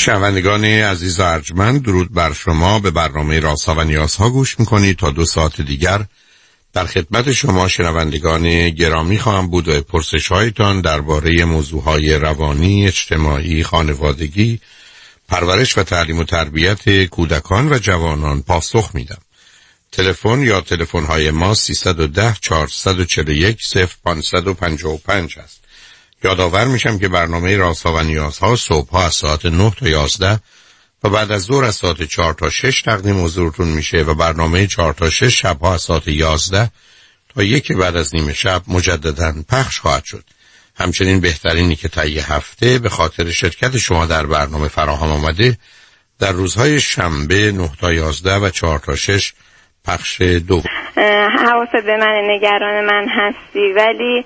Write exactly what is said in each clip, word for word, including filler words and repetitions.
شنوندگان عزیز و ارجمند، درود بر شما. به برنامه رازها و نیازها گوش میکنید. تا دو ساعت دیگر در خدمت شما شنوندگان گرامی خواهم بود و پرسش هایتان درباره موضوعهای روانی، اجتماعی، خانوادگی، پرورش و تعلیم و تربیت کودکان و جوانان پاسخ میدم. تلفن یا تلفن های ما سیصد و ده چهارصد و چهل و یک صفر پانصد و پنجاه و پنج است. یادآور میشم که برنامه رازها و نیازها صبح‌ها از ساعت نه تا یازده و بعد از ظهر از ساعت چهار تا شش تقدیم حضورتون میشه و برنامه چهار تا شش شب‌ها از ساعت یازده تا یک بعد از نیمه شب مجدداً پخش خواهد شد. همچنین بهترینی که طی هفته به خاطر شرکت شما در برنامه فراهم آمده در روزهای شنبه نه تا یازده و چهار تا شش پخش دو. حواست به من، نگران من هستی، ولی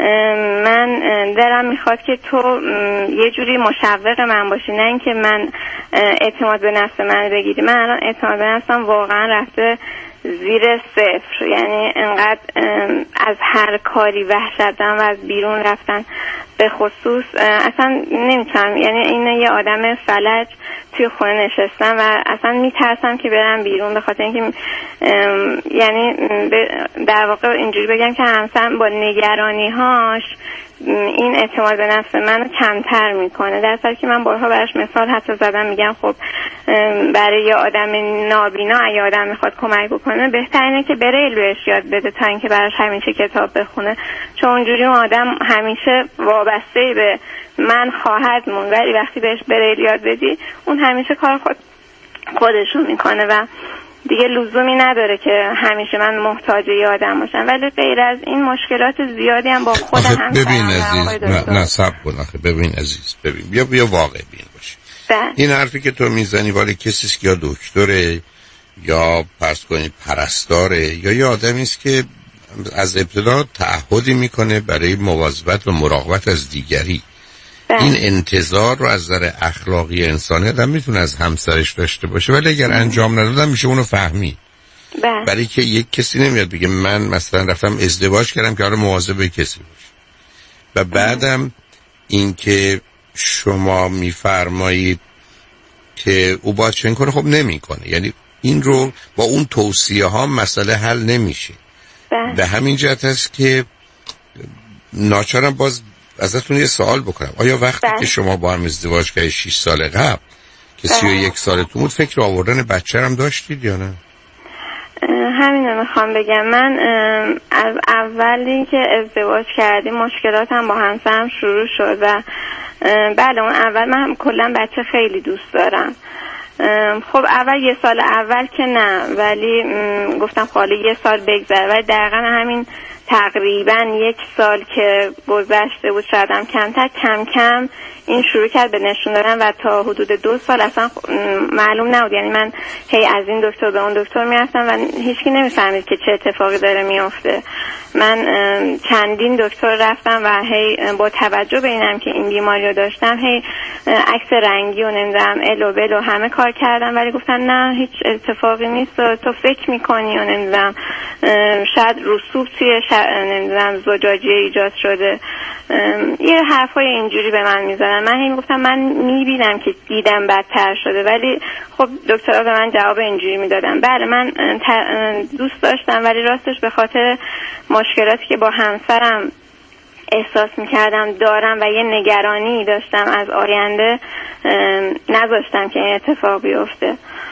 من دلم میخواد که تو یه جوری مشوق من باشی، نه اینکه من اعتماد به نفس من بگیری. من الان اعتماد به نفسم واقعا رفته زیر صفر، یعنی انقدر از هر کاری وحشت دارم و از بیرون رفتن به خصوص اصلا نمیتونم، یعنی این یه آدم فلج توی خونه نشستم و اصلا میترسم که برم بیرون، به خاطر اینکه یعنی در واقع اینجوری بگم که همسرم با نگرانی هاش این اعتماد به نفس منو کمتر میکنه، در حالی که من بارها براش مثال حتی زدم، میگم خب برای یه آدم نابینا اگه آدم میخواد کمک بکنه بهترینه که بریل بهش یاد بده تا اینکه براش همیشه کتاب بخونه، چون اونجوری اون آدم همیشه وابسته به من خواهد مون، ولی وقتی بهش بریل یاد بدی اون همیشه کار خود خودشو میکنه و دیگه لزومی نداره که همیشه من محتاج یه آدم باشم. ولی غیر از این مشکلات زیادی هم با خودم هم ببین عزیز، نه نه صبر کن آخه ببین عزیز، ببین بیا بیا واقع بین باشی. این حرفی که تو میزنی ولی کسی است که یا دکتره یا فرض کنید پرستاره یا یه آدمی است که از ابتدا تعهدی میکنه برای مواظبت و مراقبت از دیگری. ده. این انتظار رو از نظر اخلاقی انسانی آدم میتونه از همسرش داشته باشه، ولی اگر انجام ندادم میشه اونو فهمید. برای که یک کسی نمیاد بگه من مثلا رفتم ازدواج کردم که آره مواظب کسی باشه و بعدم این که شما میفرمایید که او باید چنین کنه، خب نمیکنه، یعنی این رو با اون توصیه ها مسئله حل نمیشه. به همین جهت است که ناچارم باز ازتون یه سوال بکنم، آیا وقتی بله. که شما با هم ازدواج کردید شش سال قبل که سی و یک سالتون بود فکر آوردن بچه هم داشتید یا نه؟ همین رو میخوام بگم. من از اولی که ازدواج کردیم مشکلاتم با همسرم شروع شد و بله اون اول من کلا بچه خیلی دوست دارم. خب اول یه سال اول که نه، ولی گفتم خاله یه سال بگذره، ولی دقیقا همین تقریبا یک سال که گذشته بود شاید هم کمتر، کم کم این شروع کرد به نشون دادن و تا حدود دو سال اصلا معلوم نبود، یعنی من هی از این دکتر به اون دکتر میرفتم و هیچکی نمیفهمید که چه اتفاقی داره میفته. من چندین دکتر رفتم و هی با توجه به اینم که این بیماری رو داشتم هی عکس رنگی و نمیدونم الو بلو همه کار کردم، ولی گفتن نه هیچ اتفاقی نیست، تو فکر میکنی و نمیدونم شاید رسوب توی نمیدونم زجاجیه ایجاد شده، یه حرفای اینجوری به من میزنن. من هی میگفتم من میبینم که دیدم بدتر شده، ولی خب دکترها به من جواب اینجوری میدادن بله من دوست داشتم، ولی راستش به خاطر مشکلاتی که با همسرم احساس میکردم دارم و یه نگرانی داشتم از آینده نذاشتم که این اتفاق بیفته.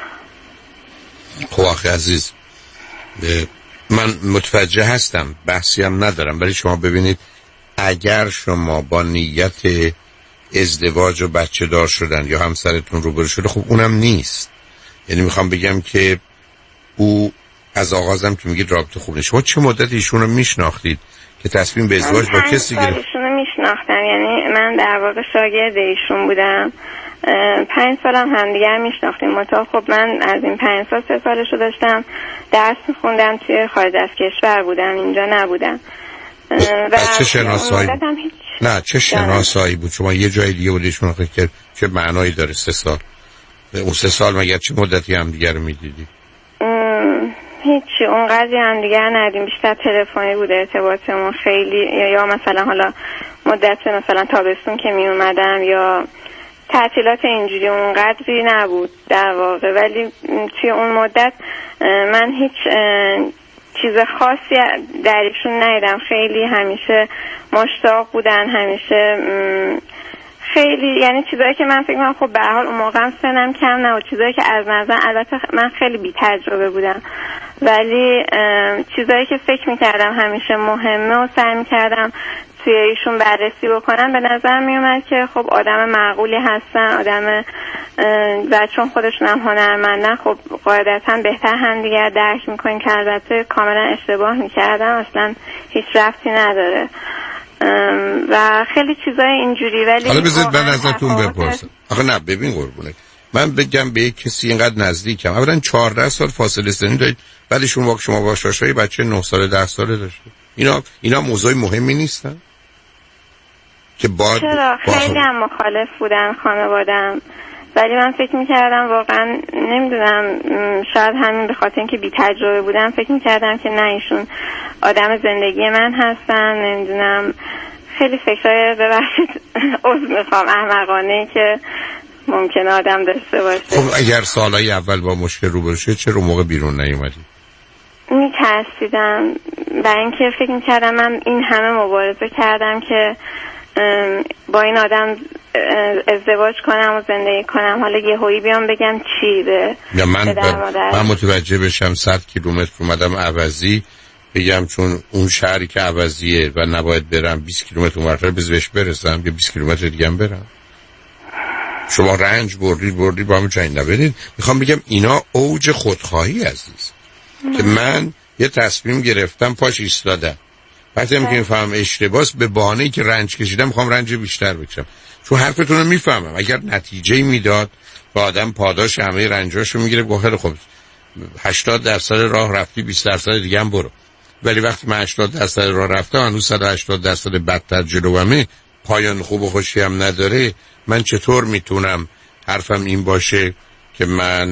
خب آخه عزیز من متوجه هستم، بحثی هم ندارم، ولی شما ببینید اگر شما با نیت ازدواج و بچه دار شدن یا همسرتون روبرو شده، خب اونم نیست، یعنی میخوام بگم که او از آغازم که میگید رابطه خوب نیست. شما چه مدت ایشون رو میشناختید که تصمیم به ازدواج با کسی گرفتید؟ ایشون رو میشناختم، یعنی من در واقع شاگرد ایشون بودم، پنج سالم همدیگر میشناختیم. متا خب من از این پنج سال سه سالشو داشتم درس میخوندم توی خارج از کشور بودم، اینجا نبودم. و چه شناسایی هیچ... نه چه شناسایی بود؟ شما یه جای دیگه بودیشون که چه معنایی داره سه سال؟ اون سه سال مگر چه مدتی هم دیگر رو میدیدی؟ هیچی، اون قضیه هم دیگر ندیم، بیشتر تلفنی بود ارتباطمون خیلی، یا مثلا حالا مدت مثلا تابستون که می اومدم یا تعطیلات اینجوری اونقدری نبود در واقع، ولی توی اون مدت من هیچ چیز خاصی در ایشون ندیدم. خیلی همیشه مشتاق بودن، همیشه خیلی، یعنی چیزایی که من فکر می‌کنم خب به هر حال اون موقع سنم کم نبود، چیزایی که از نظر، البته من خیلی بی تجربه بودم، ولی چیزایی که فکر می‌کردم همیشه مهمه و سعی می‌کردم توی ایشون بررسی بکنم. به نظر میومد که خب آدم معقولی هستن، آدم و چون خودشون هم هنرمندن خب قاعدتا بهتر همدیگر درک میکنین، که البته کاملا اشتباه میکردم، اصلا هیچ ربطی نداره و خیلی چیزای اینجوری. ولی حالا بذارید من ازتون بپرسم. آخه نه ببین قربونه، من بگم به یک کسی اینقدر نزدیکم، اولا چهارده سال فاصله سنی دارید، بعد شما واقعا شما باش آشنایی بچه نه ساله ده ساله داشته، اینا اینا موضوع مهمی نیستن که بعد چرا خیلی هم مخالف بودن خانواده‌ام، ولی من فکر میکردم واقعا نمیدونم، شاید همین به خاطر اینکه بی تجربه بودم فکر میکردم که نه ایشون آدم زندگی من هستن، نمیدونم خیلی فکرهای ببخشید عذر میخوام احمقانه که ممکنه آدم داشته باشه. خب اگر سالهای اول با مشکل روبرو شد چرا موقع بیرون نیومدی؟ میترسیدم، برای اینکه فکر میکردم من این همه مبارزه کردم که با این آدم ازدواج کنم و زندگی کنم، حالا یه هایی بیام بگم چی به یا من ب... من متوجه بشم صد کیلومتر اومدم عوضی، بگم چون اون شهری که عوضیه و نباید برم بیست کیلومتر اونورتر بزوش برسم یا بیست کیلومتر دیگه هم برم. شما رنج بردید بردید با همون چنین نبرید. میخوام بگم اینا اوج خودخواهی عزیز که من یه تصمیم گرفتم پاش ایستادم، بعد هم که میفهم اشتباس به بهانه‌ای که رنج کشیدم میخوام رنج بیشتر بکشم، چون حرفتون رو میفهمم. اگر نتیجه میداد با آدم پاداش همه رنجاشو میگیره، گوهر خب هشتاد درصد راه رفتی بیست درصد دیگه هم برو، ولی وقتی من هشتاد درصد راه رفتم هنوز صد و هشتاد درصد بدتر جلومه، پایان خوب و خوشی هم نداره، من چطور میتونم حرفم این باشه که من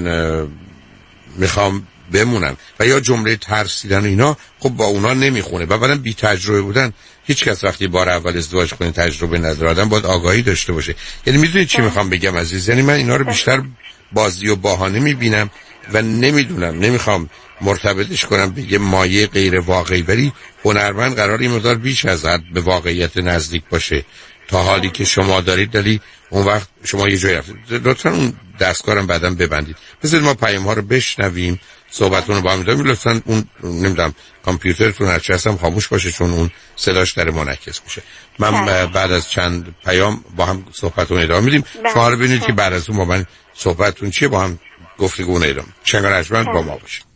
میخوام بمونم؟ و یا جمله ترسیدن اینا خب با اونا نمیخونه و بعدم بی تجربه بودن. هیچ کس وقتی بار اول ازدواج کنه تجربه نداره، آدم باید آگاهی داشته باشه. یعنی میدونید چی میخوام بگم عزیز؟ یعنی من اینا رو بیشتر بازی و بهانه میبینم و نمیدونم، نمیخوام مرتبطش کنم به یه مایه غیر واقعی، ولی هنرمند قرار این مقدار بیش از حد به واقعیت نزدیک باشه تا حالی که شما دارید، ولی اون وقت شما یه جایی رفتید. لطفا اون دستگارم بعدم ببندید، بذارید ما پیام ها رو بشنویم، صحبتون رو با هم داریم. لطفا اون نمیدونم کامپیوترتون هرچی هستم خاموش باشه چون اون صداش در منعکس میشه. من بله. بعد از چند پیام با هم صحبتون ادامه میدیم. شما رو ببینید که بعد از اون با من صحبتون چیه، با هم گفتگو ادامه. چنگ رجمند با ما باشید.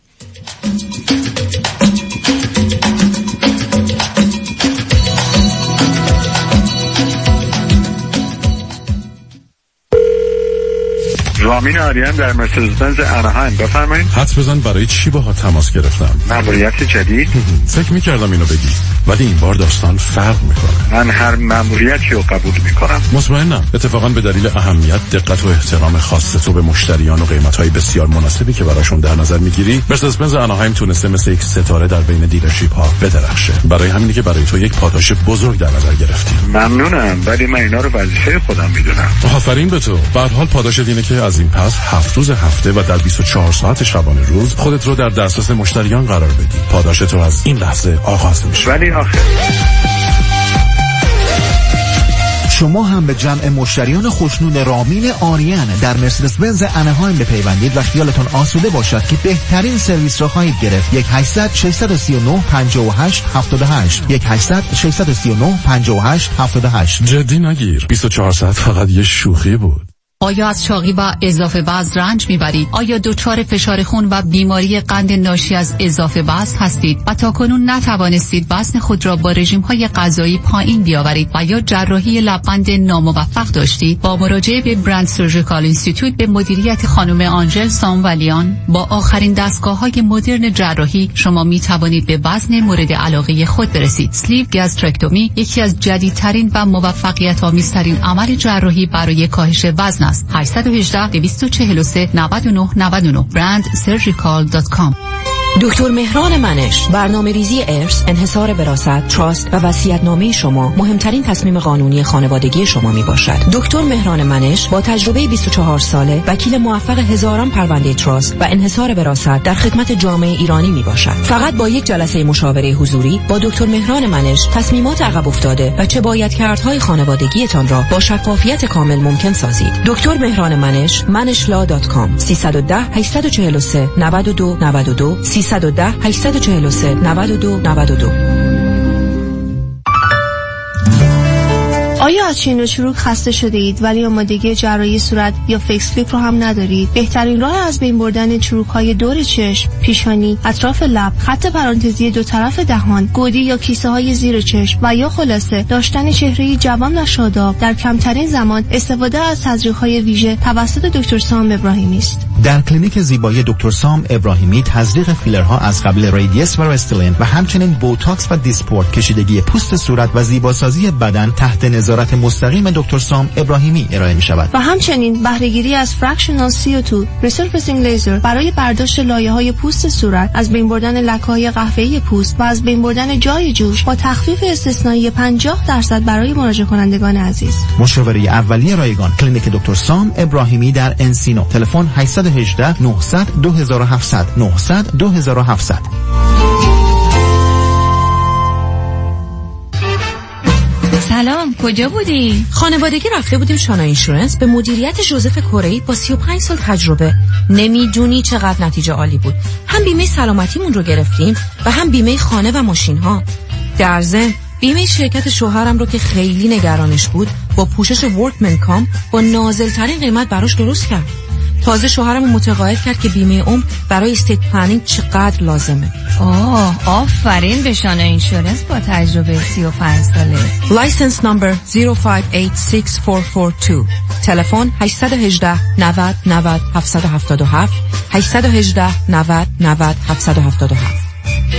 رامین آریان در مرسدس بنز اناهایم، بفرمایید. حدس بزن برای چی باها تماس گرفتم؟ مأموریت جدید؟ فکر می‌کردم اینو بگی، ولی این بار داستان فرق می‌کنه. من هر مأموریتی رو قبول می‌کنم. مطمئنم. اتفاقاً به دلیل اهمیت، دقت و احترام خاص تو به مشتریان و قیمت‌های بسیار مناسبی که براشون در نظر می‌گیری، مرسدس بنز اناهایم تونسته مثل یک ستاره در بین دیلرشیپ‌ها بدرخشه. برای همینه که برای تو یک پاداش بزرگ در نظر گرفتیم. ممنونم، ولی من اینا رو وظیفه خودم می‌دونم. آفرین به تو. به هر حال پاداش اینه که از این پس هفت روز هفته و در بیست و چهار ساعت شبانه روز خودت رو در دسترس مشتریان قرار بدی. پاداش تو از این لحظه آغاز میشه. ولی آخر شما هم به جمع مشتریان خوشنود رامین آریان در مرسدس بنز اناهایم بپیوندید و خیالتون آسوده باشد که بهترین سرویس را خواهید گرفت. یک هشتصد ششصد و سی و نه پنجاه و هشت هفتاد و هشت یک هشتصد ششصد و سی و نه پنجاه و هشت هفتاد و هشت. جدی نگیر، بیست و چهار ساعت فقط یه شوخی بود. آیا از چاقی و اضافه وزن رنج میبرید؟ آیا دچار فشار خون و بیماری قند ناشی از اضافه وزن هستید و تاکنون نتوانستید وزن خود را با رژیم‌های غذایی پایین بیاورید و یا جراحی لبخند ناموفق داشتید؟ با مراجعه به برند سرجیکال اینستیتوت به مدیریت خانم آنژل سامولیان با آخرین دستگاه‌های مدرن جراحی شما میتوانید به وزن مورد علاقه خود برسید. اسلیو گاسترکتومی یکی از جدیدترین و موفقیت‌آمیزترین عمل جراحی برای کاهش وزن است. هشت یک هشت، دو چهار سه، نه نه نه نه برند سرجیکال دات کام. دکتر مهران منش، برنامه‌ریزی ارث، انحصار وراثت، تراست و وصیت‌نامه شما مهمترین تصمیم قانونی خانوادگی شما میباشد. دکتر مهران منش با تجربه بیست و چهار ساله، وکیل موفق هزاران پرونده تراست و انحصار وراثت در خدمت جامعه ایرانی میباشد. فقط با یک جلسه مشاوره حضوری با دکتر مهران منش تصمیمات عقب افتاده و چه باید کردهای خانوادگیتان را با شفافیت کامل ممکن سازید. دکتر مهران منش، منش لا دات کام. سیصد و ده هشتصد و چهل و سه نود و دو نود و دو سیصد و ده هشتصد و چهل و سه نود و دو نود و دو. آیا از چین و چروک خسته شده اید ولی آمادگی جراحی صورت یا فیکس فلیپ رو هم ندارید؟ بهترین راه از بین بردن چروک‌های دور چشم، پیشانی، اطراف لب، خط پرانتزی دو طرف دهان، گودی یا کیسه‌های زیر چشم و یا خلاصه داشتن چهره‌ای جوان و شاداب در کمترین زمان استفاده از تزریق‌های ویژه توسط دکتر سام ابراهیمی است. در کلینیک زیبایی دکتر سام ابراهیمی تزریق فیلرها از قبل ریدیس و رستلین و همچنین بوتاکس و دیسپورت، کشیدگی پوست صورت و زیباسازی بدن تحت نظارت مستقیم دکتر سام ابراهیمی ارائه می شود. و همچنین بهره‌گیری از فرکشنال سی او دو ریسرفیسینگ لیزر برای برداشت لایه‌های پوست صورت، از بین بردن لکه‌های قهوه‌ای پوست و از بین بردن جای جوش با تخفیف استثنایی پنجاه درصد برای مراجعه کنندگان عزیز. مشاوره اولیه رایگان، کلینیک دکتر سام ابراهیمی در انسینو. تلفن هشت یک هشت نه صفر صفر دو هفت صفر صفر نه صفر صفر دو هفت صفر صفر. سلام، کجا بودی؟ خانوادگی رفته بودیم شانا اینشورنس به مدیریت جوزف کوره‌ای با سی و پنج سال تجربه. نمیدونی چقدر نتیجه عالی بود. هم بیمه سلامتیمون رو گرفتیم و هم بیمه خانه و ماشین ها. در ضمن بیمه شرکت شوهرم رو که خیلی نگرانش بود با پوشش ورکمن کام با نازل‌ترین قیمت براش درست کرد. تازه شوهرم رو متقاعد کرد که بیمه عمر برای استیت پلنینگ چقدر لازمه. آه، آفرین به شانا اینشورنس با تجربه سی و پنج ساله. لایسنس نمبر صفر پنج هشت شش چهار چهار دو. تلفن هشت یک هشت نود نود هفت هفت هفت هشت یک هشت نود نود هفت هفت هفت.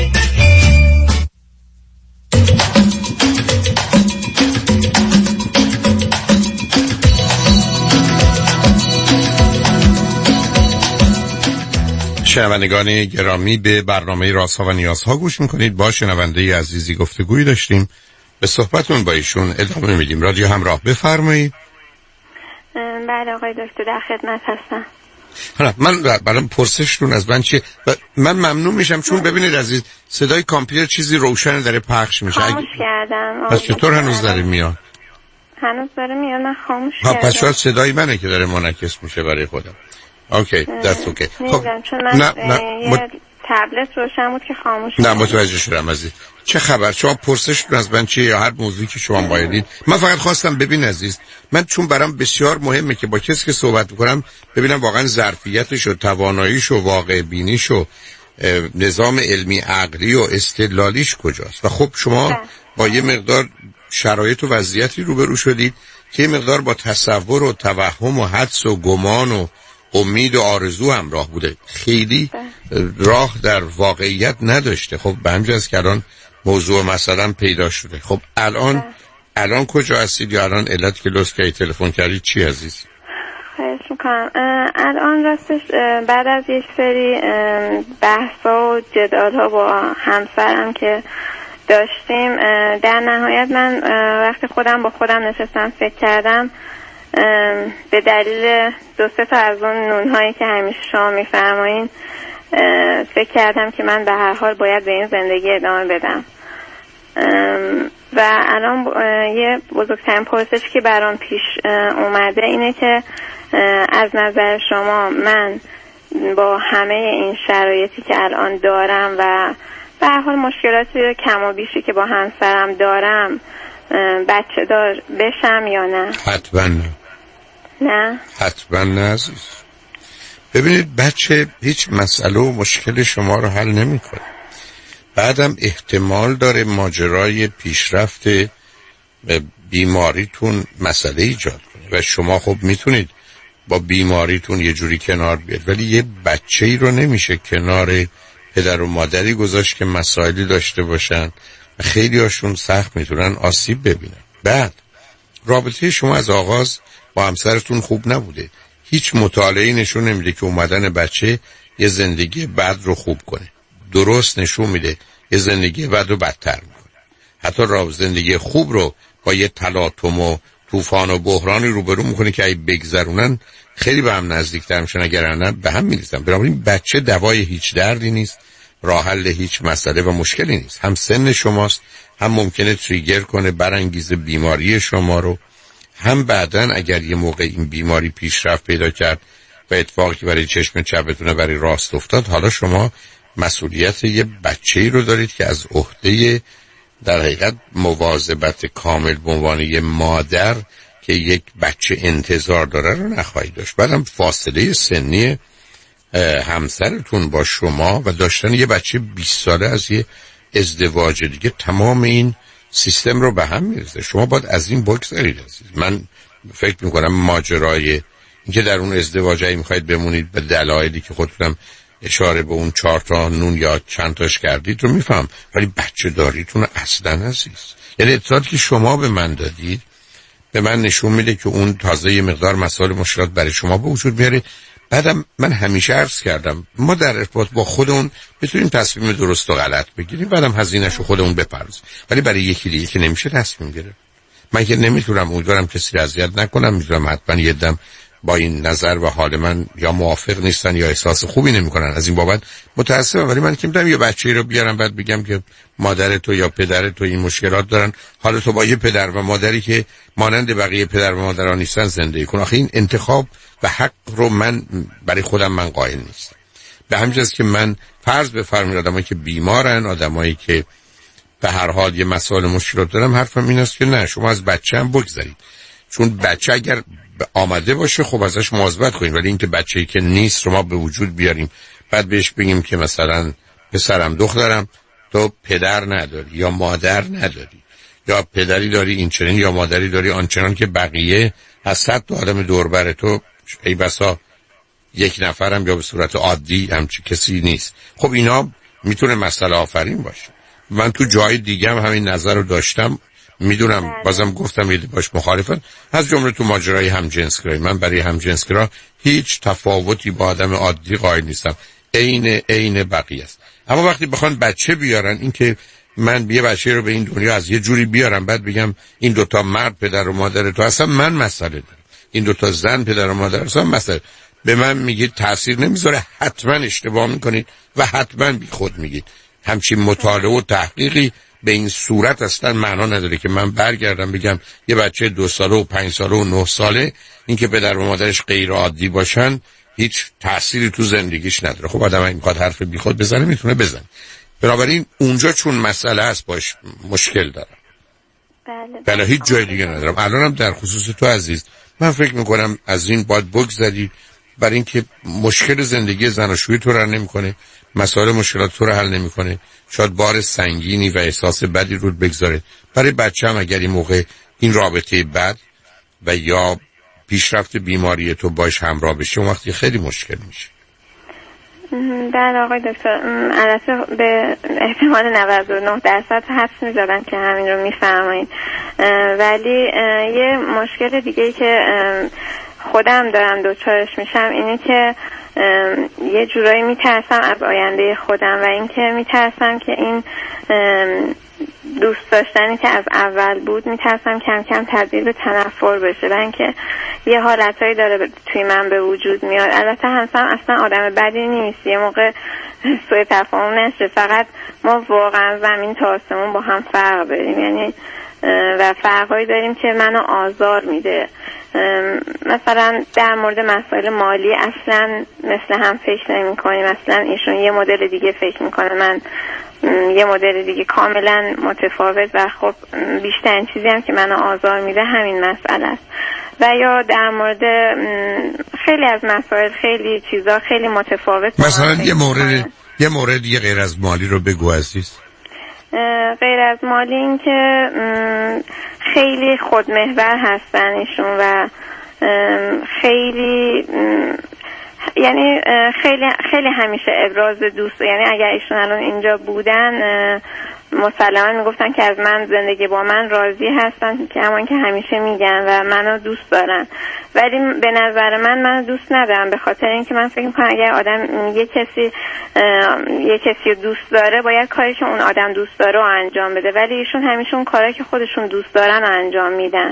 شنوندگان گرامی، به برنامه رازها و نیازها گوش میکنید. با شنونده عزیزی گفتگویی داشتیم، به صحبتون با ایشون ادامه میدیم. رادیو همراه، بفرمایید. بله آقای دکتر، در خدمت هستم. حالا من برام پرسشتون از من چیه؟ من ممنون میشم چون ببینید عزیز، صدای کامپیوتر چیزی روشن داره پخش میشه. خاموش کردم. پس چطور هنوز داره میاد؟ هنوز داره میاد، من خاموش کردم. کردم. پس شاید صدای منه که داره منعکس میشه برای خودم. اوکی، دست اوکی. خب چون من نه نه یه مت... تبلت روشن بود که خاموش نه متوجه شدم عزیز. چه خبر؟ شما پرسشتون از من چیه یا هر موضوعی که شما بایدید؟ من فقط خواستم ببین عزیز، من چون برام بسیار مهمه که با کسی که صحبت میکنم ببینم واقعا ظرفیتش و تواناییش و واقع بینیش و نظام علمی عقلی و استدلالیش کجاست. و خب شما با یه مقدار شرایط و وضعیتی روبرو شدید که یه مقدار با تصور و توهم و حدس و گمان و امید و آرزو همراه بوده، خیلی راه در واقعیت نداشته. خب به همجاست که الان موضوع مثلا پیدا شده. خب الان الان کجا هستید یا الان علت که لطف کردید تلفن کردید چی عزیز؟ خواهش میکنم. الان راستش بعد از یک سری بحثا و جدال‌ها با همسرم که داشتیم، در نهایت من وقتی خودم با خودم نشستم فکر کردم، به دلیل دو سه تا از اون نونهایی که همیشه شما میفرمایین فکر کردم که من به هر حال باید به این زندگی ادامه بدم. و الان یه بزرگترین پرسشی که برام پیش اومده اینه که از نظر شما من با همه این شرایطی که الان دارم و به هر حال مشکلاتی کم و بیشی که با همسرم دارم بچه دار بشم یا نه؟ حتما نه. نه؟ حتما نه عزیز. ببینید بچه هیچ مسئله و مشکل شما رو حل نمی کنه. بعدم احتمال داره ماجرای پیشرفت بیماریتون مسئله ایجاد کنه و شما خب میتونید با بیماریتون یه جوری کنار بیاد، ولی یه بچه ای رو نمیشه کنار پدر و مادری گذاشت که مسائلی داشته باشن و خیلی هاشون سخت میتونن آسیب ببینن. بعد رابطه شما از آغاز با همسرتون خوب نبوده. هیچ مطالعه‌ای نشون نمیده که اومدن بچه یه زندگی بعد رو خوب کنه. درست نشون میده یه زندگی بد و بدتر میکنه. حتی راه زندگی خوب رو با یه تلاطم و طوفان و بحرانی روبرو میکنه که اگه بگذرونن خیلی به هم نزدیکتر میشن، اگر نه به هم میریزن. بنابراین بچه دوای هیچ دردی نیست، راه حل هیچ مسئله و مشکلی نیست. هم سن شماست، هم ممکنه تریگر کنه برانگیز بیماری شما رو، هم بعدن اگر یه موقع این بیماری پیشرفت پیدا کرد و اتفاقی که برای چشم چپتونه برای راست افتاد، حالا شما مسئولیت یه بچه‌ای رو دارید که از عهده در حقیقت مواظبت کامل به عنوان یه مادر که یک بچه انتظار داره رو نخواهید داشت. بعدم فاصله سنی همسرتون با شما و داشتن یه بچه بیست ساله از یه ازدواج دیگه تمام این سیستم رو به هم میرزه. شما باید از این بگذارید عزیز. من فکر میکنم ماجرای اینکه در اون ازدواجی میخواید بمونید به دلایلی که خودتونم اشاره به اون چهار تا نون یا چند تاش کردید رو میفهم، ولی بچه داریتون اصلا عزیز. یعنی اطلاعاتی که شما به من دادید به من نشون میده که اون تازه یه مقدار مسائل مشکلات برای شما به وجود میاره. بعدم من همیشه عرض کردم ما در ارتباط با خودمون میتونیم تصمیم درست و غلط بگیریم، بعدم هزینه‌شو خودمون بپردازیم، ولی برای یکی دیگه که نمیشه تصمیم گرفت. من که نمیتونم امیدوارم کسی رو اذیت نکنم، میدونم حتما یه دم با این نظر و حال من یا موافق نیستن یا احساس خوبی نمیکنن، از این بابت متاسفم. ولی من که میتونم یه بچه‌ای رو بیارم بعد بگم که مادر تو یا پدر تو این مشکلات دارن، حالا تو با یه پدر و مادری که مانند بقیه پدر و مادران نیستن زندگی کن. آخه این انتخاب و حق رو من برای خودم من قائل نیستم. به همین جاست که من فرض بفرمایید آدمایی که بیمارن، آدمایی که به هر حال یه مسائل مشکلات دارن، حرفم این است که نه، شما از بچه هم بگذارید، چون بچه اگر آمده باشه خب ازش مواظبت کنیم، ولی اینکه بچه‌ای که نیست رو ما به وجود بیاریم بعد بهش بگیم که مثلا پسرم دخترم تو پدر نداری یا مادر نداری یا پدری داری این چنین یا مادری داری آنچنان که بقیه از صد تا آدم دور بر تو ای بسا یک نفرم یا به صورت عادی همچی کسی نیست. خب اینا میتونه مسئله آفرین باشه. من تو جای دیگه هم همین نظر رو داشتم، میدونم بازم گفتم یه باش مخالفت، از جمله تو ماجرای همجنسگرایی. من برای همجنسگرا هیچ تفاوتی با آدم عادی قائل نیستم، عین عین بقیه است. اما وقتی بخوان بچه بیارن، این که من یه بچه رو به این دنیا از یه جوری بیارم بعد بگم این دوتا مرد پدر و مادر تو، اصلا من مسئله دارم. این دوتا زن پدر و مادر اصلا مسئله به من میگید تاثیر نمیذاره، حتما اشتباه میکنید و حتما بی خود میگید. همچین مطالعه و تحقیقی به این صورت اصلا معنا نداره که من برگردم بگم یه بچه دو ساله و پنج ساله و نه ساله این که پدر و مادرش غیر عادی باشن هیچ تأثیری تو زندگیش نداره. خب آدم این میخواد حرف بی خود بزنه میتونه بزنه، بنابراین اونجا چون مسئله هست باش مشکل دارم. بله بله هیچ جای دیگه ندارم. الانم در خصوص تو عزیز من فکر میکنم از این باید بگذری، برای اینکه مشکل زندگی زناشویی تو رو حل نمیکنه، مسائل مشکلات تو رو حل نمیکنه، شاید بار سنگینی و احساس بدی رود بگذاره. برای بچه هم اگر این موقع این رابطه بد و یا پیشرفت بیماری تو باش همراه بشه اون وقتی خیلی مشکل میشه. در آقای دکتر البته به احتمال نود و نه درصد حدس می‌زدم که همین رو میفرمایید، ولی یه مشکل دیگه که خودم دارم دوچارش میشم اینه که یه جورایی میترسم از آینده خودم و اینکه میترسم که این دوست داشتنی که از اول بود میترسم کم کم تبدیل به تنفر بشه و اینکه یه حالتایی داره توی من به وجود میاد. البته همسرم اصلا آدم بدی نیست، یه موقع سوء تفاهم نشه، فقط ما واقعا زمین تا آسمون با هم فرق داریم، یعنی و فرقایی داریم که منو آزار میده. مثلا در مورد مسائل مالی اصلا مثل هم فکر نمی کنیم، اصلا ایشون یه مدل دیگه فکر میکنه، من یه مدل دیگه کاملا متفاوت و خب بیشترین چیزی هم که منو آزار میده همین مسئله است. و یا در مورد خیلی از مسائل خیلی چیزا خیلی متفاوت. مثلا یه مورد یه مورد یه غیر از مالی رو بگو عزیز. غیر از مالی این که خیلی خودمحور هستن ایشون و خیلی یعنی خیلی خیلی همیشه ابراز دوست، یعنی اگر ایشون الان اینجا بودن مسلما میگفتن که از من زندگی با من راضی هستن که همون که همیشه میگن و منو دوست دارن، ولی به نظر من من دوست ندارم، به خاطر اینکه من فکر میکنم اگر آدم یه کسی یه کسی رو دوست داره باید کاری که اون آدم دوست داره رو انجام بده، ولی ایشون همیشه اون کاری که خودشون دوست دارن رو انجام میدن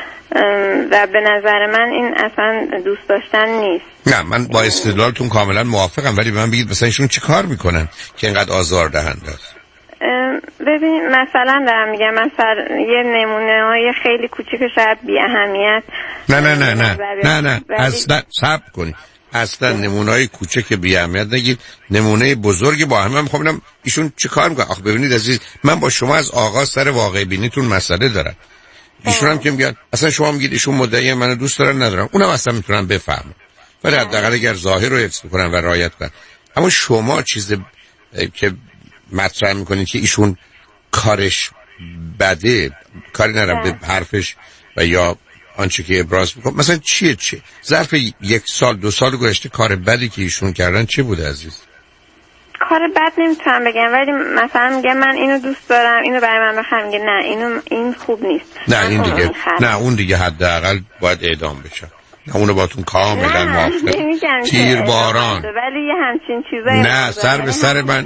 و به نظر من این اصلا دوست داشتن نیست. نه من با استدلالتون کاملا موافقم، ولی به من بگید مثلا ایشون چی کار میکنن که اینقدر آزار دهنده است؟ ببین مثلا دارم میگم مثلا یه نمونه های خیلی کوچیک شاید بی اهمیت. نه نه نه نه نه نه اصلا صبر کنی، اصلا نمونه های کوچک بی اهمیت نگید، نمونه بزرگ با هم. من میخوام ببینم ایشون چه کار میکنه. آخه ببینید عزیز، من با شما از آغاز سر واقع بینیتون مسئله دارم. ایشون هم که میگن اصلا شما میگید ایشون مدعی منو دوست دارن ندارم، اونم اصلا میتونم بفهمم، ولی حداقل اگر ظاهر رو حفظ کنن و رعایت کنن. اما شما چیز که مطرح میکنید که ایشون کارش بده، کاری ندارم به حرفش و یا آنچه که ابراز میکنه، مثلا چیه چه ظرف یک سال دو سال گذشته کار بدی که ایشون کردن چه بوده عزیز؟ کار بد نمیتونم بگم، ولی مثلا میگم من اینو دوست دارم، اینو برای من بخرم، میگه نه اینو این خوب نیست. نه این دیگه نه اون دیگه حداقل باید اعدام بشه. نه اونو باتون کاملا موافقم. تیر باران ولی یه همچین چیزایی نه سر به سر من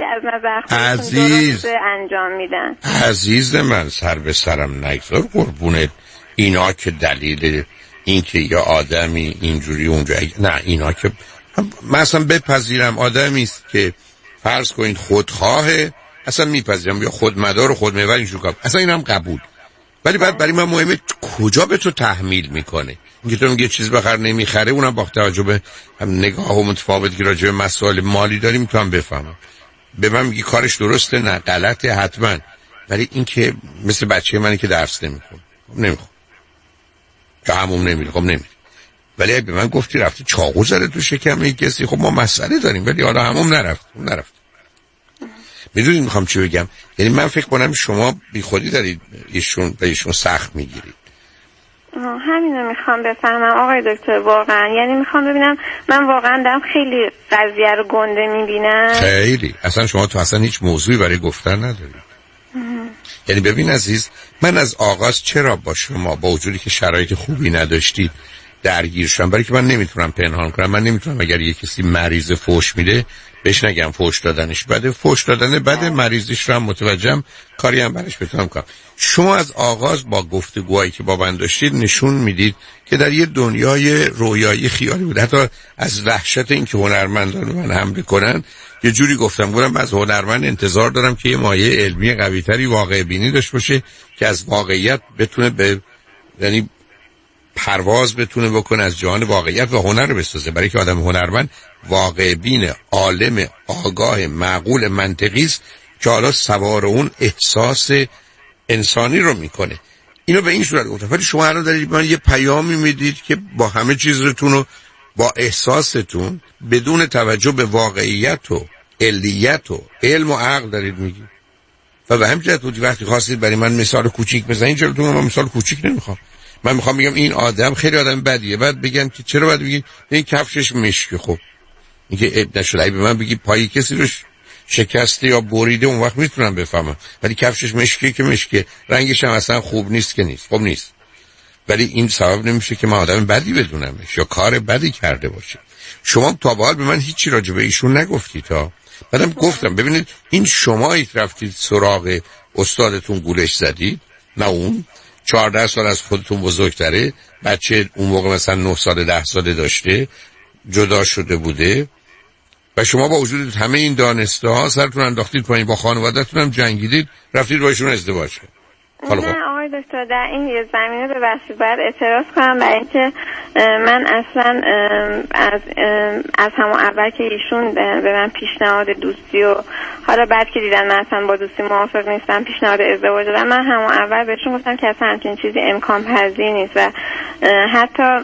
عزیز انجام میدن. عزیز من سر به سرم نگذار قربونت. اینا که دلیل این که یا آدمی اینجوری اونجا، نه اینا که من اصلا بپذیرم آدمی است که فرض کنید خودخواهه، اصلا میپذیرم، یا خودمدار و خودمحور اینجور کار، اصلا اینم قبول. ولی بعد برای من مهمه کجا به تو تحمیل میکنه. اینکه تو میگه چیز بخر نمیخره، اونم با توجه به هم نگاه و متفاوتی که راجع به مسائل مالی داریم میتونم بفهمم. به من میگی کارش درسته نه غلطه حتما، ولی این که مثل بچه منی که درس نمیخونه، نمیخونه که همون نمیره، خب نمیره. ولی به من گفتی رفتی چاقو زده تو شکم یک کسی، خب ما مسئله داریم، ولی حالا همون نرفت اون نرفت. میدونید میخوام چی بگم؟ یعنی من فکر کنم شما بی خودی دارید ایشون به ایشون سخت میگیرید. همینو میخوام بفهمم آقای دکتر، واقعا یعنی میخوام ببینم من واقعا دارم خیلی قضیه رو گنده میبینم. خیلی اصلا شما تو اصلا هیچ موضوعی برای گفتن ندارید. یعنی ببین عزیز، من از آغاز چرا با شما با وجودی که شرایط خوبی نداشتید درگیر شدم؟ برای که من نمیتونم پنهان کنم، من نمیتونم اگر یه کسی مریض فوش میده بهش نگم فوش دادنش بده، فوش دادن بده، مریضیش رو هم متوجهم، کاری هم برش بتونم کنم. شما از آغاز با گفتگوهایی که با من داشتید نشون میدید که در یه دنیای رویایی خیالی بود. حتی از وحشت این که هنرمندان من حمله کنن یه جوری گفتم گفتم از هنرمند انتظار دارم که یه مایه علمی قوی‌تری واقع بینی داشته باشه که از واقعیت بتونه به یعنی پرواز بتونه بکنه از جهان واقعیت و هنر رو بسازه. برای که آدم هنرمند واقع بین، عالم، آگاه، معقول، منطقی است که حالا سوار اون احساس انسانی رو میکنه. اینو به این صورت گفتم. ولی شما الان دارید من یه پیامی میدید که با همه چیزتون و با احساستون بدون توجه به واقعیت و علیت و علم و عقل دارید میگید. و به همین جهت بود وقتی خواستید برای من مثال کوچیک بزنید، چرا تو من مثال کوچیک نمیخوام. من میخوام بگم این آدم خیلی آدم بدیه، بعد بگم که چرا باید بگید این کفشش مشکه. خب این که اب نشده، اگه به من بگی پای کسی رو شکسته یا بریده اون وقت میتونم بفهمم، ولی کفشش مشکه که مشکه، رنگش هم اصلا خوب نیست که نیست. خب نیست، ولی این سبب نمیشه که من آدم بدی بدونمش یا کار بدی کرده باشه. شما تا به حال به من هیچی راجع به ایشون نگفتید ها. بعدم گفتم ببینید این شمایید رفتید سراغ استادتون گولش زدید، نه اون. چهارده سال از خودتون بزرگتره، بچه اون موقع مثلا نه ساله ده ساله داشته، جدا شده بوده و شما با وجود همه این دانسته ها سرتون انداختید پایین، با خانواده‌تون هم جنگیدید، رفتید باشون ازدواج کردید. نه آقای دکتر، در این یه زمینه به بحثی باید اعتراض کنم، برای اینکه من اصلا از از همون اول که ایشون به من پیشنهاد دوستی و حالا بعد که دیدن من اصلا با دوستی موافق نیستم پیشنهاد ازدواج دادم، من همون اول بهشون گفتم که اصلا همچین چیزی امکان پذیر نیست و حتی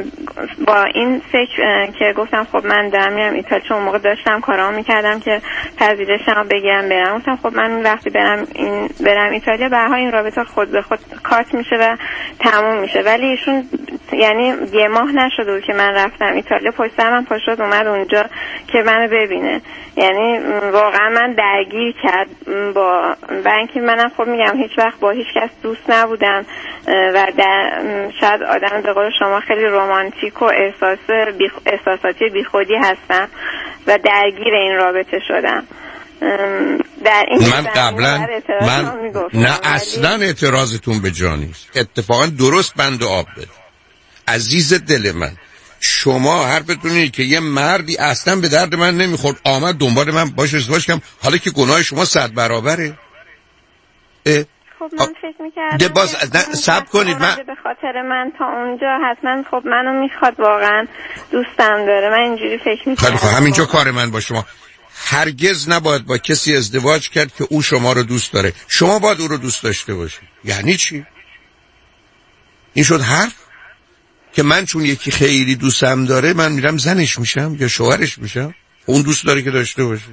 با این فکر که گفتم خب من دارم میرم ایتالیا، چون موقع داشتم کارامو میکردم که پذیرشمو بگیرم برم، گفتم خب من وقتی برم این برم ایتالیا برها این رابطه خود به خود کات میشه و تموم میشه. ولی ایشون یعنی یه ماه نشده بود که من رفتم ایتالیا، پشت سر من پاشد اومد اونجا که منو ببینه. یعنی واقعا من درگیر کرد با و اینکه منم خب میگم هیچ وقت با هیچ کس دوست نبودم و در شاید آدم به قول شما خیلی رمانتیک و احساس بیخ... احساساتی بیخودی هستم و درگیر این رابطه شدم. در این من قبلا من نه اصلا اعتراضتون به جا نیست، اتفاقا درست بند آب بده. عزیز دل من، شما حرفتون اینه که یه مردی اصلا به درد من نمیخورد آمد دنبال من باش ازدواج کنم، حالا که گناه شما صد برابره. خب من فکر میکردم باز صبر کنید، من به خاطر من تا اونجا حتما خب منو میخواد، واقعا دوستم داره، من اینجوری فکر میکردم. خب همینجا کار من با شما. هرگز نباید با کسی ازدواج کرد که او شما رو دوست داره، شما باید او رو دوست داشته باشید. یعنی چی؟ این شد حرف که من چون یکی خیلی دوستم داره من میرم زنش میشم یا شوهرش میشم؟ اون دوست داره که داشته باشه.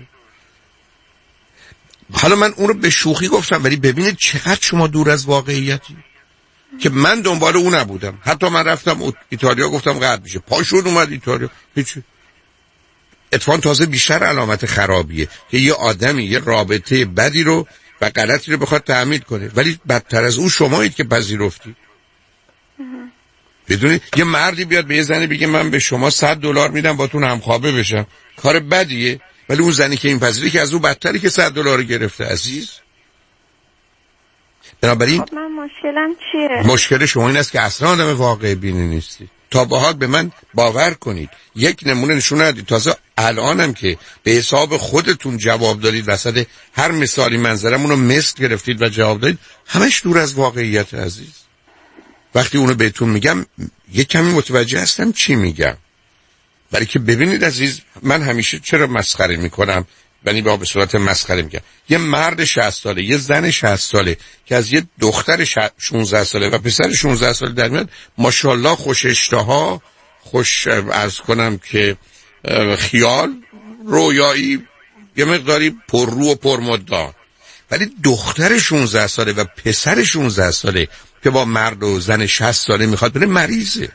حالا من اون رو به شوخی گفتم، ولی ببینید چقدر شما دور از واقعیتی. که من دنبال اون نبودم، حتی من رفتم ایتالیا گفتم قطع میشه، پاشون اومد ایتالیا، هیچی. اتفاقا تازه بیشتر علامت خرابیه که یه آدمی یه رابطه بدی رو و غلطی رو بخواد تعمید کنه، ولی بدتر از اون شمایید که پذیرفتی. بدونی یه مردی بیاد به یه زنی بگه من به شما صد دلار میدم باتون همخوابه بشم، کار بدیه، ولی اون زنی که این پذیری که از اون بدتری که صد دلار گرفته. عزیز بنابراین خب من مشکلم چیه؟ مشکل شما این است که اصلا آدم واقع بینی نیستی. تا به حال به من باور کنید یک نمونه نشون ندید. تازه الانم که به حساب خودتون جواب دادید، وسط هر مثالی منظرمون رو مثل گرفتید و جواب دادید، همش دور از واقعیت. عزیز وقتی اونو بهتون میگم یه کمی متوجه هستم چی میگم، برای که ببینید عزیز من همیشه چرا مسخره میکنم، یعنی به صورت مسخره میگم. یه مرد شصت ساله یه زن شصت ساله که از یه دختر شانزده ساله و پسر شانزده ساله در میاد، ماشاءالله خوش اشتها، خوش عرض کنم که خیال رویایی، یه مقداری پر رو و پر مدعا، ولی دختر شانزده ساله و پسر شانزده ساله که با مرد و زن شصت ساله میخواد بره مریضه.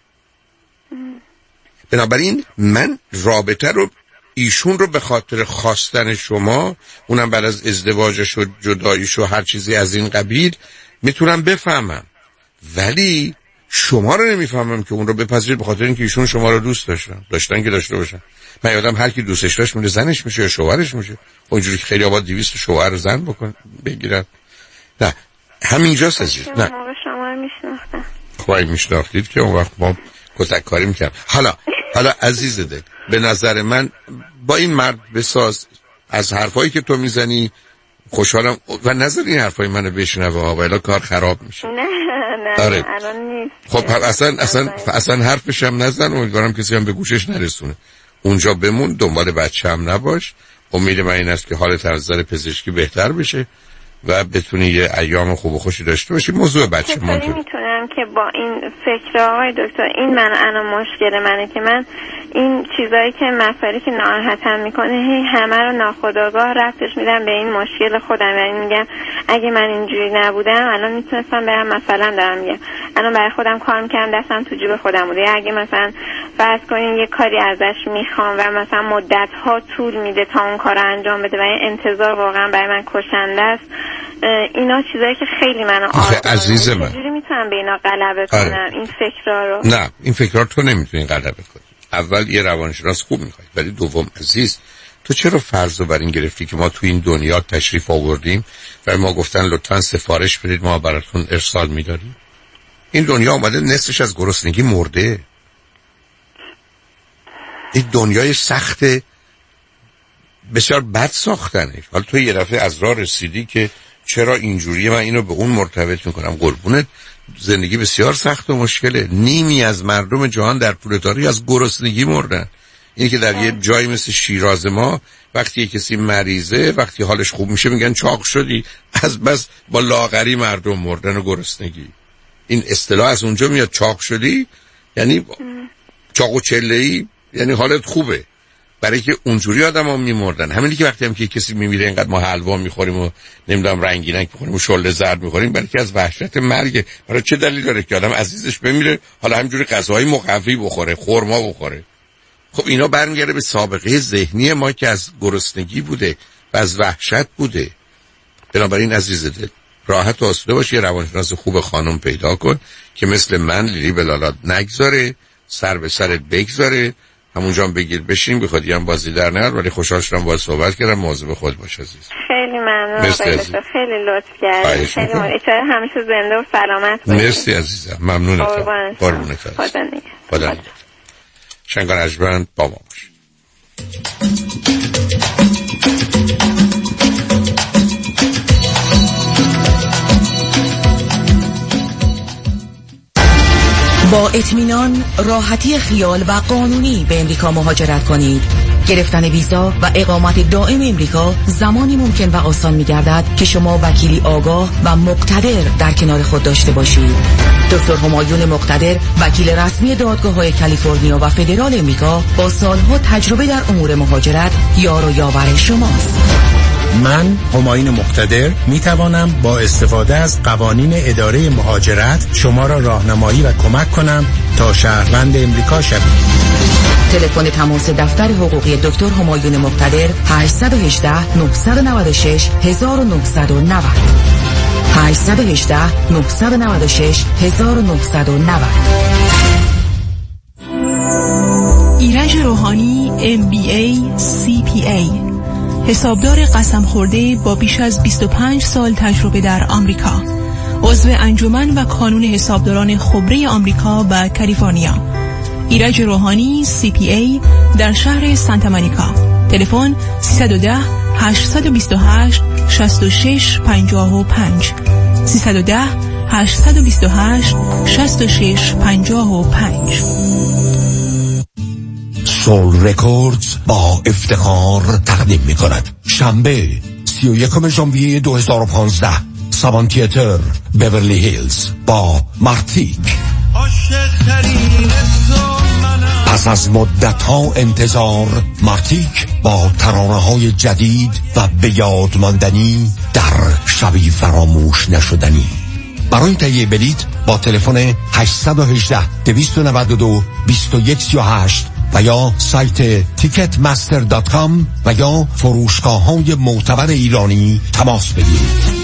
بنابراین من رابطه رو ایشون رو به خاطر خواستن شما، اونم بعد از ازدواجش و جداییش و هر چیزی از این قبیل، میتونم بفهمم، ولی شما رو نمیفهمم که اون رو بپذیرید به خاطر اینکه ایشون شما رو دوست داشتن داشتن که داشته باشن. من یادم هر کی دوستش داشت میره زنش میشه یا شوهرش میشه. اونجوری که خیلی آباد دویست شوهر زن بکن بگیرن. نه همینجاست عزیز. نه شما رو میشناختم. خواهی میشناختید که اون وقت ما کتک کاری میکردم. حالا حالا عزیز دل، به نظر من با این مرد بساز، از حرفایی که تو میزنی خوشحالم و نظر این حرفای منو بشنوه ها، ولی کار خراب میشه. نه نه آره. الان نیست. خب اصلا اصلا اصلا حرفش هم نزن، امیدوارم کسی هم به گوشش نرسونه. اونجا بمون، دنبال بچه هم نباش. امید من این است که حالت از نظر پزشکی بهتر بشه و بتونی یه ایام خوب و خوشی داشته باشی. موضوع بچه من میتونم که با این فکر آقای دکتر، این من انا مشکل منه که من این چیزایی که مسائلی که ناراحتم میکنه هی همه رو ناخودآگاه ربطش میدم به این مشکل خودم. یعنی میگم اگه من اینجوری نبودم الان میتونستم برم، مثلا دارم میگم الان برای خودم کار میکردم دستم تو جیب خودم بوده. اگه مثلا فرض کنین یه کاری ازش میخوام و مثلا مدت ها طول میده تا اون کار انجام بده و این انتظار واقعا برای من کشنده است. اینا چیزایی که خیلی منو آزار عزیز من چجوری میتونم به اینا غلبه کنم؟ آره. این فکرها رو نه، این فکرها تو نمیتونی غلبه کنی. اول یه روانشناس خوب میخوای، ولی دوم عزیز تو چرا فرض رو بر این گرفتی که ما تو این دنیا تشریف آوردیم و ما گفتن لطفاً سفارش بدید ما براتون ارسال میداریم؟ این دنیا اومده نصفش از گرسنگی مرده. این دنیای سخت بسیار بد ساختنه. حالا تو یه دفعه از راه رسیدی که چرا اینجوریه، من اینو به اون مرتبط میکنم. قربونت، زندگی بسیار سخت و مشکله. نیمی از مردم جهان در طول تاریخ از گرسنگی مردن. اینی که در یه جایی مثل شیراز ما وقتی کسی مریضه، وقتی حالش خوب میشه میگن چاق شدی، از بس با لاغری مردم مردن و گرسنگی. این اصطلاح از اونجا میاد، چاق شدی یعنی چاق و چله‌ای، یعنی حالت خوبه. برای که اونجوری آدما میمردن. همینی که وقتی هم که کسی میمیره اینقدر ما حلوا میخوریم و نمیدونم رنگینک میخوریم و شله زرد میخوریم، برای که از وحشت مرگ. برای چه دلیل داره که آدم عزیزش بمیره حالا همینجوری غذاهای مقوی بخوره، خرما بخوره؟ خب اینا برمیگرده به سابقه ذهنی ما که از گرسنگی بوده و از وحشت بوده. بنابراین عزیز دل، راحت و آسوده باش، یه روانشناس خوب خانم پیدا کن که مثل من لیلی بلالات نگذاره، سر به سرت بگذاره، همونجا هم بگیر بشین، بخواد هم بازی در نیار. ولی خوشحال شدم باهات صحبت کردم. مواظب خود باش عزیز. خیلی ممنون. خیلی لطف کردید. خیلی ممنون. ایشالا همیشه زنده و سلامت باشید. مرسی عزیزم. ممنونم. قربونت. خدا نگهدار. خدا نگهدار. شنگان اجبند با ما باش. با اطمینان، راحتی خیال و قانونی به امریکا مهاجرت کنید. گرفتن ویزا و اقامت دائم امریکا زمانی ممکن و آسان می‌گردد که شما وکیلی آگاه و مقتدر در کنار خود داشته باشید. دکتر همایون مقتدر، وکیل رسمی دادگاه‌های کالیفرنیا و فدرال امریکا با سالها تجربه در امور مهاجرت، یار و یاور شماست. من همایون مقتدر می توانم با استفاده از قوانین اداره مهاجرت شما را راهنمایی و کمک کنم تا شهروند امریکا شوید. تلفن تماس دفتر حقوقی دکتر همایون مقتدر هشت یک هشت نه نه شش نه نه نه نه هشت یک هشت نه نه شش نه نه نه نه. ایرج روحانی ام بی ای سی پی ای، حسابدار قسم خورده با بیش از بیست و پنج سال تجربه در آمریکا، عضو انجمن و کانون حسابداران خبره آمریکا و کالیفرنیا. ایرج روحانی سی پی ای در شهر سانتا مونیکا. تلفن سیصد و ده هشتصد و بیست و هشت شصت و شش پنجاه و پنج سیصد و ده هشتصد و بیست و هشت شصت و شش پنجاه و پنج. سول رکوردز با افتخار تقدیم می کند شنبه سی و یکم ژانویه دو هزار و پانزده، سابان تیاتر، بیورلی هیلز با مارتیک. پس از مدت ها انتظار، مارتیک با ترانه های جدید و به یاد ماندنی در شبی فراموش نشدنی. برای تهیه بلیط با تلفن هشت یک هشت دویست و نود و دو بیست و یک سی و هشت و یا سایت تیکت مستر دات کام و یا فروشگاه‌های معتبر ایرانی تماس بگیرید.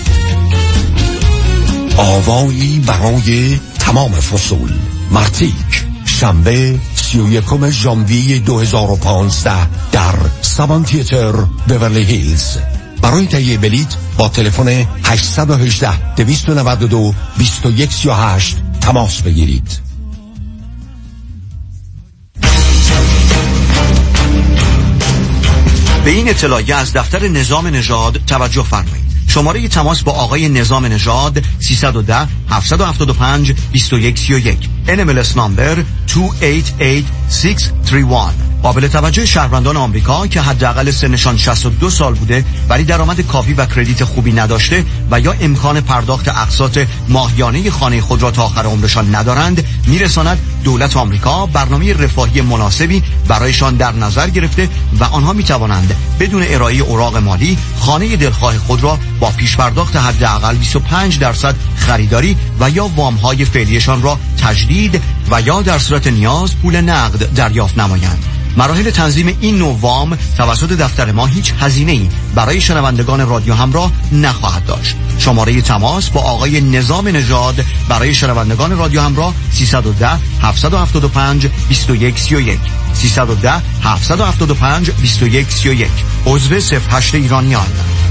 آوایی برای تمام فصول. مارتیک، شنبه سی و یکم ژانویه دو هزار و پانزده در سابان تیاتر، بیورلی هیلز. برای تهیه بلیط با تلفن هشت یک هشت دویست و نود و دو بیست و یک سی و هشت تماس بگیرید. به این اطلاعیه از دفتر نظام نژاد توجه فرمایید. شماره تماس با آقای نظام نژاد سیصد و ده هفتصد و هفتاد و پنج بیست و یک سی و یک. ان ام ال اس نمبر دو هشت هشت شش سه یک. قابل توجه شهروندان آمریکا که حداقل سنشان شصت و دو سال بوده ولی درآمد کافی و کردیت خوبی نداشته و یا امکان پرداخت اقساط ماهیانه خانه خود را تا آخر عمرشان ندارند، میرساند دولت آمریکا برنامه رفاهی مناسبی برایشان در نظر گرفته و آنها میتوانند بدون ارائه اوراق مالی خانه دلخواه خود را با پیش پرداخت حداقل بیست و پنج درصد خریداری و یا وام‌های فعلیشان را تجدید و یا در صورت نیاز پول نقد دریافت نمایند. مراحل تنظیم این نوع وام توسط دفتر ما هیچ هزینه‌ای برای شنوندگان رادیو همراه نخواهد داشت. شماره تماس با آقای نظام نژاد برای شنوندگان رادیو همراه سیصد و ده هفتصد و هفتاد و پنج بیست و یک سی و یک سیصد و ده هفتصد و هفتاد و پنج بیست و یک سی و یک. عضو صفر هشت ایرانیان.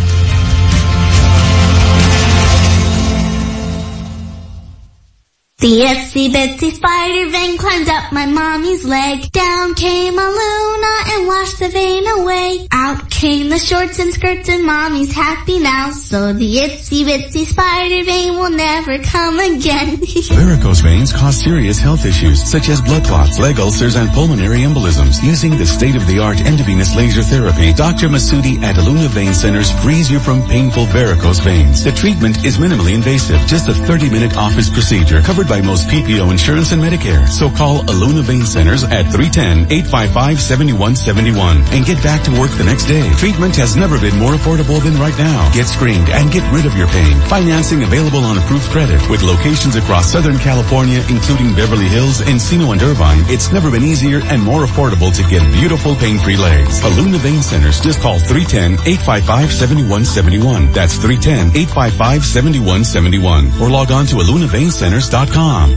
The itsy bitsy spider vein climbed up my mommy's leg. Down came a Luna and washed the vein away. Out came the shorts and skirts and mommy's happy now. So the itsy bitsy spider vein will never come again. Varicose veins cause serious health issues such as blood clots, leg ulcers, and pulmonary embolisms. Using the state-of-the-art endovenous laser therapy, Doctor Masudi at Aluna Vein Centers frees you from painful varicose veins. The treatment is minimally invasive, just a thirty-minute office procedure covered Covered by most P P O insurance and Medicare. So call Aluna Vein Centers at three one zero, eight five five, seven one seven one and get back to work the next day. Treatment has never been more affordable than right now. Get screened and get rid of your pain. Financing available on approved credit with locations across Southern California, including Beverly Hills, Encino, and Irvine. It's never been easier and more affordable to get beautiful pain-free legs. Aluna Vein Centers. Just call three one zero, eight five five, seven one seven one. That's three one zero, eight five five, seven one seven one. Or log on to aluna vein centers dot com.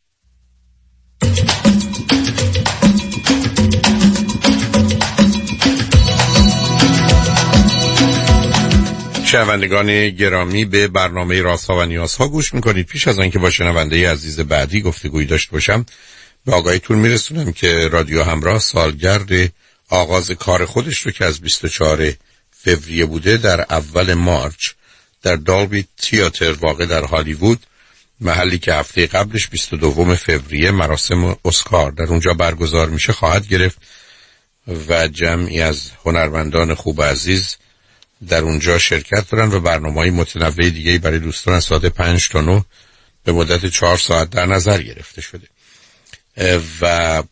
شنوندگان گرامی، به برنامه رازها و نیازها گوش میکنید. پیش از آنکه با شنونده عزیز بعدی گفتگویی داشته باشم، به آگاهیتون میرسونم که رادیو همراه سالگرد آغاز کار خودش رو که از بیست و چهارم فوریه بوده، در اول مارچ در دالبی تئاتر واقع در هالیوود، محلی که هفته قبلش بیست و دوم فوریه مراسم اسکار در اونجا برگزار میشه، خواهد گرفت و جمعی از هنرمندان خوب و عزیز در اونجا شرکت دارن و برنامه‌های متنوع دیگه‌ای برای دوستان از ساعت پنج تا نه به مدت چهار ساعت در نظر گرفته شده و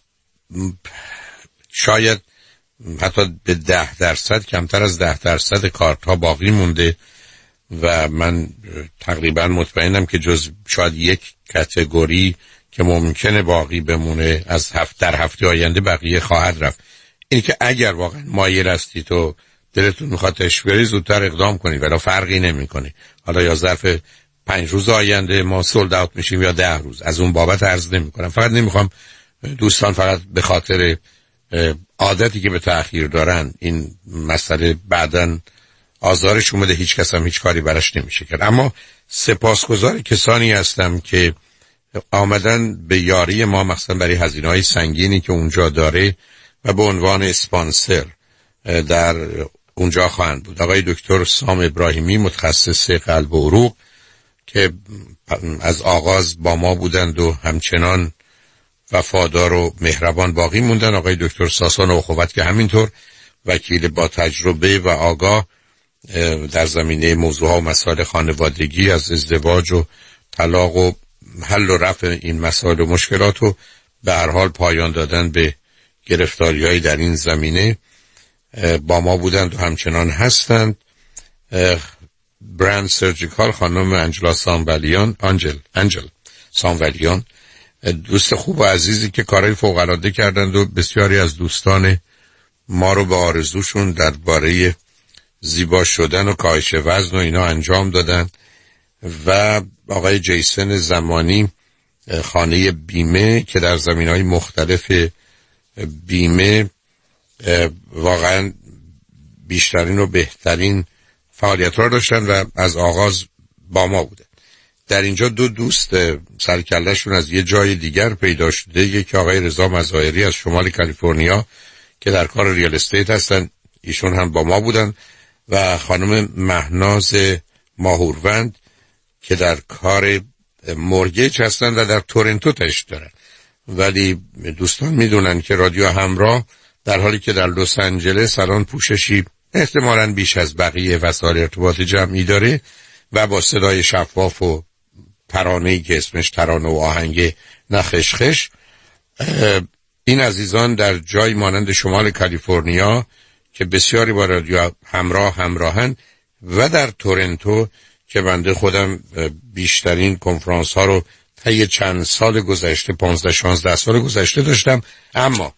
شاید حتی به ده درصد، کمتر از ده درصد کارت ها باقی مونده و من تقریبا مطمئنم که جز شاید یک کاتگوری که ممکنه باقی بمونه از هفته در هفته آینده بقیه خواهد رفت. اینی که اگر واقعا مایل هستید تو دلتون میخواد تشویری زودتر اقدام کنید، ولی فرقی نمیکنه حالا یا ظرف پنج روز آینده ما سولد اوت میشیم یا ده روز، از اون بابت عرض نمیکنم. فقط نمیخوام دوستان فقط به خاطر عادتی که به تأخیر دارن این مسئله بعداً آزارشون بده، هیچ کس هم هیچ کاری براش نمیشه کرد. اما سپاسگزار کسانی هستم که آمدن به یاری ما، مخصوصا برای هزینه‌های سنگینی که اونجا داره و به عنوان اسپانسر در اونجا خواهند بود. آقای دکتر سام ابراهیمی، متخصص قلب و عروق که از آغاز با ما بودند و همچنان وفادار و مهربان باقی موندن. آقای دکتر ساسان اخوت که همینطور وکیل با تجربه و آگاه در زمینه موضوعها و مسائل خانوادگی، از ازدواج و طلاق و حل و رفع این مسائل و مشکلات و به هر حال پایان دادن به گرفتاری‌های در این زمینه با ما بودند و همچنان هستند. برند سرجیکال خانم انجلا سامولیان، انجل انجل سامولیان، دوست خوب و عزیزی که کارهای فوق‌العاده کردند و بسیاری از دوستان ما رو به آرزوشون درباره زیبا شدن و کاهش وزن و اینا انجام دادن. و آقای جیسن زمانی، خانه بیمه که در زمینهای مختلف بیمه واقعا بیشترین و بهترین فعالیت را داشتن و از آغاز با ما بودن. در اینجا دو دوست سرکله‌شون از یه جای دیگر پیدا شده، یکی آقای رضا مظاهری از شمال کالیفرنیا که در کار ریال استیت هستن، ایشون هم با ما بودن، و خانم مهناز ماهوروند که در کار مورگیج هستن و در تورنتو تشت دارن. ولی دوستان میدونن که رادیو همراه در حالی که در لس آنجلس الان پوششی احتمالاً بیش از بقیه وسایل ارتباط جمعی داره و با صدای شفاف و ترانه‌ای که اسمش ترانه و آهنگ نخشخش، این عزیزان در جای مانند شمال کالیفرنیا که بسیاری با رادیو همراه همراهن و در تورنتو که بنده خودم بیشترین کنفرانس ها رو طی چند سال گذشته، پانزده شانزده سال گذشته داشتم. اما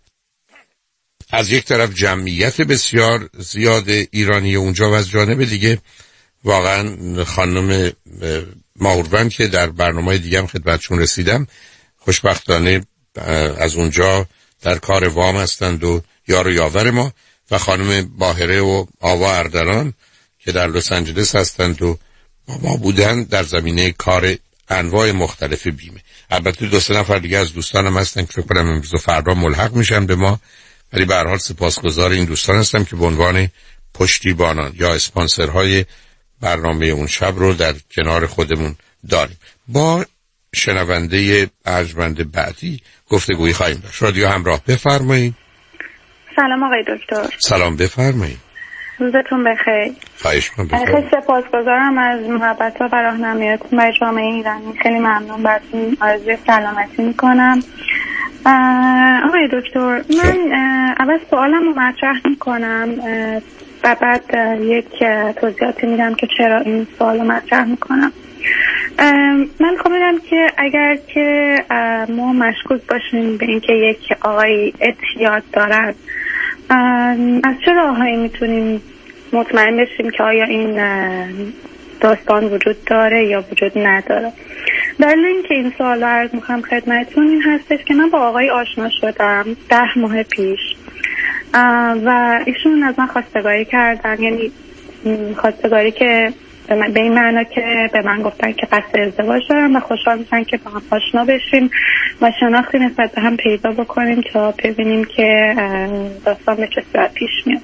از یک طرف جمعیت بسیار زیاد ایرانی اونجا و از جانب دیگه واقعا خانم ماهوروند که در برنامه دیگه هم خدمتشون رسیدم، خوشبختانه از اونجا در کار وام هستند و یار و یاور ما، و خانم باهره و آوا اردلان که در لس آنجلس هستند و با ما بودن در زمینه کار انواع مختلف بیمه. البته دو سه نفر دیگه از دوستانم هستن که فکر کنم امروز و فردا ملحق میشن به ما، ولی به هر حال سپاسگزار این دوستان هستم که به عنوان پشتیبانان یا اسپانسرهای برنامه اون شب رو در کنار خودمون داریم. با شنونده ارجمند بعدی گفتگویی خواهیم داشت. رادیو همراه، بفرمایید. سلام آقای دکتر. سلام، بفرمایید. روزتون بخیر. خواهش می‌کنم. خیلی سپاسگزارم از محبت و راهنماییتون برای جامعه ایرانی. خیلی ممنون براتون آرزوی سلامتی میکنم. آقای دکتر، من اول سوالم رو مطرح میکنم و بعد یک توضیحاتی میدم که چرا این سوال رو مطرح میکنم. من میخوام بگم که اگر که ما مشکوک باشیم به اینکه یک آقای اعتیاد دارد، از چه راههایی میتونیم مطمئن بشیم که آیا این داستان وجود داره یا وجود نداره؟ دلیل اینکه این سوال رو عرض میکنم خدمتتون این هستش که من با آقای آشنا شدم ده ماه پیش و ایشون از من خواستگاری کردن، یعنی خواستگاری که به این معنا که به من گفتن که قصد ازدواج دارم و خوشحال میشن که با هم آشنا بشیم و شناختی نسبت به هم پیدا بکنیم تا ببینیم که داستان به چه صورت پیش میاد.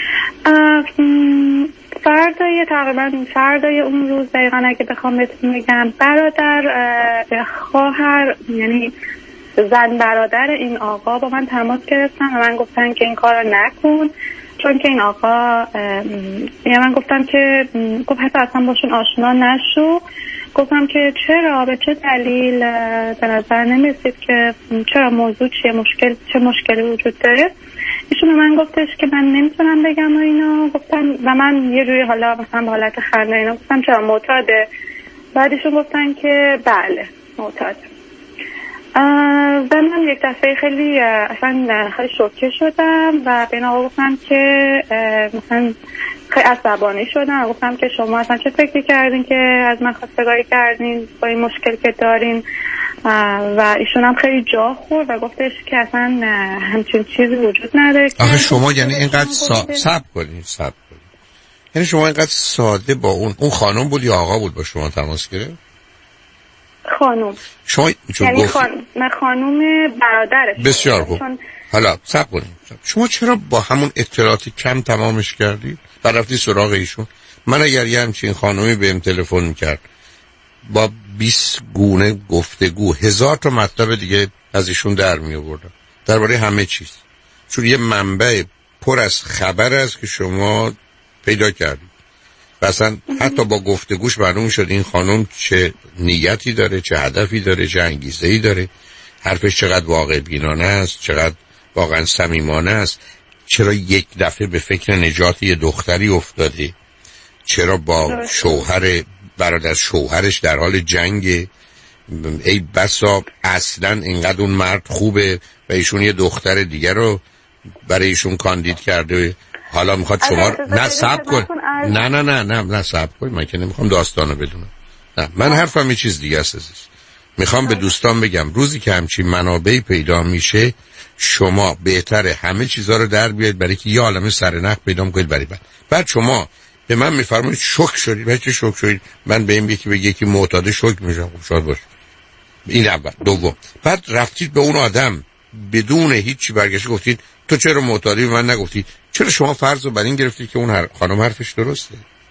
فردای تقریبا فردای اون روز دقیقا اگه بخوام بهتون بگم، برادر خواهر یعنی زن برادر این آقا با من تماس گرفتن و من گفتن که این کار رو نکن، چون که این آقا یعنی من گفتم که گفت حتی اصلا باشون آشنا نشو. گفتم که چرا، به چه دلیل، به نظر نمی‌رسید که چرا، موضوع چیه، مشکل چه مشکلی وجود داره. ایشون به من گفتش که من نمیتونم بگم و اینا. گفتم و من یه جوری حالا مثلا به حالت خنده اینا گفتم چرا، معتاده؟ بعدشون گفتن که بله معتاده. و من یک دفعه خیلی اصلا خیلی شوکه شدم و به این آقا گفتم که مثلا خیلی عصبانی شدم و گفتم که شما اصلا چه فکری کردین که از من خواستگاری کردین با این مشکل که دارین؟ و ایشون هم خیلی جا خورد و گفتش که اصلا همچین چیزی وجود نداره. آخه شما یعنی اینقدر سا... سب کنید سب کنید یعنی شما اینقدر ساده با اون اون خانم بود یا آقا بود با شما تماس گرفت؟ خانم. شما یعنی خانم من خانم برادرش. بسیار خوب. چون... حالا سب کنید، شما چرا با همون اطلاعاتی کم تمامش کردید؟ بعد رفتی سراغ ایشون؟ من اگر یه همچین خانمی بهم تلفن میکرد با بیست گونه گفتگو هزار تا مطلب دیگه از ایشون در می آوردم درباره همه چیز، چون یه منبع پر از خبر است که شما پیدا کردید و اصلا حتی با گفتگوش معلوم شد این خانم چه نیتی داره، چه هدفی داره، چه انگیزه‌ای داره، حرفش چقدر واقع بینانه است، چقدر واقعا صمیمانه است، چرا یک دفعه به فکر نجات یه دختری افتاده، چرا با شوهر برادر شوهرش در حال جنگ، ای بسا اصلا اینقدر اون مرد خوبه و ایشون یه دختر دیگر رو برای ایشون کاندید کرده، حالا میخواد شما نه صبر کن نه نه نه نه نه صبر کن، من که نمیخوام داستانو بدونم، نه من حرفم یه چیز دیگه است. میخوام به دوستان بگم روزی که همچین منابعی پیدا میشه شما بهتره همه چیزا رو در بیارید برای که یه عالمه سرنخ پیدا کنید برای بعد بعد شما به من میفرمایید شوک شدید. بچه شوک شدید؟ من به این یکی بگه یکی معتاد شوک میشم، خب شاد باش. این اول. دوم، بعد رفتید به اون آدم بدون هیچی برگشت گفتید تو چرا معتادی؟ به من نگفتید. چرا شما فرض رو بر این گرفتید که اون هر خانم حرفش درسته؟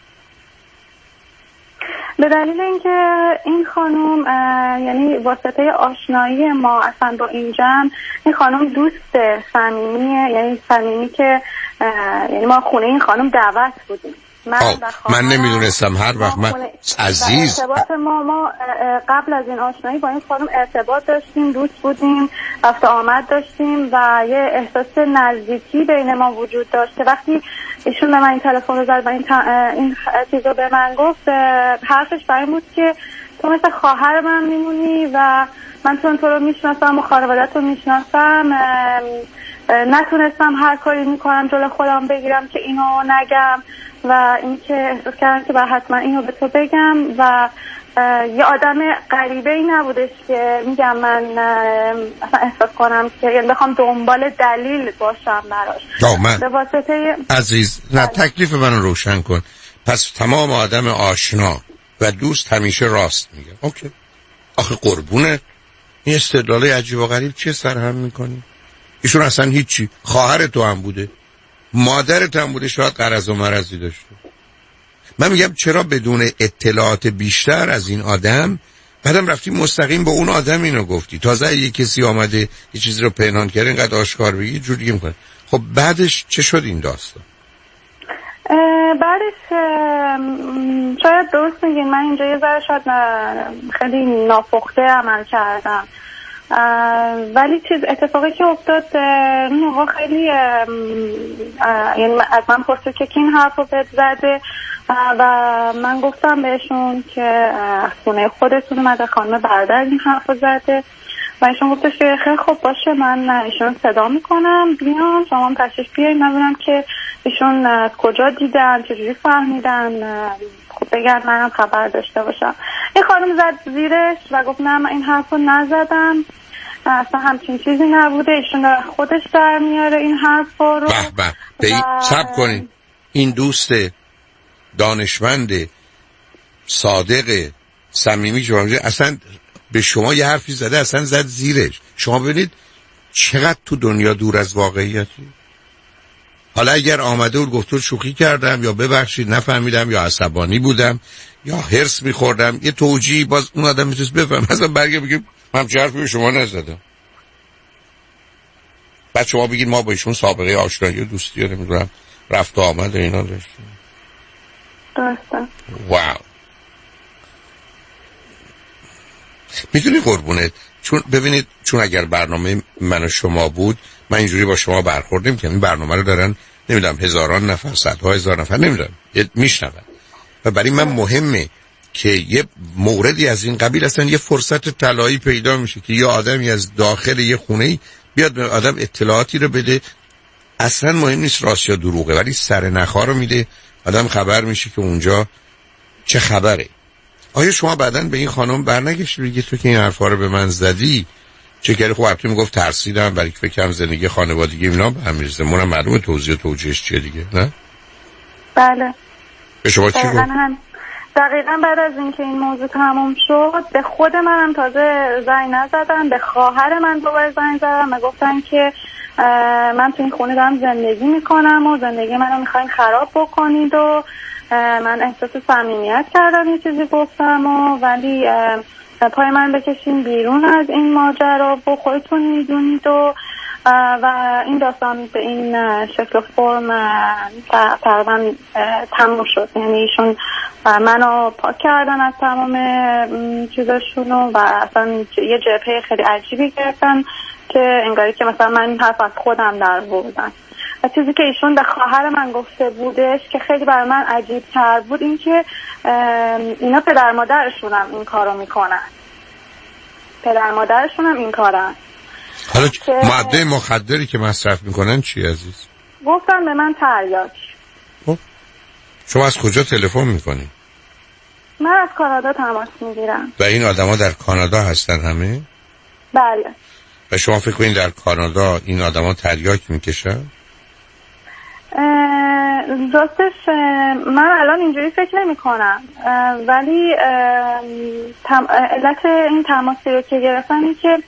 به دلیل اینکه این خانم یعنی واسطه آشنایی ما اصلا با این جمع، این خانم دوست صمیمیه، یعنی صمیمی که یعنی ما خونه این خانم دعوت بودیم. من, من نمیدونستم هر وقت من عزیز ارتباط ما ما قبل از این آشنایی با این خانم ارتباط داشتیم، دوست بودیم، رفت آمد داشتیم و یه احساس نزدیکی بین ما وجود داشته. وقتی ایشون به من این تلفن رو زد و این, این چیز رو به من گفت، حرفش برای بود که تو مثل خواهر من میمونی و من چون تو رو میشناسم و خانوادت رو میشناسم نتونستم هر کاری میکنم جلو خودم بگیرم که اینو نگم و اینکه احساس کردم که باید حتما اینو به تو بگم و یه آدم غریبه ای نبودش که میگم من اصلا احساس کنم که یعنی بخوام دنبال دلیل باشم براش. من به واسطه عزیز نه تکلیف منو روشن کن. پس تمام آدم آشنا و دوست همیشه راست میگه. اوکی. آخه قربونه این استدلال عجیب و غریب چیه سرهم میکنی؟ ایشون اصلا هیچی. خواهر تو هم بوده، مادرت هم بوده، شاید غرض و مرضی داشته. من میگم چرا بدون اطلاعات بیشتر از این آدم بعدم رفتی مستقیم به اون آدم اینو گفتی؟ تازه یه کسی آمده یه چیزی رو پنهان کرده اینقدر آشکار بگی جور دیگه میکنه. خب بعدش چه شد این داستان؟ بعدش شاید درست میگین، من اینجا یه ذره شاید خیلی ناپخته عمل کردم، ولی چیز اتفاقی که افتاد اون موقع خیلی یعنی از من پرسید که کی این حرف رو بهت زده و من گفتم بهشون که خونه خودتون اومده خانم برادر این حرف رو زده و ایشون گفتش که خیلی خوب باشه، من ایشون صدا میکنم بیان شما هم تشریف بیایید نبینم که ایشون از کجا دیدن چجوری فهمیدن، خب بگرد منم خبر داشته باشم. این خانم زد زیرش و گفت نه من این حرف رو نزدم، اصلا همچین چیزی نبوده، ایشون خودش در میاره این حرف رو. به به و... سب کنید، این دوست دانشمند صادق صمیمی شما اصلا به شما یه حرفی زده اصلا زد زیرش. شما ببینید چقدر تو دنیا دور از واقعیتی. حالا اگر آمده و گفت شوخی کردم یا ببخشید نفهمیدم یا عصبانی بودم یا هرس میخوردم، یه توجیهی باز اون آدم میتونست بفهم. مثلا برگه بگیم من چه حرفی به شما نزدم، بعد شما بگید ما با ایشون سابقه آشنایی و دوستی رو نمیدونم رفت و آمد و اینا داشتیم. درسته. واو. میدونی قربونت، چون ببینید چون اگر برنامه من و شما بود من اینجوری با شما برخورد نمی‌کردم. این برنامه رو دارن نمیدونم هزاران نفر، صدها هزار نفر نمیدونم میشنون و برای من مهمه که یه موردی از این قبیل اصلا یه فرصت طلایی پیدا میشه که یه آدمی از داخل یه خونه‌ای بیاد به آدم اطلاعاتی رو بده. اصلا مهم نیست راست یا دروغه، ولی سر نخا رو میده، آدم خبر میشه که اونجا چه خبره. آیا شما بعداً به این خانم برنگشتی بگی تو که این حرفا رو به من زدی چه کردی؟ خب البته میگفت ترسیدم برای که فکرم زندگی خانوادگی اینا به هم میرسه. منم معلومه توضیح و توجیهش چیه دیگه، نه؟ بله. به شما چی گفت؟ دقیقاً بعد از اینکه این موضوع تموم شد به خود منم تازه زنگ نزدن، به خواهر من دوباره زنگ زدم و گفتن که من تو این خونه دارم زندگی میکنم و زندگی منو میخواین خراب بکنید و من احساس صمیمیت کردم یه چیزی گفتم و ولی پای من بکشین بیرون از این ماجرا و خودتون میدونید و و این داستان به این شکل و فرم تقریبا تموم شد. یعنی ایشون منو پاک کردن از تمام چیزاشونو و اصلا یه جبهه خیلی عجیبی گرفتن که انگاری که مثلا من این حرف از خودم در بردن. و چیزی که ایشون به خواهر من گفته بودش که خیلی برای من عجیب تر بود این که اینا پدر مادرشون هم این کارو میکنن، پدر مادرشون هم این کارن. حالا ماده مخدری که مصرف میکنن چی عزیز؟ گفتن به من تریاک. خب شما از کجا تلفن میکنی؟ من از کانادا تماس میگیرم. و این آدما در کانادا هستن همه؟ بله. و شما فکر کنید در کانادا این آدما تریاک میکشن؟ راستش من الان اینجوری فکر نمی کنم، ولی تم... علت این تماسی رو که گرفتم این که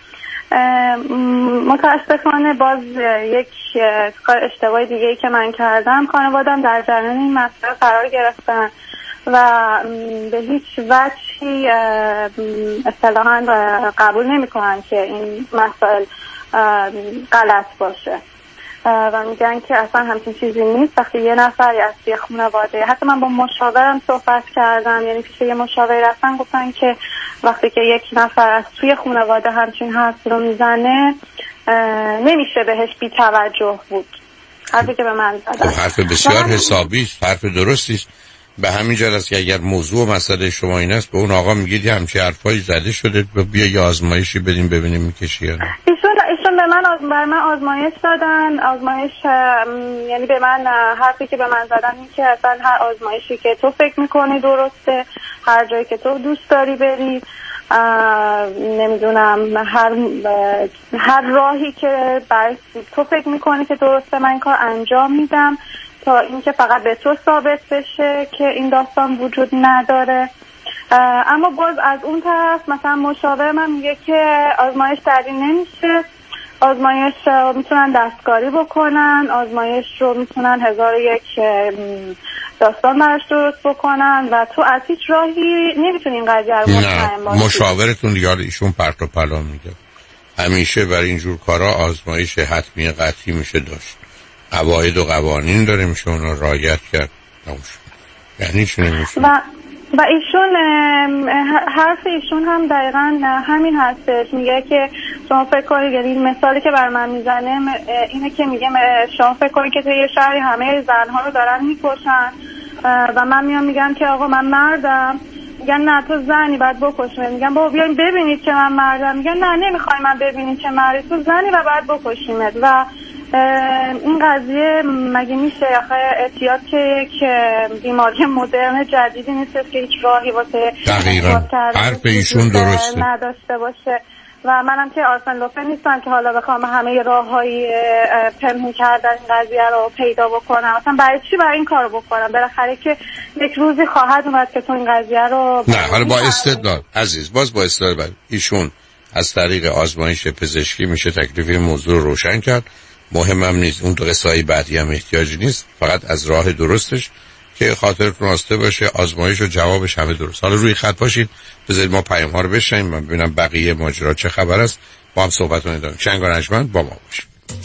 متاسفانه باز یک کار اشتباهی دیگه ای که من کردم خانوادم در جریان این مسئله قرار گرفتن و به هیچ وجهی اصطلاحاً قبول نمی کنن که این مسائل غلط باشه و میگن که اصلا همچین چیزی نیست. وقتی یه نفری از توی خانواده، حتی من با مشاورم صحبت کردم، یعنی پیش یه مشاور رفتن گفتن که وقتی که یک نفر از توی خانواده همچین حرف رو میزنه نمیشه بهش بی توجه بود. حرفی که به من زدن حرف بسیار حسابی است، حرف درستی است. به همین جهت است که اگر موضوع و مسئله شما این است به اون آقا میگید همچین حرفایی زده شده و بیا یه آزمایشی بدیم ببینیم میکشی یا نه. ایشون ایشون به من آز... بر من آزمایش دادن. آزمایش یعنی به من حرفی که به من زدن این که اصلا هر آزمایشی که تو فکر میکنی درسته، هر جایی که تو دوست داری بری، نمیدونم هر هر راهی که برای تو فکر میکنی که درسته من این کار انجام میدم تا اینکه فقط به تو ثابت بشه که این داستان وجود نداره. اما باز از اون طرف مثلا مشاور من میگه که آزمایش دلیل نمیشه، آزمایش میتونن دستکاری بکنن، آزمایش رو میتونن هزار و یک داستان براش درست بکنن و تو از هیچ راهی نمیتونی این قضیه رو مطمئن باشی. مشاورتون دیگه ایشون پرت و پلا میگه همیشه برای اینجور کارا آزمایش حتمی قطعی میشه داشت، قواعد و قوانین داره میشه اونا رعایت کرد. یعنی چی نمیشه؟ و و ایشون حرف ایشون هم دقیقا همین هستش، میگه که شما فکر کنید، یعنی مثالی که بر من میزنه اینه که میگه شما فکر کنید که توی یه شهری همه زنها رو دارن میکشن و من میام میگم که آقا من مردم، میگن نه تو زنی باید بکشیمت. میگن بابا بیاین ببینید که من مردم، میگن نه نمیخوای من ببینید که مردی، تو زنی و باید بکشیمت. و این قضیه مگه میشه؟ آخه اعتیاد که یک بیماری مدرن جدیدی نیست که هیچ راهی واسه دقیقاً حرف ایشون درسته نداشته باشه. و منم که آرسن لوپن نیستم که حالا بخوام همه راههای پنهون کردن این قضیه رو پیدا بکنم. اصلا برای چی برای این کارو بکنم؟ بالاخره که یک روزی خواهد اومد که تو این قضیه رو نه حالا با استدلال عزیز، باز با استدلال ایشون از طریق آزمایش پزشکی میشه تکلیف این موضوع رو روشن کرد. مهمم نیست، اون دو قصه‌های بعدی هم احتیاجی نیست، فقط از راه درستش که خاطرتون راسته باشه، آزمایش و جوابش همه درست. حالا روی خط باشید، بذارید ما پیام ها رو بشنیم، من ببینم بقیه ماجرا چه خبر است، با هم صحبتون ادامه. شنگ و رنجمند با ما باشید.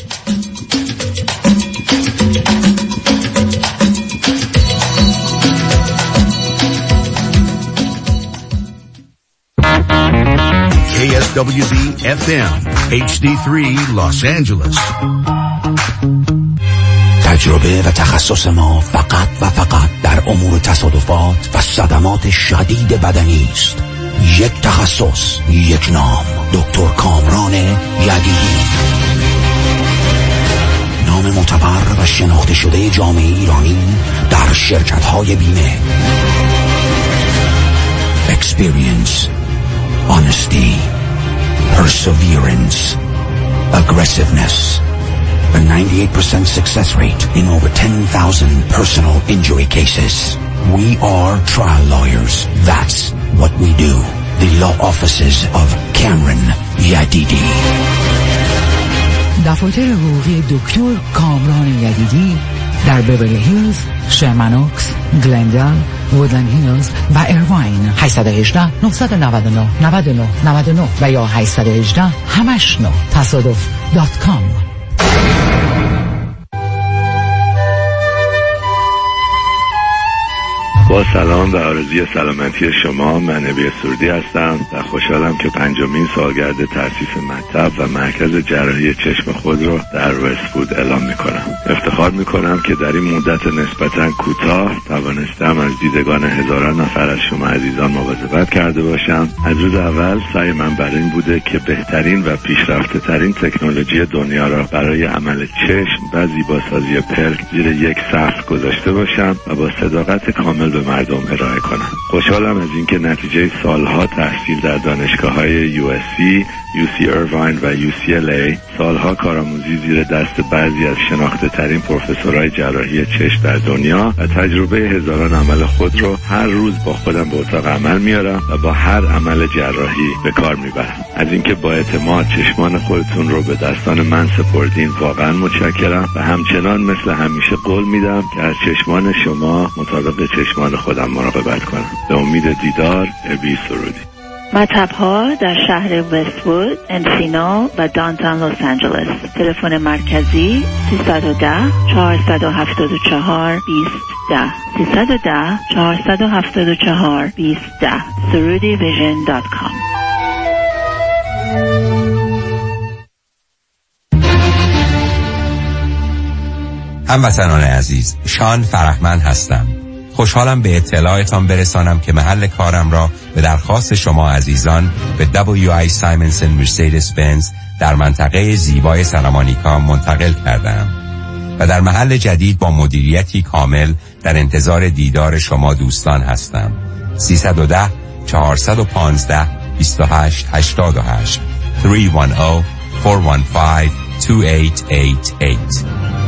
کی اس دبلیو دی اف ام اچ دی سه Los Angeles. تجربه و تخصص ما فقط و فقط در امور تصادفات و صدمات شدید بدنی است. یک تخصص، یک نام، دکتر کامران یدیدی. نام معتبر و شناخته شده جامعه ایرانی در شرکت‌های بیمه. Experience, honesty, perseverance, aggressiveness. A ninety-eight percent success rate in over ten thousand personal injury cases. We are trial lawyers. That's what we do. The law offices of Cameron Yadidi. دفاتر حقوقی دکتر کامران یدیدی در بیولی هیلز، شرمن اوکس، گلندال، وودلند هیلز و ایرواین. هشت یک هشت، نه نه نه، نه نه نه نه و یا هشت یک هشت همش نه تصادف دات کام. با سلام و آرزوی سلامتی شما، من نبی سردی هستم و خوشحالم که پنجمین سالگرد تأسیس مطب و مرکز جراحی چشم خود رو در وست‌وود اعلام میکنم. افتخار میکنم که در این مدت نسبتاً کوتاه توانستم از دیدگان هزاران نفر از شما عزیزان مواظبت کرده باشم. از روز اول سعی من بر این بوده که بهترین و پیشرفته ترین تکنولوژی دنیا را برای عمل چشم و زیباسازی پلک زیر یک سقف گذاشته باشم و با صداقت کامل به مردم ارائه کنم. خوشحالم از اینکه نتیجه سالها تحصیل در دانشگاه‌های یو اس سی، یو سی ایرواین و یو سی ال ای، سالها کارآموزی زیر دست بعضی از شناخته ترین پروفسورهای جراحی چشم در دنیا و تجربه هزاران عمل خود رو هر روز با خودم به اتاق عمل میارم و با هر عمل جراحی به کار میبرم. از اینکه با اعتماد چشمان خودتون رو به دستان من سپردین واقعا متشکرم و همچنان مثل همیشه قول میدم که از چشمان شما مطابق چشمان خودم مراقبت کنم. به امید دیدار، ابی سرودی. مطب‌ها در شهر وست‌وود، انسینو و دانتون لس آنجلس. تلفن مرکزی سیصد و ده چهارصد و هفتاد و چهار بیست ده سیصد و ده چهارصد و هفتاد و چهار بیست ده سرودی ویژن دات کام. هموطنان عزیز، شان فرهمند هستم. خوشحالم به اطلاعتان برسانم که محل کارم را به درخواست شما عزیزان به دبلیو آی سایمنسن مرسدس بنز در منطقه زیبای سلامانیکا منتقل کردم و در محل جدید با مدیریتی کامل در انتظار دیدار شما دوستان هستم. سیصد و ده چهارصد و پانزده بیست و هشت هشتاد و هشت سه یک صفر چهار یک پنج دو هشت هشت هشت.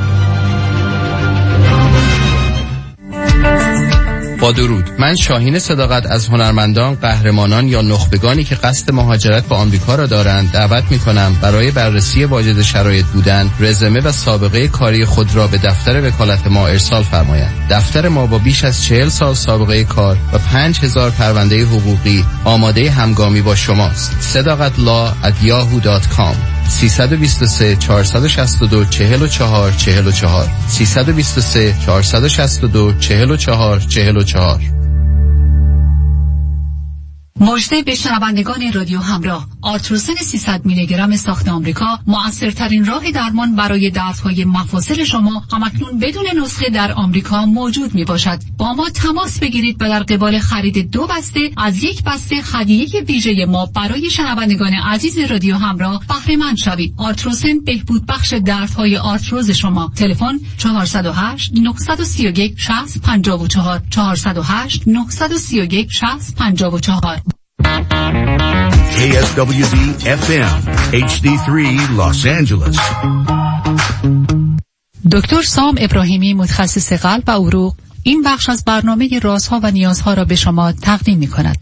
با درود، من شاهین صداقت از هنرمندان، قهرمانان یا نخبگانی که قصد مهاجرت به آمریکا را دارند دعوت می‌کنم برای بررسی واجد شرایط بودن، رزومه و سابقه کاری خود را به دفتر وکالت ما ارسال فرمایند. دفتر ما با بیش از چهل سال سابقه کار و پنج هزار پرونده حقوقی آماده همگامی با شماست. صداقت لا ات یاهو دات کام سه دو سه چهار شش دو چهل و چهار چهل و چهار سه دو سه چهار شش دو چهل و چهار چهل و چهار. مژده به شنوندگان رادیو همراه. آرتروسن سیصد میلی گرم ساخت آمریکا مؤثرترین راه درمان برای دردهای مفاصل شما همکنون بدون نسخه در آمریکا موجود می باشد. با ما تماس بگیرید و در قبال خرید دو بسته از یک بسته هدیه ویژه ما برای شنوندگان عزیز رادیو همراه بهره مند شوید. آرتروسن بهبود بخش دردهای آرتروز شما. تلفن چهار صفر هشت نه سه یک شصت پنجاه و چهار چهار صفر هشت نه سه یک شصت پنجاه و چهار. کی اس دبلیو دی اف ام اچ دی سه Los Angeles. دکتر سام ابراهیمی متخصص قلب و عروق این بخش از برنامه رازها و نیازها را به شما تقدیم می کند.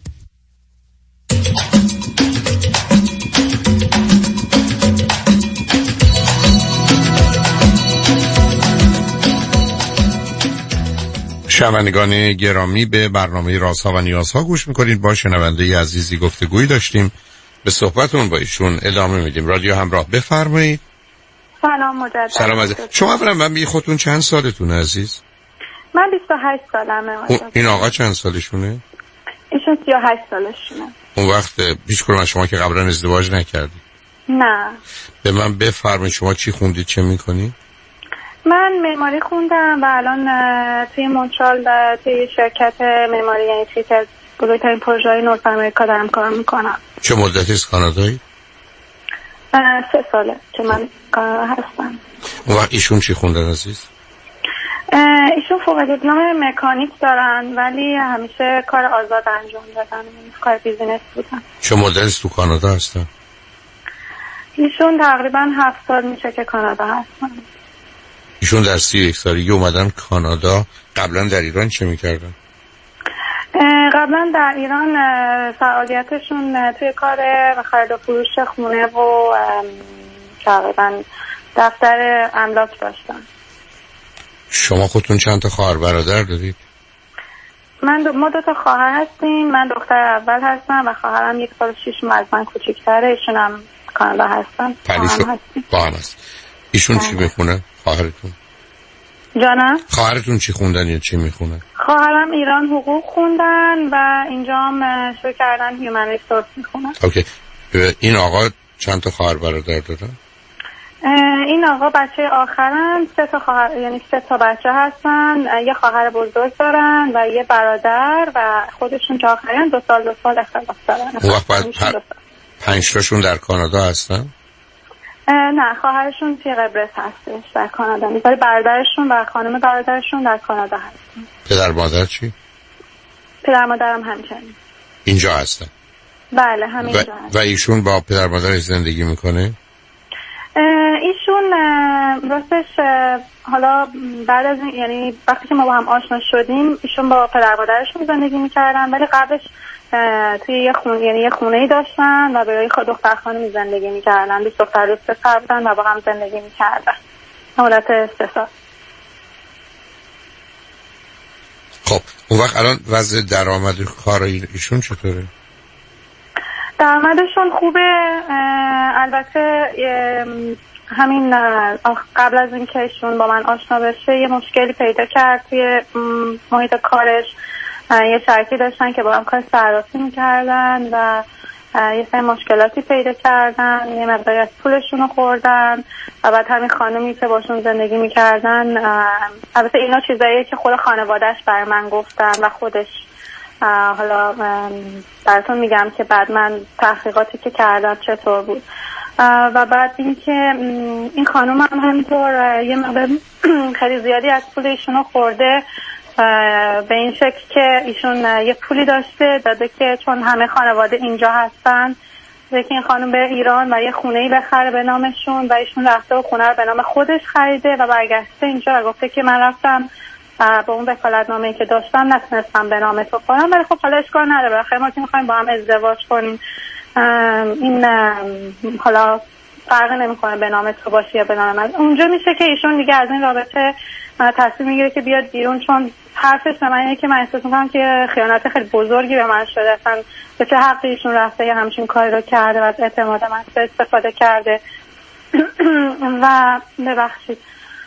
شنوندگان گرامی به برنامه رازها و نیازها گوش میکنید. با شنونده عزیزی گفتگویی داشتیم، به صحبتون با ایشون ادامه میدیم. رادیو همراه، بفرمایید. سلام مجدد. سلام عزیز. شما اولا من بگید خودتون چند سالتونه عزیز؟ من بیست و هشت سالمه. این آقا چند سالشونه؟ ایشون سی و هشت سالشونه. اون وقت هیچ کدوم از شما که قبلا ازدواج نکردید؟ نه. به من بفرمایید شما چی خوندید، چه میکنید؟ من معماری خوندم و الان توی مونترال توی شرکت معماری، یعنی توی که بزرگترین پروژه‌های نورت امریکا دارم کار میکنم. چه مدتی از کانادایی؟ سه ساله که من کانادا هستم. اون وقت ایشون چی خوندن عزیز؟ ایشون فوق دیپلم مکانیک دارن ولی همیشه کار آزاد انجام دادن، کار بیزینس بودن. چه مدتی تو کانادا هستن؟ ایشون تقریبا هفت سال میشه که کانادا هستن. ایشون در سی یک سالگی اومدن کانادا. قبلا در ایران چه میکردن؟ قبلا در ایران فعالیتشون توی کار خرید و فروش خونه و تقریبا دفتر املاک داشتن. شما خودتون چند تا خواهر برادر دارید؟ من دو ما دو تا خواهر هستیم. من دختر اول هستم و خواهرم یک سال و شش ماه از من کوچیک‌تره. ایشون هم کانادا هستن. پریشون با هم هست. ایشون چی میخونه؟ خواهرتون؟ جانم؟ خواهرتون چی خوندن یا چی میخونن؟ خواهرم ایران حقوق خوندن و اینجا هم شروع کردن هیومن ریسورس میخونن. اوکی. این آقا چند تا خواهر برادر دارن؟ این آقا بچه آخرن. سه تا خواهر، یعنی سه تا بچه هستن. یه خواهر بزرگ دارن و یه برادر و خودشون که آخرین دو سال دو سال اختلاف دارن. اون وقت باید پ... پنج تاشون در کانادا هستن؟ نه، خواهرشون توی قبرس هستش در کانادا. ولی برادرشون و خانم برادرشون در کانادا هستن. پدر مادر چی؟ پدر مادرم همچنین اینجا هستن. بله همینجا هستن. و ایشون با پدر مادرش زندگی میکنه؟ ایشون راستش حالا بعد از یعنی وقتی که ما با هم آشنا شدیم ایشون با پدر مادرشون زندگی میکردن ولی قبلش توی یه خونه، یعنی یه خونه‌ای داشتن و برای خود دختر خانمی زندگی میکردن. دوست دختر دوست پسر بودن و با هم زندگی میکردن مدت سه سال. خب اون وقت الان وضع درآمد کار ایشون چطوره؟ درآمدشون خوبه. البته همین قبل از اینکه ایشون با من آشنا بشه یه مشکلی پیدا کرد توی محیط کارش. یه شرکی داشتن که با هم کار صرافی میکردن و یه سری مشکلاتی پیدا کردن، یه مقداری از پولشون رو خوردن و بعد همین خانمی که باشون زندگی میکردن، البته اینا چیزاییه که خود خانوادهش برای من گفتن و خودش حالا براتون میگم که بعد من تحقیقاتی که کردم چطور بود. و بعد اینکه این خانم هم همینطور یه مقدار خیلی زیادی از پول ایشونو خورده به این شکل که ایشون یه پولی داشته داده که چون همه خانواده اینجا هستن که این خانم به ایران و یه خونه‌ای بخره به نامشون و ایشون رفته و خونه رو به نام خودش خریده و برگشته اینجا و گفته که من رفتم با اون وکالتنامه‌ای که داشتم نتونستم به نام تو کنم ولی خب حالا اشکال نداره، آخه ما که می‌خوایم با هم ازدواج کنیم این حالا فرق نمی‌کنه به نام تو باشی یا به نام من. اونجا میشه که ایشون دیگه از این رابطه تصمیم میگیره که بیاد بیرون، چون حرفش به من اینه که من احساس میکنم که خیانت خیلی بزرگی به من شده، اصلا به چه حقی ایشون رفته یا همچین کاری رو کرده و از اعتماد من استفاده کرده و ببخشید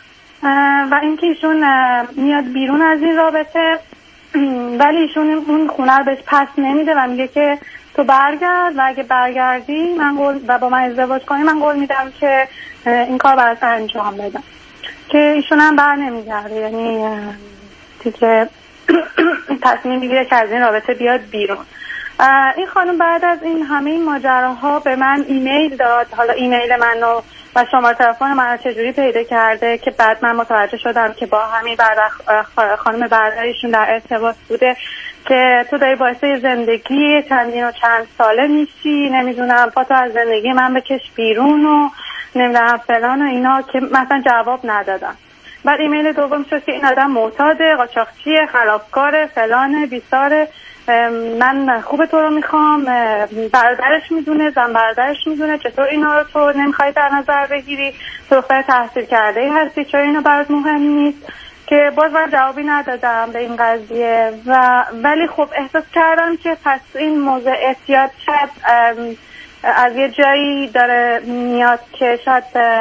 و اینکه ایشون میاد بیرون از این رابطه ولی ایشون اون خونه رو بهش پس نمیده و میگه که تو برگرد و اگه برگردی من قول و با من ازدواج کنی من قول میدم که این کار برات انجام بدم، که ایشون هم بر نمیگرده، یعنی دیگه تصمیم میگیره که از این رابطه بیاد بیرون. این خانم بعد از این همه این ماجراها به من ایمیل داد. حالا ایمیل منو و شماره تلفن من چجوری پیدا کرده که بعد من متوجه شدم که با همین برادر خانم برادرشون در ارتباط بوده که تو داری باعث زندگی چندین و چند ساله میشی، نمیدونم پاتو از زندگی من بکش بیرون و نمیدونم فلان و اینا، که مثلا جواب ندادم. بعد ایمیل دوم شد که این آدم معتاده، قاچاقچیه، خرابکاره، فلان بیساره، من خوب تو رو میخوام، برادرش میدونه، زن برادرش میدونه، چطور اینا رو تو نمیخوای در نظر بگیری، تو دختر تحصیل کرده ای هستی، چرا اینو برات مهم نیست؟ که باز من جوابی ندادم به این قضیه و ولی خب احساس کردم که پس این موضوع احتیاط شد از یه جایی داره میاد که شاید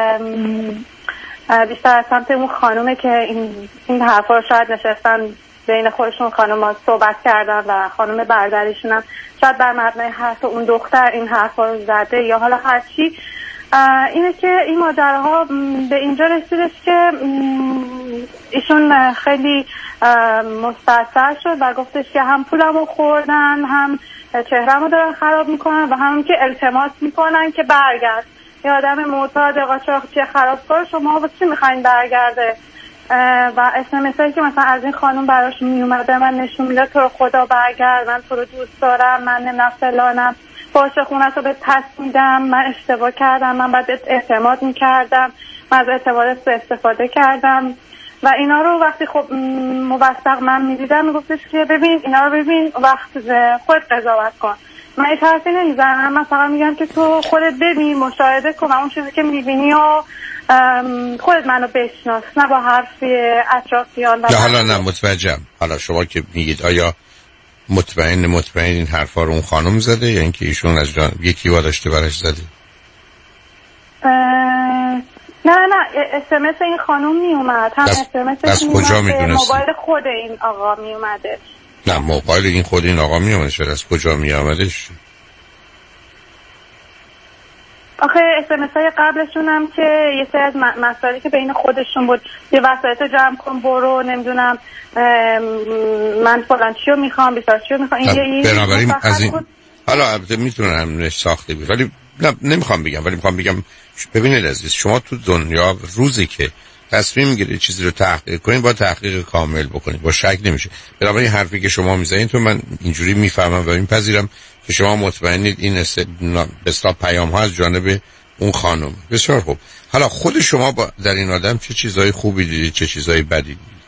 بیشتر از سمت اون خانومه که این, این حرفا رو شاید نشستن بین خودشون خانم ها صحبت کردن و خانم برادرشون هم شاید بر مبنای حرف اون دختر این حرفا رو زده یا حالا هرچی. اینه که این ماجراها به اینجا رسیدش که ایشون خیلی مستعصر شد و گفتش که هم پولمو خوردن، هم چهرهمو دارن خراب میکنن و هم که التماس میکنن که برگرد. یه آدم معتاد قاچاقچی خرابکار شما واسه چی میخواین برگرده؟ و اس ام اس هایی که مثلا از این خانم براش میومده من نشون میده تو رو خدا برگرد، من تو رو دوست دارم، من نه فلانم، باشه خونت رو به پس میدم، من اشتباه کردم، من باید اعتماد میکردم، من از اعتمادت به استفاده کردم و اینا رو وقتی خب موثق من میدیدم میگفتش که ببین اینا رو ببین وقت خود قضاوت کن، من هیچ حرفی نمیزنم، من فقط میگم که تو خودت ببین، مشاهده کن و اون چیزی که میبینی و خودت منو بشناس، نه با حرفی اطرافیان. نه حالا نه متوجهم. حالا شما که میگید آیا مطمئن مطمئن این حرفا رو اون خانم زده یا اینکه ایشون از جان یکی واداشته براش زده؟ نه نه اس ام اس این خانم میومد، هم اس ام اس از کجا میدونستی؟ موبایل خود این آقا میومده. نه موبایل این خود این آقا میومده، شد از کجا میامدش؟ آخه اس ام اس های قبلشون هم که یه سری از مسائلی که بین خودشون بود، یه وسایلتو جمع کن برو، نمیدونم من فلان چیو میخوام بیسار چیو میخوام، این یه بنابراین از این بود. حالا البته میتونم ساخته بود ولی نه نمیخوام بگم، ولی میخوام بگم ببینید عزیز، شما تو دنیا روزی که تصمیم میگیرید چیزی رو تحقیق کنید با تحقیق کامل بکنید، با شک نمیشه. بنابراین حرفی که شما میزنید تو من اینجوری میفهمم و میپذیرم که شما مطمئنید این به اصطلاح پیام ها از جانب اون خانم. بسیار خوب. حالا خود شما با در این آدم چه چیزای خوبی دیدید، چه چیزای بدی دیدید؟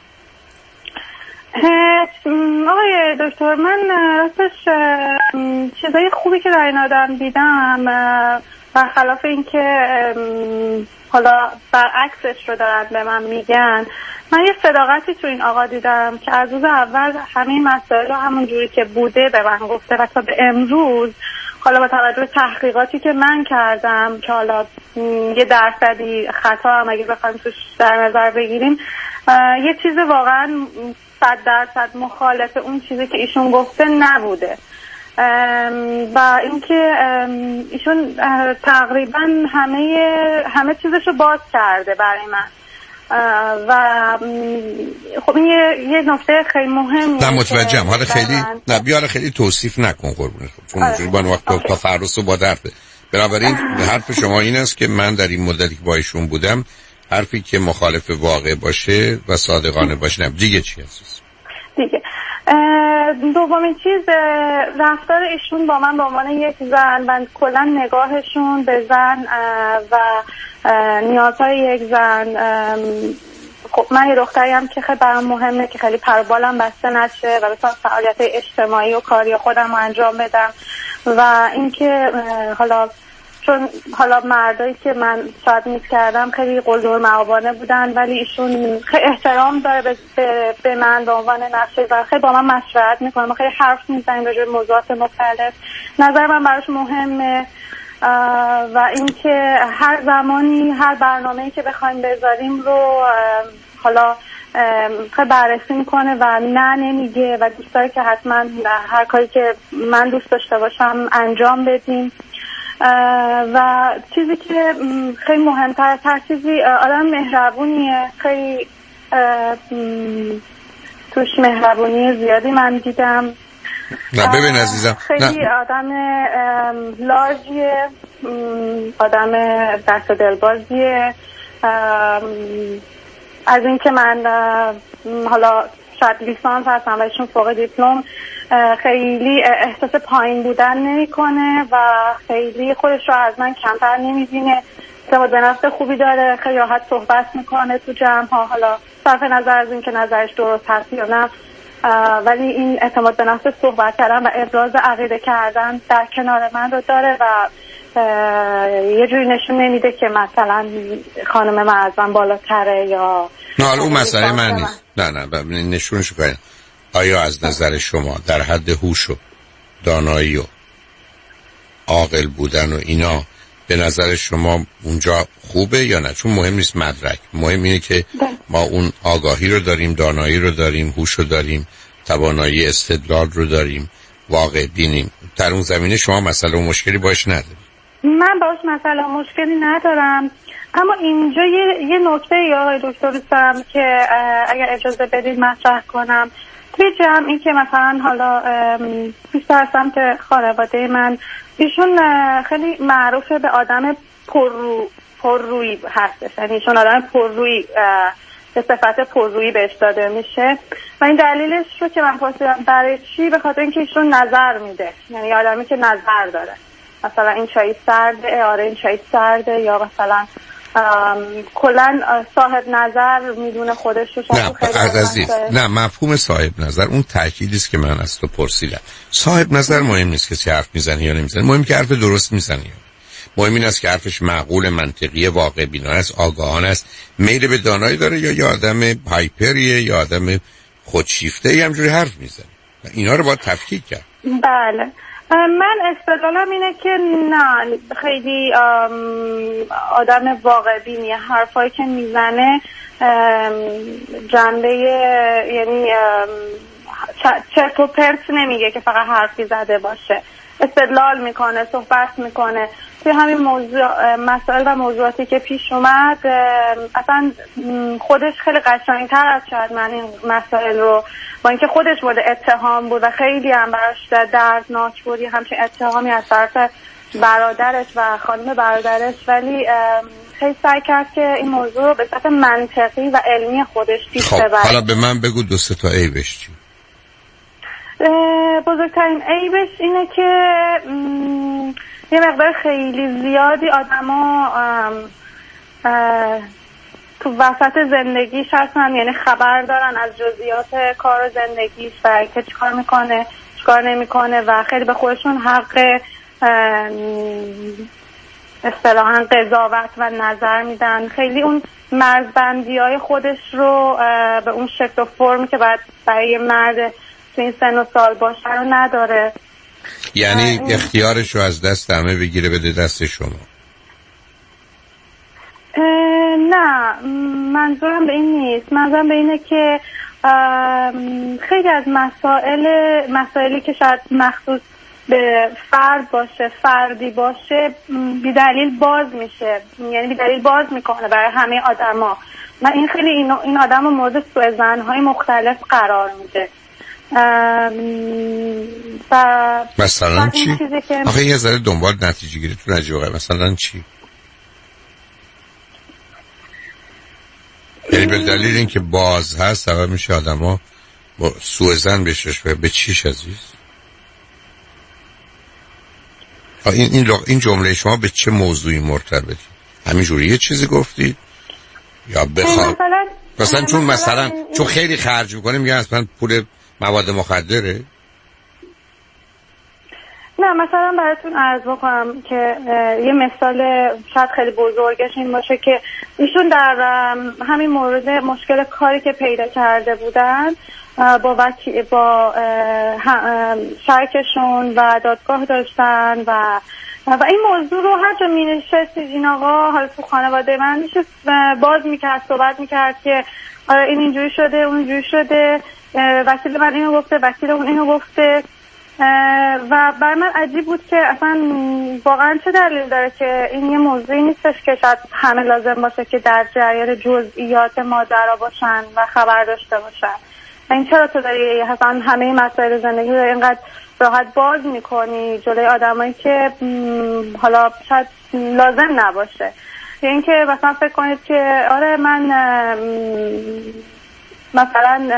آقای دکتر من راستش چیزای خوبی که در این آدم دیدم برخلاف این که حالا برعکسش رو دارن به من میگن، من یه صداقتی تو این آقا دیدم که از روز اول همین مسائل رو همون جوری که بوده به من گفته و تا به امروز حالا با توجه به تحقیقاتی که من کردم که حالا یه درصدی خطا هم اگه بخوایم توش در نظر بگیریم، یه چیز واقعا صد درصد مخالف اون چیزی که ایشون گفته نبوده و اینکه ایشون تقریبا همه همه چیزشو باز کرده برای من و خب این یه, یه نکته خیلی مهمه. نه متوجهم. حالا خیلی نه بیاره خیلی توصیف نکن قربونت، چون اونجوری با وقت تا فرض و با درد. بنابراین حرف شما این است که من در این مدتی که با ایشون بودم حرفی که مخالف واقع باشه و صادقانه باشه نه. دیگه چی هست؟ دیگه دومین چیز رفتار ایشون با من به عنوان یک زن و کلا نگاهشون به زن و نیازهای یک زن. خب من یه دختریم که خیلی برام مهمه که خیلی پروبالم بسته نشه و بتونم فعالیت اجتماعی و کاری خودم رو انجام بدم و اینکه حالا چون حالا مردایی که من شاید میت کردم خیلی قلدر معابانه بودن ولی ایشون خیلی احترام داره به, به, به من به عنوان نقشه و خیلی با من مشورت میکنه، ما خیلی حرف میزنیم راجع به موضوعات مختلف، نظر من براش مهمه و اینکه هر زمانی هر برنامه‌ای که بخوایم بذاریم رو حالا خیلی بررسی میکنه و نه نمیگه و دوست داره که حتما هر کاری که من دوست داشته باشم انجام بدیم. و چیزی که خیلی مهمتر از هر چیزی آدم مهربونیه، خیلی توش مهربونی زیادی من دیدم. نه ببین عزیزم، خیلی نه. آدم لاجیه، آدم دست دلبازیه. از این که من حالا شاید لیسانس هستم و ایشون فوق دیپلم، خیلی احساس پایین بودن نمیکنه و خیلی خودش رو از من کمتر نمیبینه. اعتماد به نفس خوبی داره، خیلی راحت صحبت میکنه تو جمع ها، حالا صرف نظر از این که نظرش درست هست یا نه، ولی این اعتماد به نفس صحبت کردن و ابراز عقیده کردن در کنار من رو داره و یه جوری نشون نمیده که مثلا خانم من از من بالاتره یا نه. حالا اون مسئله من نیست. نه نه نشونشو کنید. آیا از نظر شما در حد هوش و دانایی و عاقل بودن و اینا به نظر شما اونجا خوبه یا نه؟ چون مهم نیست مدرک، مهم اینه که ما اون آگاهی رو داریم، دانایی رو داریم، هوش رو داریم، توانایی استدلال رو داریم، واقع بینیم. در اون زمینه شما مسئله و مشکلی باش ندارید؟ من باش مسئله و مشکلی ندارم، اما اینجا یه, یه نکته یا آقای دکتر دوستم که اگر اجازه بدید مطرح کنم. توی جمعی که مثلا حالا بیشتر سمت خانواده من، ایشون خیلی معروفه به آدم پررو پررویی هستش، یعنی ایشون آدم پررویی، به صفت پررویی بهش داده میشه و این دلیلش رو که من پرسیدم برای چی، به خاطر اینکه ایشون نظر میده، یعنی آدمی که نظر داره، مثلا این چای سرده، آره این چای سرده، یا مثلا کلن صاحب نظر میدونه خودش رو. نه عزیز، نه مفهوم صاحب نظر اون تأکیدی است که من از تو پرسیدم. صاحب نظر مهم نیست کسی حرف میزنه یا نمیزنه، مهم که حرف درست میزنه. مهم این است که حرفش معقول، منطقی، واقع بینانه است، آگاهانه است، میل به دانایی داره یا یا آدم هایپریه یا آدم خودشیفته ای همجوری حرف میزنه. اینا رو باید تفکیک کرد. بله، من استدلالم اینه که نه، خیلی آدم واقع بینیه، حرفایی که میزنه جنبه یعنی چرت و پرت نمیگه که فقط حرفی زده باشه، استدلال میکنه، صحبت میکنه. توی همین موضوع مسائل و موضوعاتی که پیش اومد اصلا خودش خیلی قشنگتر از شاید من این مسائل رو، با اینکه خودش مورد اتهام بود و خیلی هم براش دردناک بود همچین اتهامی از طرف برادرش و خانم برادرش، ولی خیلی سعی کرد که این موضوع رو به صورت منطقی و علمی خودش پیش ببره. خب حالا به من بگو دو سه تا عیبش چی؟ بزرگترین عیبش اینه که یه مقدار خیلی زیادی آدما تو وسط زندگیش هستن، یعنی خبر دارن از جزئیات کار و زندگیش و که چیکار میکنه چیکار نمیکنه و خیلی به خودشون حق اصطلاحاً قضاوت و نظر میدن. خیلی اون مرزبندی‌های خودش رو به اون شکل و فرمی که باید برای مرد تو این سن و سال باشه رو نداره. یعنی اختیارش رو از دست همه بگیره بده دست شما؟ نه، منظورم به این نیست. منظورم به اینه که خیلی از مسائل مسائلی که شاید مخصوص به فرد باشه، فردی باشه، بی دلیل باز میشه، یعنی بی دلیل باز میکنه برای همه آدما. من این خیلی این, این آدم رو مورد سوء ظن‌های مختلف قرار میده. و مثلا چی؟ که... آخه یه ذره دنبال نتیجه گیری تو نجیبه. مثلا چی؟ یعنی به دلیل اینکه باز هست سبب میشه آدم ها با سوء ظن بهش. به چیش عزیز؟ این این این جمله شما به چه موضوعی مرتبطه؟ همینجوری یه چیزی گفتید یا بخواد مثلا مثلا چون مثلا چون خیلی خرج میکنه میگن اصلا پول مواد مخدره؟ نه، مثلا براتون عرض بکنم که یه مثال شاید خیلی بزرگش این باشه که ایشون در همین مورد مشکل کاری که پیدا کرده بودن با وکی با شرکشون و دادگاه داشتن و و این موضوع رو هر جا می نشست این آقا، حالا تو خانواده من نشست باز میکرد، صحبت میکرد که آره این اینجوری شده اون اینجوری شده، وکیل من اینو گفته، وکیل اون اینو گفته. و بر من عجیب بود که اصلا واقعا چه دلیل داره که این یه موضوعی نیستش که شاید همه لازم باشه که در جریان جزئیات ماجرا باشن و خبر داشته باشن. این چرا تو داری اصلا همه مسائل زندگی رو اینقدر راحت باز میکنی جلوی آدمایی که حالا شاید لازم نباشه؟ این که مثلا فکر کنید که آره من مثلا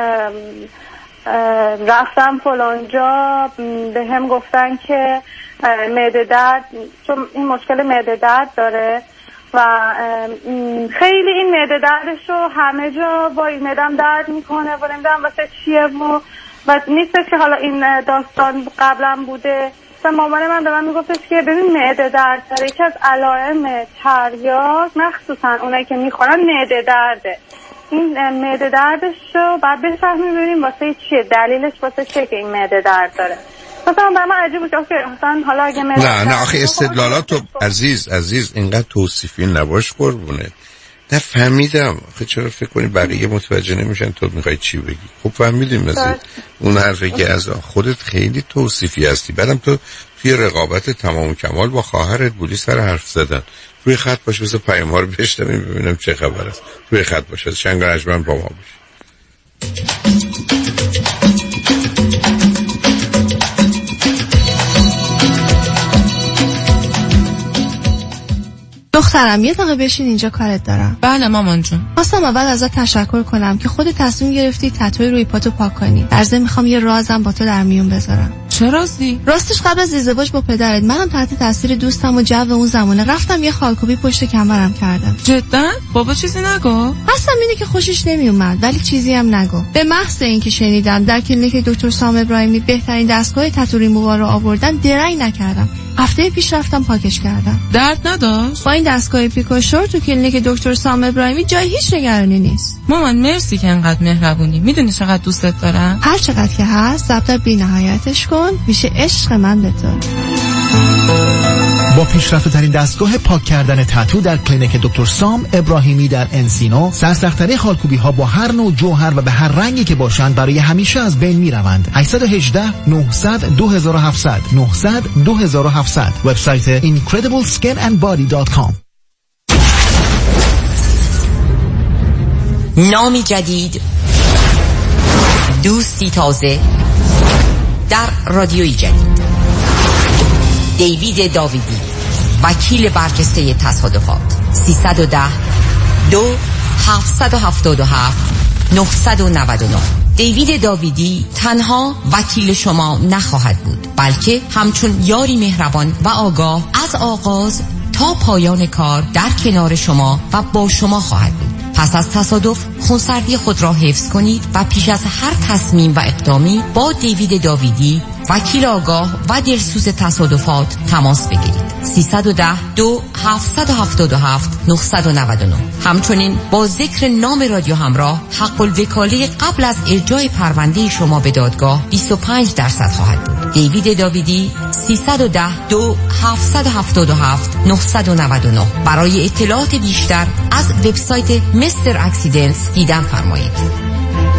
رفتم فلانجا به هم گفتن که معده درد، چون این مشکل معده درد داره و خیلی این معده دردش رو همه جا با این معدم درد میکنه و نمیدونم واسه چیه و و نیستش که حالا این داستان قبلا بوده. مثلا مامان من به من میگفتش که ببین معده درد داره، یکی از علائم تریاک مخصوصا اونایی که میخورن معده درده. این معده دردش رو بعد بفهمیم ببینیم واسه چیه، دلیلش واسه چیه که این معده درد داره. مثلا برای من عجیب بود که مثلا حالا اگه معده نه نه آخه استدلالات تو عزیز عزیز اینقدر توصیفی نباش قربونه. نه فهمیدم. آخه چرا فکر کنی بقیه متوجه نمیشن تو میخوای چی بگی؟ خب فهمیدیم مثلا اون حرفی که از خودت خیلی توصیفی هستی. بعدم تو توی رقابت تمام کمال با خواهرت بودی سر حرف زدن. روی خط باشه بذار پیام ها رو بشنویم ببینم چه خبر است. روی خط باشه شنگ رجمن با ما باشه. دخترم یه دقیقه بشین اینجا کارت دارم. بله مامان جون. خواستم اول ازت تشکر کنم که خودت تصمیم گرفتی تتوی روی پاتو پاک کنی. در ضمن میخوام یه رازم با تو در میون بذارم. چه رازی؟ راستش قبل از ازدواج با پدرت منم تحت تاثیر دوستم و جو اون زمانه رفتم یه خالکوبی پشت کمرم کردم. جدا؟ بابا چیزی نگو؟ قسم اینه که خوشش نمیومد ولی چیزی هم نگو. به محض اینکه شنیدم در کلینیک دکتر سام ابراهیمی بهترین دستگاه تتو ریمووار رو آوردن درنگ نکردم. هفته پیش رفتم پاکش کردم. درد نداشت؟ با این دستگاه پیکوشور تو کلینیک دکتر سام ابراهیمی جای هیچ نگرانی نیست. مامان مرسی که انقدر مهربونی. میدونی چقدر دوستت دارم؟ هر چقدر که هست ضبط بی‌نهایتش کن میشه عشق من به تو. با پیشرفته ترین دستگاه پاک کردن تتو در کلینیک دکتر سام ابراهیمی در انسینو، سرسخت‌ترین خالکوبی ها با هر نوع جوهر و به هر رنگی که باشند برای همیشه از بین می روند. هشت یک هشت نه صفر صفر دو هفت صفر صفر نه صفر صفر دو هفت صفر صفر وبسایت incredible skin and body dot com. نامی جدید، دوستی تازه در رادیوی جدید. دیوید داویدی، وکیل برجسته تصادفات. سیصد و ده دو هفتصد و هفتاد و هفت نهصد و نود و نه. دیوید داویدی تنها وکیل شما نخواهد بود بلکه همچون یاری مهربان و آگاه از آغاز تا پایان کار در کنار شما و با شما خواهد بود. پس از تصادف خونسردی خود را حفظ کنید و پیش از هر تصمیم و اقدامی با دیوید داویدی، وکیل آگاه و دلسوز تصادفات تماس بگیرید. سیصد و ده دو هفتصد و هفتاد و هفت نهصد و نود و نه. همچنین با ذکر نام رادیو همراه حق الوکاله قبل از ارجاع پرونده شما به دادگاه بیست و پنج درصد خواهد بود. دیوید داویدی سیصد و ده دو هفتصد و هفتاد و هفت نهصد و نود و نه. برای اطلاعات بیشتر از وبسایت مستر اکسیدنتس دیدن فرمایید.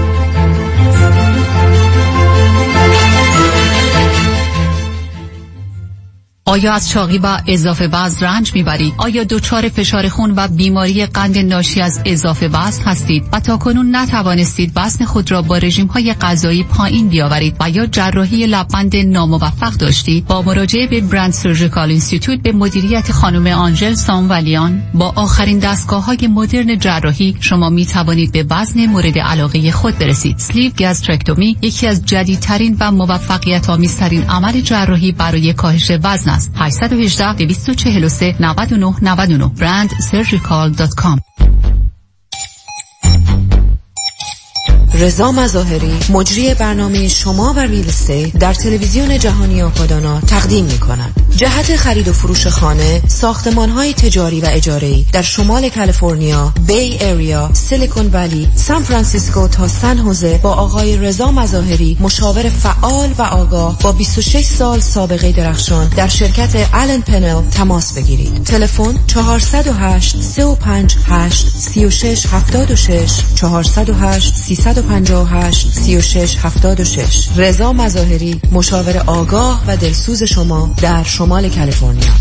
آیا از چاقی و اضافه وزن رنج میبرید؟ آیا دچار فشار خون و بیماری قند ناشی از اضافه وزن هستید و تاکنون نتوانستید وزن خود را با رژیم‌های غذایی پایین بیاورید و یا جراحی لب‌بند ناموفق داشتید؟ با مراجعه به برند سرجیکال اینستیتوت به مدیریت خانم آنژل سامولیان با آخرین دستگاه‌های مدرن جراحی شما میتوانید به وزن مورد علاقه خود برسید. اسلیو گاسترکتومی یکی از جدیدترین و موفقیت‌آمیزترین عمل جراحی برای کاهش وزن است. هشت یک هشت دو چهار سه نه نه نه نه brand surgical dot com. رضا مظاهری مجری برنامه شما و ریل استیت در تلویزیون جهانی آپادانا تقدیم می‌کند. جهت خرید و فروش خانه، ساختمان‌های تجاری و اجاره‌ای در شمال کالیفرنیا، بی ایریا، سیلیکون ولی، سان فرانسیسکو تا سن خوزه با آقای رضا مظاهری، مشاور فعال و آگاه با بیست و شش سال سابقه درخشان در شرکت آلن پنل تماس بگیرید. تلفن چهار صفر هشت سه پنج هشت سه شش هفت شش چهار صفر هشت سه پنج هشت سه شش هفت شش. رضا مظاهری، مشاور آگاه و دلسوز شما در شمال کالیفرنیا.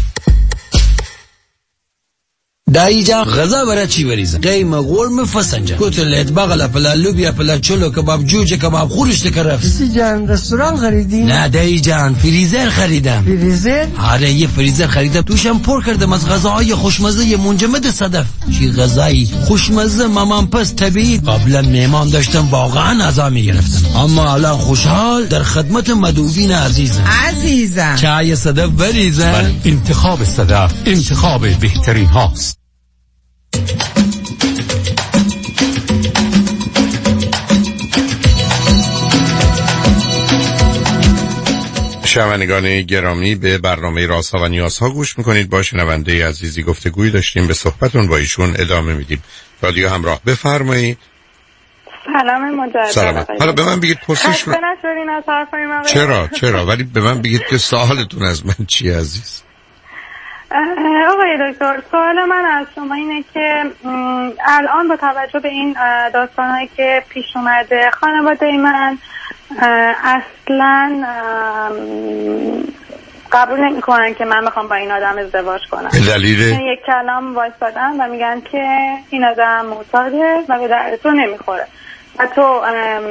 دایی جان غذا برای چی بریزم؟ قیمه قرمه فسنجان کتلت بغل پلا لوبیا پلا چلو کباب جوجه کباب خورشت کرفس. سی جان رستوران خریدی؟ نه دایی جان فریزر خریدم. فریزر؟ آره یه فریزر خریدم توشم پر کردم از غذاهای خوشمزه منجمد صدف. چی غذایی خوشمزه مامان پس طبیعی. قبلا مهمان داشتم واقعا عزا میگرفتم، اما الان خوشحال در خدمت مدعوین عزیزم. عزیزم چای صدف بریزم. انتخاب صدف انتخاب بهترین هاست. شنوندگان گرامی، به برنامه رازها و نیازها گوش میکنید. با شنونده عزیزی گفتگویی داشتیم، به صحبتون با ایشون ادامه میدیم. رادیو همراه، بفرمایید. سلام مجدد. سلام. حالا به من بگید پرسش رو... چرا چرا ولی به من بگید که سوالتون از من چیه عزیز؟ آقای دکتر، سوال من از شما اینه که الان با توجه به این داستانهایی که پیش اومده، خانواده من اصلا قبول نمی کنن که من بخوام با این آدم ازدواج کنم. به دلیل یک کلام وایسادن و میگن که این آدم معتاده و به درد تو نمیخوره و تو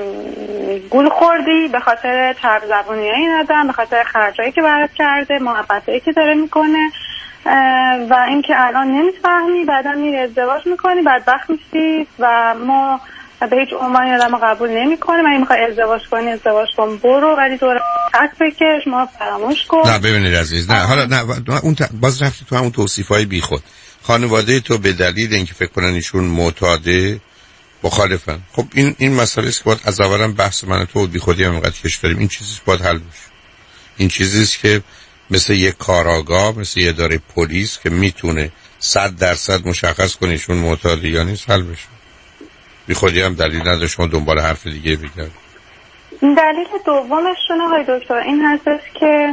گول خوردی به خاطر چرب زبونی این آدم، به خاطر خرجایی که برات کرده، محبتایی که داره میکنه و اینکه الان نمیفهمی، بعدا میری ازدواج میکنی، بدبخت میشی و ما به هیچ عنوان آدم قبول نمیکنیم. اگه میخوای ازدواج کنی ازدواج کن، برو، ولی دور خط بکش، ما فراموش کن. نه ببینید عزیز، نه حالا نه اون ت... باز رفتی تو همون توصیفای بیخود. خانواده تو به دلیل اینکه فکر کنن ایشون معتاده مخالفن. خب این این مسئله است که باید از اولم بحث من تو بیخودی هم اینقدر کش داریم. این چیزی است باید حل بشه. این چیزی است که مثل یک کاراگاه، مثل یه اداره پلیس که میتونه صد درصد مشخص کنه ایشون معتاده یا نیست حل بشه. بی خودی هم دلیل نداره شما دنبال حرف دیگه بگردید. دلیل دومشون آقای دکتر این هستش که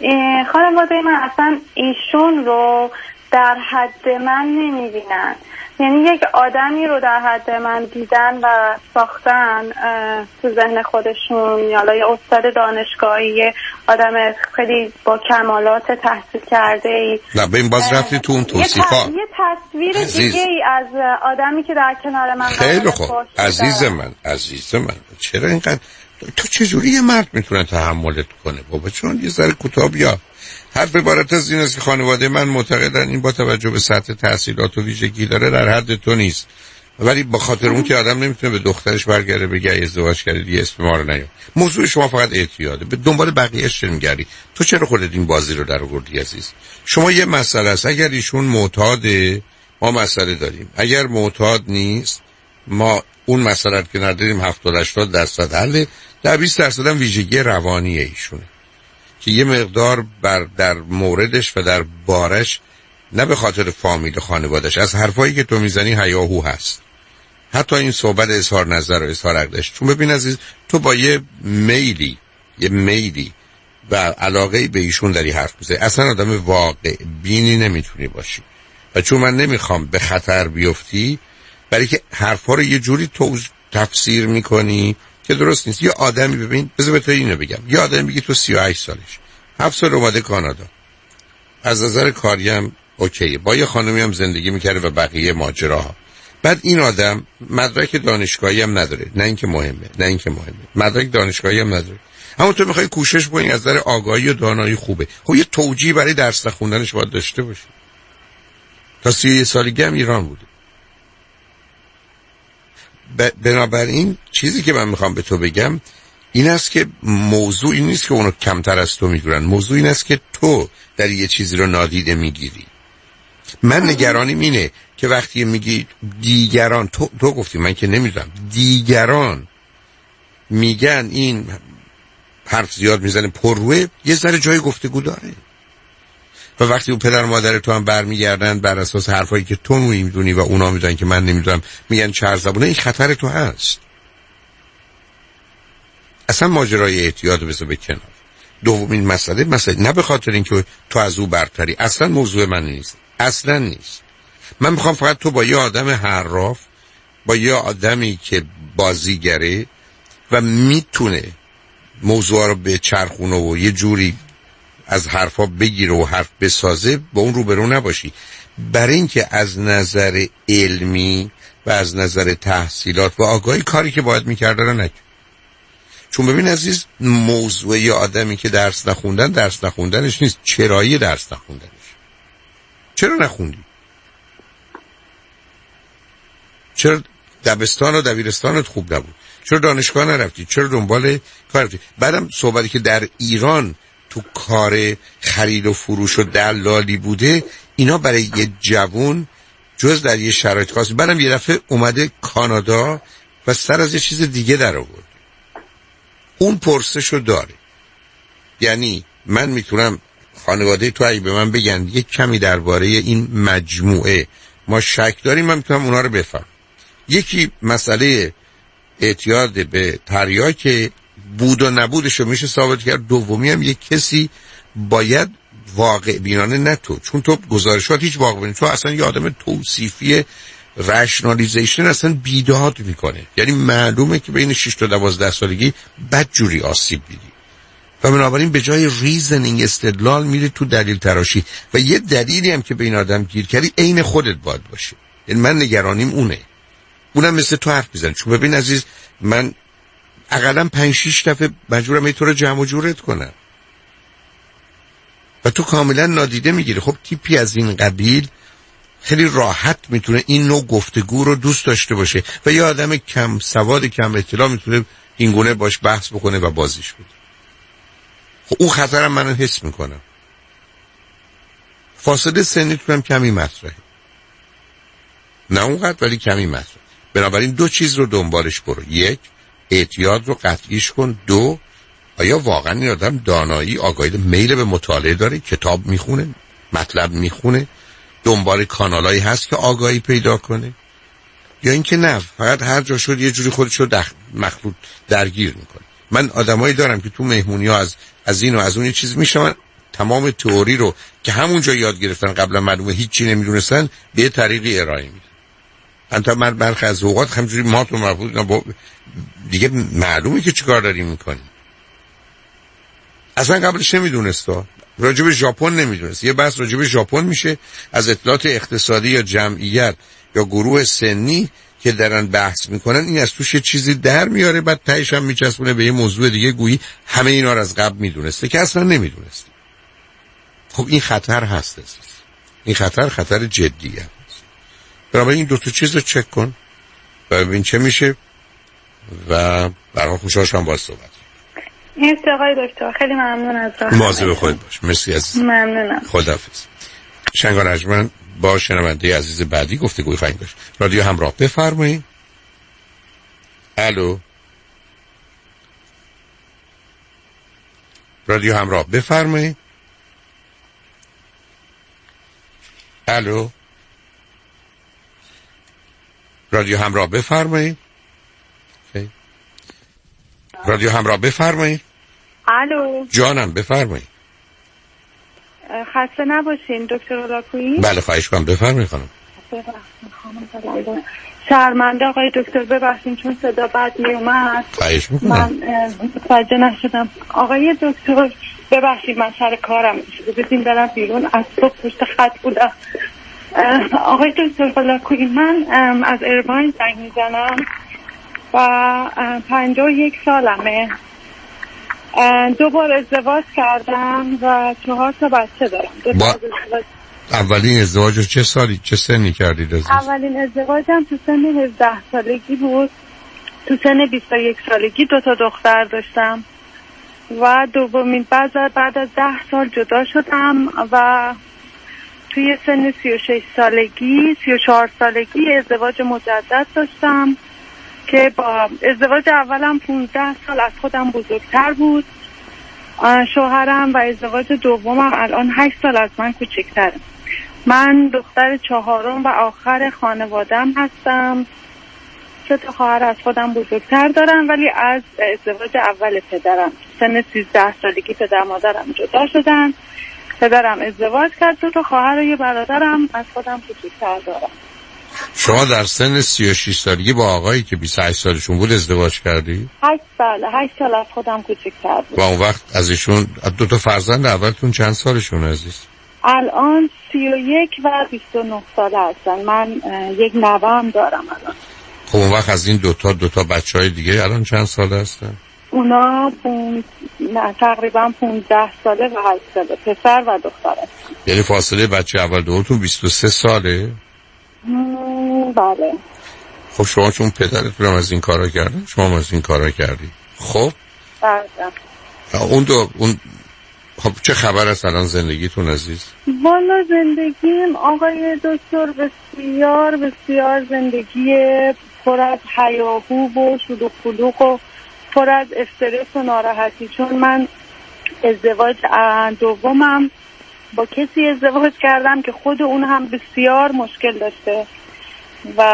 خانواده من اصلا ایشون رو در حد من نمیبینن. یعنی یک آدمی رو در حد من دیدن و ساختن تو ذهن خودشون، یا یه استاد دانشگاهی، آدم خیلی با کمالات تحصیل کرده ای. نه به این باز رفتی تو اون توصیفا. یه, یه تصویر دیگه ای از آدمی که در کنار من خیلی خوب عزیز من عزیز من چرا اینقدر تو چجوری یه مرد میتونه تحملت کنه بابا؟ چون یه ذره کوتاه بیا. حرف عبارت از این است که خانواده من معتقدن این با توجه به سطح تحصیلات و ویژگی داره در حد تو نیست، ولی با خاطر اون که آدم نمیتونه به دخترش برگرده بگه ازدواج کردی اسم ما رو نیار. موضوع شما فقط اعتیاده، به دنبال بقیه‌اش چه می‌گردی؟ تو چرا خودت این بازی رو در آوردی عزیز؟ شما یه مسئله است، اگر ایشون معتاده ما مسئله داریم، اگر معتاد نیست ما اون مسئله که نداریم هفتاد هشتاد درصد حله. در بیست درصد هم ویژگی روانی ایشونه که یه مقدار بر در موردش و در بارش، نه به خاطر فامیل خانوادش، از حرفایی که تو میزنی هیاهو هست. حتی این صحبت اظهار نظر و اظهار عقیده‌اش. چون ببین عزیز، تو با یه میلی یه میلی و علاقه به ایشون داری حرف میزنی، اصلا آدم واقع بینی نمیتونی باشی. و چون من نمیخوام به خطر بیفتی، برای که حرفا رو یه جوری تو تفسیر میکنی که درست نیست. یه آدمی ببین، بذار تو اینو بگم، یه آدمی بگی تو سی و هشت سالش، هفت سال اومده کانادا، از نظر کاری هم اوکیه، با یه خانمی هم زندگی میکرده و بقیه ماجراها. بعد این آدم مدرک دانشگاهی هم نداره، نه اینکه مهمه نه اینکه مهمه مدرک دانشگاهی هم نداره، اما تو میخوای کوشش بکنی از نظر آگاهی و دانایی خوبه. خب یه توجیه برای درس خوندنش باید داشته باشی. تا سی و یک سالگی هم ایران بوده. بنابراین چیزی که من میخوام به تو بگم این است که موضوع این نیست که اونو کمتر از تو میگیرن، موضوع این است که تو در یه چیزی رو نادیده میگیری. من نگرانیم اینه که وقتی میگی دیگران، تو, تو گفتی، من که نمیدونم، دیگران میگن این حرف زیاد میزنه پرروه، یه ذره جای گفتگو داره. و وقتی اون پدر مادر تو هم برمیگردن بر اساس حرفایی که تو میدونی و اونا میدونن که من نمیدونم، میگن چهار زبونه، این خطر تو هست. اصلا ماجرای اعتیاد بذار به کنار. دومین مسئله مسئله نه به خاطر اینکه تو از او برتری، اصلا موضوع من نیست، اصلا نیست. من میخوام فقط تو با یه آدم حراف، با یه آدمی که بازیگره و میتونه موضوع رو به چرخونه و یه جوری از حرفا بگیره و حرف بسازه، با اون روبرو نباشی. برای اینکه از نظر علمی و از نظر تحصیلات و آگاهی کاری که باید میکرده رو نکرد. چون ببین عزیز، موضوع یه آدمی که درس نخوندن درس نخوندنش نیست، چرایی درس نخوندنش. چرا نخوندی؟ چرا دبستان و دبیرستانت خوب نبود؟ چرا دانشگاه نرفتی؟ چرا دنبال کار رفتی؟ بعدم صحبتی که در ایران تو کار خرید و فروش و دلالی بوده، اینا برای یه جوون جز در یه شرایط خاصی. بعدم یه دفعه اومده کانادا و سر از یه چیز دیگه در آورد. اون پرسشو داره. یعنی من میتونم خانواده تو اگه به من بگن یک کمی درباره این مجموعه ما شک داریم، من میتونم اونا رو بفهم. یکی مسئله اعتیاد به تریاک بود و نبودش رو میشه ثابت کرد. دومی هم یک کسی باید واقع بینانه، نه تو، چون تو گزارشات هیچ واقع بینانه، تو اصلا یه آدم توصیفی رشنالیزیشن اصلا بیداد میکنه. یعنی معلومه که بین شش تا دوازده سالگی بدجوری آسیب دیدی و بنابراین به جای ریزنینگ استدلال میره تو دلیل تراشی. و یه دلیلی هم که به این آدم گیر کردی عین خودت باید باشه. یعنی من نگرانیم اونه، اونم مثل تو حرف میزنه. چون ببین عزیز، من اقلا پنج شیش دفعه مجبورم ای تو رو جمع و جورت کنم و تو کاملا نادیده میگیری. خب تیپی از این قبیل خیلی راحت میتونه این نوع گفتگو رو دوست داشته باشه و یه آدم کم سواد کم اطلاع میتونه اینگونه باش بحث بکنه و بازیش بده. خب اون خطرم من حس میکنم. فاصله سنیتونم کمی مطرحه، نه اونقدر ولی کمی مطرحه. بنابراین دو چیز رو دنبالش برو. یک، اعتیاد رو قطعیش کن. دو، آیا واقعا این آدم دانایی، آگاهی، میل به مطالعه داره، کتاب میخونه، مطلب میخونه، دنبال کانالایی هست که آگاهی پیدا کنه، یا اینکه نه فقط هر جا شد یه جوری خودش رو دخ... مخلوط درگیر میکنه. من آدمایی دارم که تو مهمونی ها از از این و از اون یه چیز میشن، تمام تئوری رو که همونجا یاد گرفتن قبلا معلومه هیچی نمیدونستن به یه طریقی ارائه میدن. انتا من برخی از اوقات همجوری ما تو مربوط دیگه معلومه که چیکار داریم میکنیم. اصلا قبلش نمیدونستا، راجب ژاپن نمیدونست. یه بحث راجب ژاپن میشه از اطلاعات اقتصادی یا جمعیت یا گروه سنی که دارن بحث میکنن، این از توش یه چیزی در میاره، بعد تهش هم میچسبونه به یه موضوع دیگه، گویی همه اینا رو از قبل میدونسته که اصلا نمیدونسته. خب این خطر هست است. این خطر خطر جدیه هست. برای این دو تا چیز رو چک کن و ببین چه میشه و برای خوشحالش هم باید صحبت. مرسی آقای دکتر، خیلی ممنون از راحت. مواظب خودت باش. مرسی عزیز. ممنونم. خداحافظ. شنگان رجمن با شنونده عزیز بعدی گفتگوی خواهیم داشت. رادیو همراه بفرمایید. الو. رادیو همراه بفرمایید. الو. رادیو همراه بفرمایید. رادیو همراه بفرمایید. الو. جانم بفرمایید. خسته نباشین دکتر اولاکویی. بله خواهش کنم بفرمایید خانم. شرمنده آقای دکتر، ببخشید چون صدا بد می اومد. خواهش میکنم. من متوجه نشدم. آقای دکتر ببخشید من سر کارم بدین برم بیرون، از صبح پشت خط بودم. آقای دکتر اولاکویی، من از ایرواین زنگ میزنم و پنجاه و یک سالمه. دو بار ازدواج کردم و چهار تا بچه دارم. با... اولین ازدواج رو چه سالی چه سنی کردید عزیز؟ اولین ازدواجم تو سن هجده سالگی بود. تو سن بیست و یک سالگی دو تا دختر داشتم و دومین بعد بعد از ده سال جدا شدم و توی سن سی و شش سالگی سی و چهار سالگی ازدواج مجدد داشتم که با ازدواج اولم پونزده سال از خودم بزرگتر بود. شوهرم و ازدواج دومم الان هشت سال از من کوچکتره. من دختر چهارم و آخر خانوادم هستم. سه تا خواهر از خودم بزرگتر دارم، ولی از ازدواج اول پدرم سن سیزده سالگی پدر مادرم جدا شدن. پدرم ازدواج کرد، دو تا خواهر و یه برادرم از خودم کوچکتر دارم. شما در سن سی و شش سالگی با آقایی که بیست و هشت سالشون بود ازدواج کردی؟ هشت سال هشت سال از خودم کوچکتر بود. و اون وقت از ایشون دو تا فرزند اولتون چند سالشون عزیز؟ الان سی و یک و بیست و نه ساله هستن. من یک نوام دارم الان. خب اون وقت از این دوتا دوتا بچه های دیگه الان چند ساله هستن؟ اونا پون... نه تقریبا پونزده ساله و هشت ساله، پسر و دختر هستن. یعنی فاصله بچه اول دوتون بیست و سه ساله؟ بله. خب شما چون پدرتون هم از این کارا کردن، شما هم از این کارا کردی. خب بله. اون دو اون خب چه خبر است الان زندگیتون عزیز؟ والا زندگیم آقای دکتر بسیار بسیار زندگی پر از هیاهو و شلوغ پلوغ و پر از استرس و ناراحتی، چون من ازدواج دومم با کسی ازدواج کردم که خود اون هم بسیار مشکل داشته و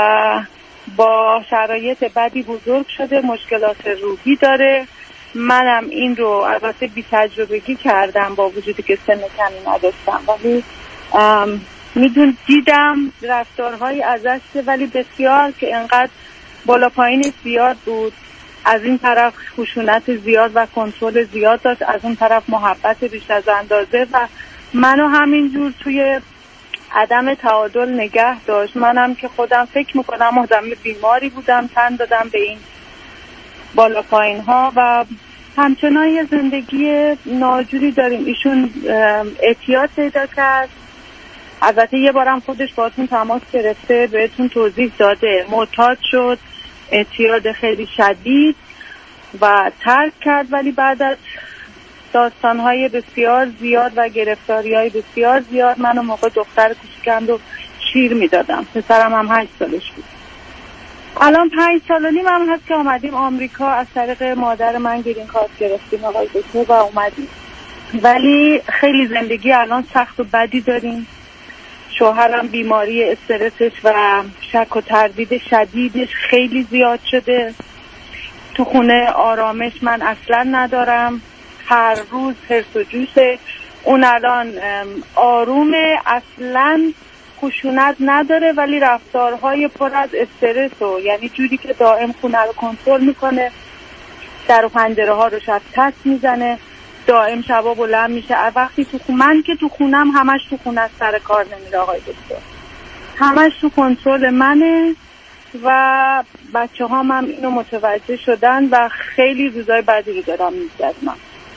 با شرایط بدی بزرگ شده، مشکلات روحی داره. منم این رو البته بی تجربگی کردم با وجودی که سن کمی نداشتم، ولی میدون دیدم رفتارهایی ازش، ولی بسیار که انقدر بالا پایین زیاد بود. از این طرف خشونت زیاد و کنترل زیاد داشت، از اون طرف محبت بیش از اندازه و منو همینجور توی عدم تعادل نگه داشت. منم که خودم فکر میکنم آدم بیماری بودم، تن دادم به این بالا پایین ها و همچنان یه زندگی ناجوری داریم. ایشون اعتیاد پیدا کرد، البته یه بارم خودش باهاتون تماس گرفته بهتون توضیح داده، معتاد شد، اعتیاد خیلی شدید و ترک کرد، ولی بعد از داستانهای بسیار زیاد و گرفتاریهای بسیار زیاد من اون موقع دختر کوچیکم رو شیر میدادم. پسرم هم هشت سالش بود. الان پنج سال و نیم هم هست که آمدیم آمریکا، از طریق مادر من گرین کارت گرفتیم آقای دکتر و اومدیم، ولی خیلی زندگی الان سخت و بدی داریم. شوهرم بیماری استرسش و شک و تردید شدیدش خیلی زیاد شده. تو خونه آرامش من اصلا ندارم، هر روز هرس و جوشه. اون الان آرومه، اصلا خشونت نداره، ولی رفتارهای پر از استرس و یعنی جوری که دائم خونه رو کنترل میکنه، در و پنجره ها رو شب تست میزنه، دائم شبا بلند میشه. وقتی تو خونه من که تو خونم همش تو خونه سر کار نمیره آقای دکتر، همش تو کنترل منه و بچه ها هم اینو متوجه شدن و خیلی روزای بدی رو دارم میگذرونم.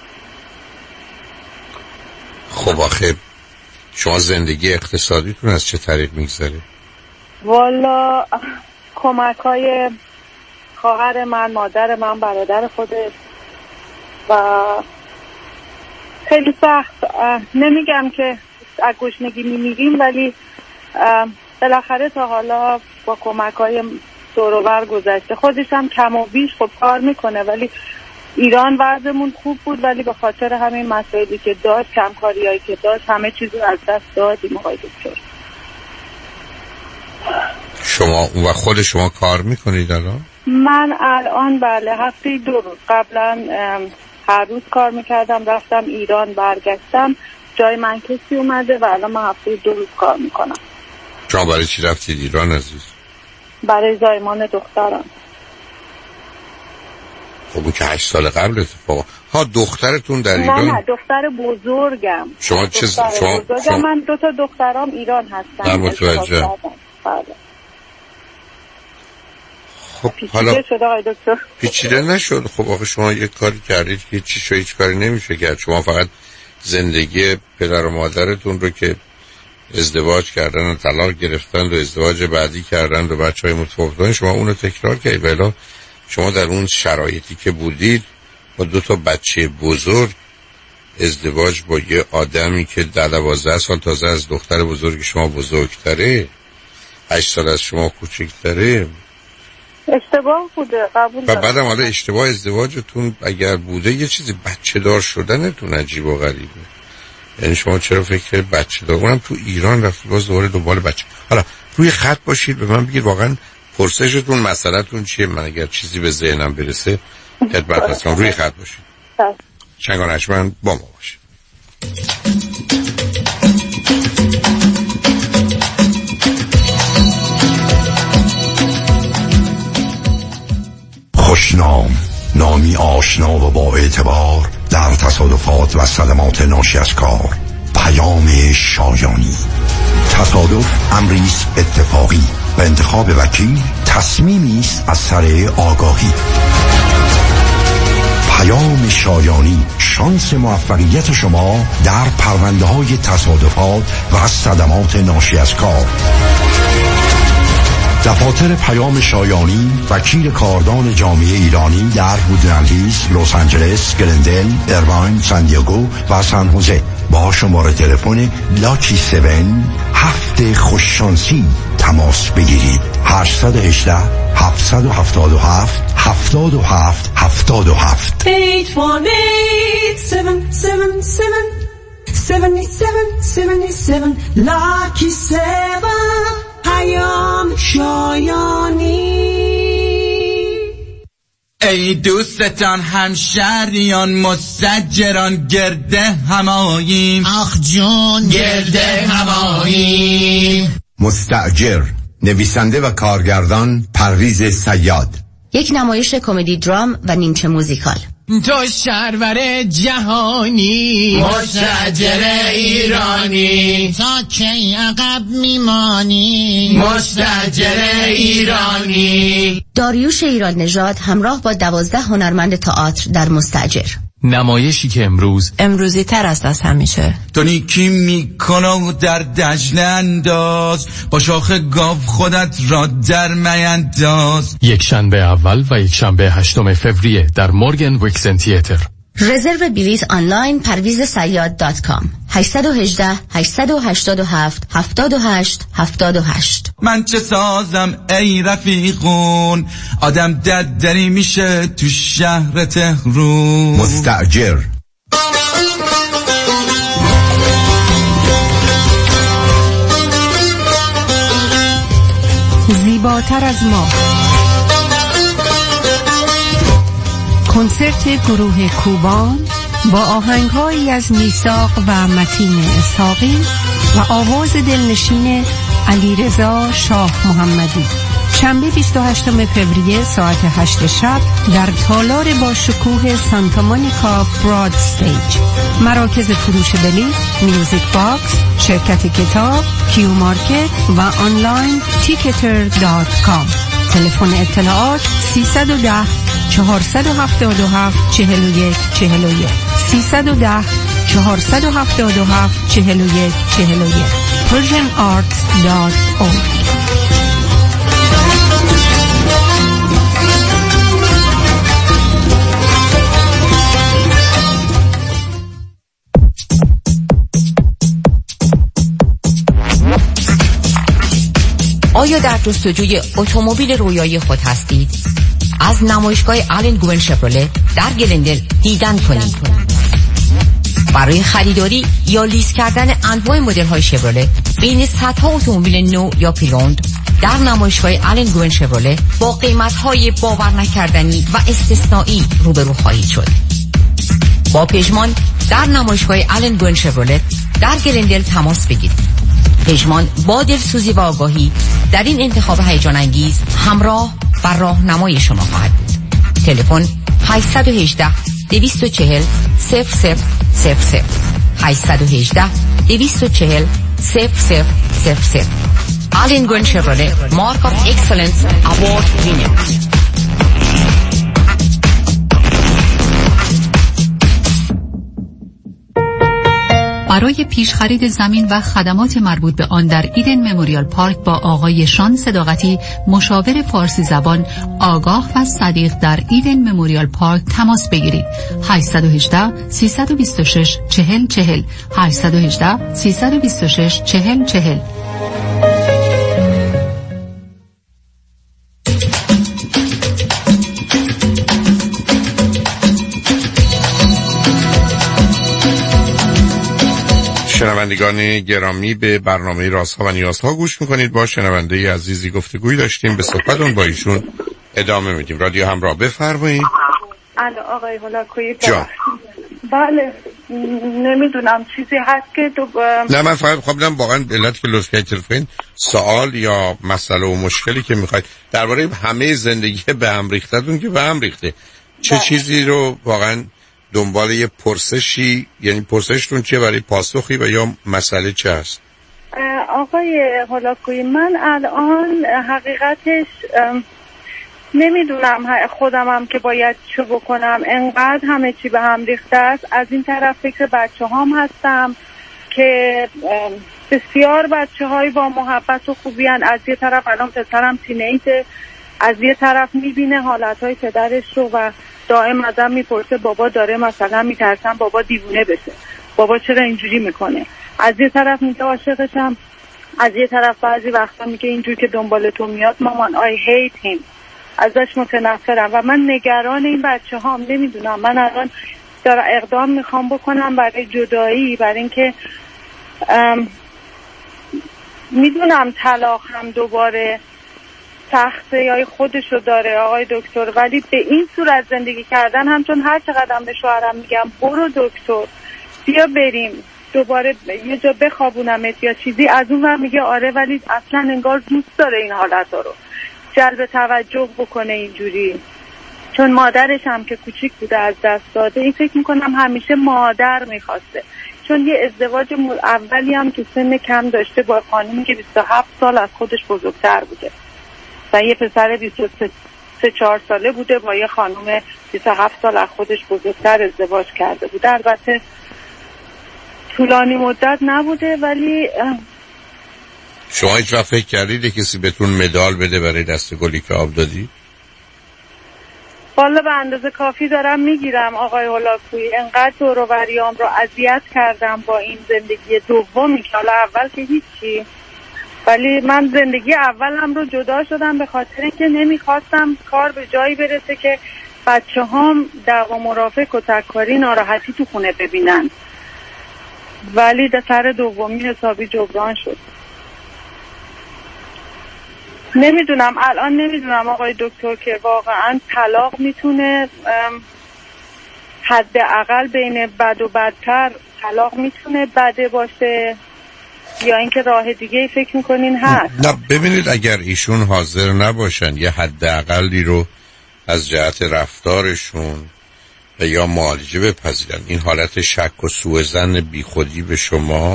خب آخه شما زندگی اقتصادیتون از چه طریق میگذره؟ والا کمک های خواهر من، مادر من، برادر خودش و خیلی سخت. نمیگم که از گشنگی میمیریم، ولی بالاخره تا حالا با کمک های دور و بر گذشته. خودش هم کم و بیش خب کار میکنه، ولی ایران وضعمون خوب بود، ولی به خاطر همین مسائلی که داشت، کمکاری هایی که داشت، همه چیز رو از دست دادیم آقای دکتر. شما و خود شما کار میکنید الان؟ من الان بله هفته دو روز، قبلا هر روز کار میکردم، رفتم ایران برگشتم، جای من کسی اومده و الان من هفته دو روز کار میکنم. شما برای چی رفتید ایران عزیز؟ برای زایمان دخترم. خب اون که هشت سال قبل اتفاق. ها دخترتون در ایران؟ نه نه دختر بزرگم. شما چه دختر شما بزرگم شما... من دو تا دخترام ایران هستن. نه متوجه. بله. خب حالا پیچیده نشد. خب آخه شما یک کاری کردید که چی شو هیچ کاری نمیشه کرد. شما فقط زندگی پدر و مادرتون رو که ازدواج کردن و طلاق گرفتن و ازدواج بعدی کردن و بچهای متفاوتن، شما اونو تکرار کردید. ولی شما در اون شرایطی که بودید با دو تا بچه بزرگ ازدواج با یه آدمی که در دوازده سال تازه از دختر بزرگ شما بزرگتره، هشت سال از شما کوچکتره، اشتباه بوده، قبول و بعدم حالا اشتباه ازدواجتون اگر بوده یه چیزی بچه دار شدنتون عجیب و غریبه. یعنی شما چرا فکر بچه دار؟ اونم تو ایران رفت باز دوباره دنبال بچه. حالا روی خط باشید به من بگید واقعا پرسشتون مسئله‌تون چیه؟ من اگر چیزی به ذهنم برسه خدمت هستم. روی خط باشید. شنگانشمند با ما باشید. خوشنام، نامی آشنا و با اعتبار در تصادفات و صدمات ناشی از کار. پیام شایانی. تصادف امری است اتفاقی و انتخاب وکیل تصمیمی است از سر آگاهی. پیام شایانی، شانس موفقیت شما در پرونده های تصادفات و صدمات ناشی از کار. دفاتر پیام شایانی وکیل کاردان جامعه ایرانی در وودلند هیلز، لس آنجلس، گلندل، ایرواین، سان دیگو و سان خوزه با شماره تلفن لاکی هفت هفت خوششانسی تماس بگیرید. هشت یک هشت هفت هفت هفت هفت هفت هفت هفت هشت یک هشت هفت هفت هفت هفت هفت لاکی هفت پیام شایانی. ای دوستان همشهریان مستاجران گرده هماییم. آخ جون گرده هماییم. مستاجر، نویسنده و کارگردان پرویز صیاد. یک نمایش کمدی درام و نیمچه موزیکال. تو شهرور جهانی مستاجر ایرانی. تا کی عقب میمانی مستاجر ایرانی. داریوش ایران نژاد همراه با دوازده هنرمند تئاتر در مستاجر. نمایشی که امروز امروزی تر است از همیشه. تو نیکی میکنه در دجله انداز، با شاخ گاو خودت را در میانداز. یک شنبه اول و یک شنبه هشتم فوریه در مورگن ویکسن تیاتر. رزرو بلیط آنلاین پرویز صیاد دات کام. هشت یک هشت هشت هشت هفت هفت هشت هفت هشت. من چه سازم ای رفیقون، آدم ددری میشه تو شهر تهرون. مستاجر. زیباتر از ما، کنسرت گروه کوبان با آهنگهایی از میثاق و متین اسحاقی و آواز دلنشین علیرضا شاه محمدی. شنبه بیست و هشتم فوریه ساعت هشت شب در تالار با شکوه سانتا مونیکا براد استیج. مراکز فروش بلیط میوزیک باکس، شرکت کتاب، کیو مارکت و آنلاین تیکتر دات کام. تلفن اطلاعات سیصد و ده چهارصد و هفتاد و هفت چهل و یک چهل و یک سیصد و ده چهارصد و هفتاد و هفت چهل و یک چهل و یک پرژن آرتس دات اورگ. آیا در جستجوی اتومبیل رویایی خود هستید؟ از نمایشگاه آلن گوون شفرله در گلندل دیدن کنید. برای خریداری یا لیز کردن انواع مدل‌های شفرله بین صدها اتومبیل نو یا پری‌اوند در نمایشگاه آلن گوون شفرله با قیمت‌های باور نکردنی و استثنایی روبرو خواهید شد. با پژمان در نمایشگاه آلن گوون شفرله در گلندل تماس بگیرید. پژمان با دلسوزی و آگاهی در این انتخاب هیجان انگیز همراه و راهنمای شما خواهد بود. تلفن هشت یک هشت دویست و چهل صفر صفر صفر صفر هشت یک هشت دویست و چهل صفر صفر صفر صفر. آلن گوون شفرله مارک آف اکسلنس اوارد وینر. برای پیش خرید زمین و خدمات مربوط به آن در ایدن مموریال پارک با آقای شان صداقتی، مشاور فارسی زبان آگاه و صدیق در ایدن مموریال پارک تماس بگیرید. هشت یک هشت سه دو شش چهل چهل هشت یک هشت سه دو شش چهل چهل. شنوندگان گرامی، به برنامه رازها و نیازها گوش میکنید. با شنونده عزیزی گفتگوی داشتیم، به صحبتون با ایشون ادامه میدیم. رادیو همراه، بفرمایید. الو آقای هولاکویی. جا بله، نمیدونم چیزی هست که تو با... نه من فقط خواهم واقعا علت که لطف کردید تلفن سوال یا مسئله و مشکلی که میخواید درباره همه زندگی به هم ریختتون که به هم ریخته، چه ده. چیزی رو واقعا دنبال یه پرسشی، یعنی پرسشتون چیه برای پاسخی و یا مسئله چه هست؟ آقای هولاکویی، من الان حقیقتش نمیدونم خودمم که باید چه بکنم. انقدر همه چی به هم ریخته است. از این طرف فکر بچه هام هستم که بسیار بچه های با محبت و خوبی هن. از یه طرف الان پسرم تینیجه، از یه طرف میبینه حالت های پدرش رو و دائم ازم میپرسه بابا داره مثلا میترسم بابا دیوونه بشه، بابا چرا اینجوری میکنه. از یه طرف میگه عاشقشم، از یه طرف بعضی وقتا میگه اینجور که دنبال تو میاد مامان I hate him، ازش متنفرم و من نگران این بچه هام. نمیدونم، من الان دارم اقدام میخوام بکنم برای جدایی، برای اینکه میدونم طلاق هم دوباره سخته یا خودشو داره آقای دکتر، ولی به این صورت زندگی کردن هم، چون هر چقدر به شوهرم میگم برو دکتر بیا بریم دوباره یه جا بخوابونمت یا چیزی، از اون ور میگه آره ولی اصلا انگار دوست داره این حالت رو جلب توجه بکنه اینجوری. چون مادرش هم که کوچیک بوده از دست داده، این فکر میکنم همیشه مادر میخواسته، چون یه ازدواج اولی هم تو سن کم داشته با خانومی که بیست و هفت سال از خودش بزرگتر بوده و یه پسر بیست و سه چهار ساله بوده با یه خانوم بیست و هفت سال از خودش بزرگتر ازدواج کرده بوده. البته طولانی مدت نبوده، ولی شما هیچ وقت فکر کردید کسی بهتون مدال بده برای دست گلی که آب دادی؟ والا به اندازه کافی دارم میگیرم آقای هولاکویی. انقدر دور و بریام رو اذیت کردم با این زندگی دومی که حالا اول که هیچی، ولی من زندگی اولم رو جدا شدم به خاطر اینکه نمیخواستم کار به جایی برسه که بچه هام دعوا مرافق و تکاری ناراحتی تو خونه ببینن، ولی در سر دومی حسابی جبران شد. نمیدونم الان نمیدونم آقای دکتر که واقعا طلاق میتونه حداقل بین بد و بدتر طلاق میتونه بده باشه یا اینکه راه دیگه ای فکر میکنین هست؟ نه ببینید، اگر ایشون حاضر نباشن یه حداقلی رو از جهت رفتارشون و یا معالجه بپذیرن، این حالت شک و سوء ظن بیخودی به شما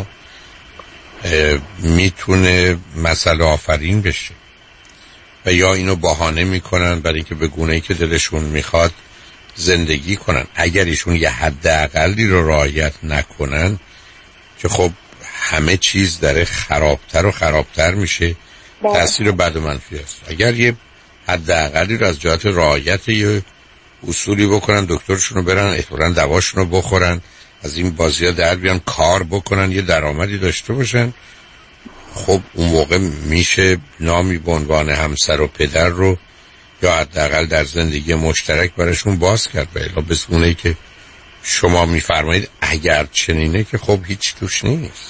میتونه مسئله آفرین بشه و یا اینو بهانه میکنن برای اینکه به گونه‌ای که دلشون میخواد زندگی کنن. اگر ایشون یه حداقلی رو رعایت نکنن که خب همه چیز داره خرابتر و خرابتر میشه، تأثیر بد و منفی است. اگر یه حداقلی رو از جهت رعایت یه اصولی بکنن، دکترشون رو برن احتمالاً دواشون رو بخورن، از این بازی‌ها در بیان، کار بکنن، یه درآمدی داشته باشن، خب اون موقع میشه نامی به عنوان همسر و پدر رو یا حداقل در زندگی مشترک براشون باز کرد. و الا بسونه که شما میفرمایید اگر چنینه که خب هیچ توش نیست.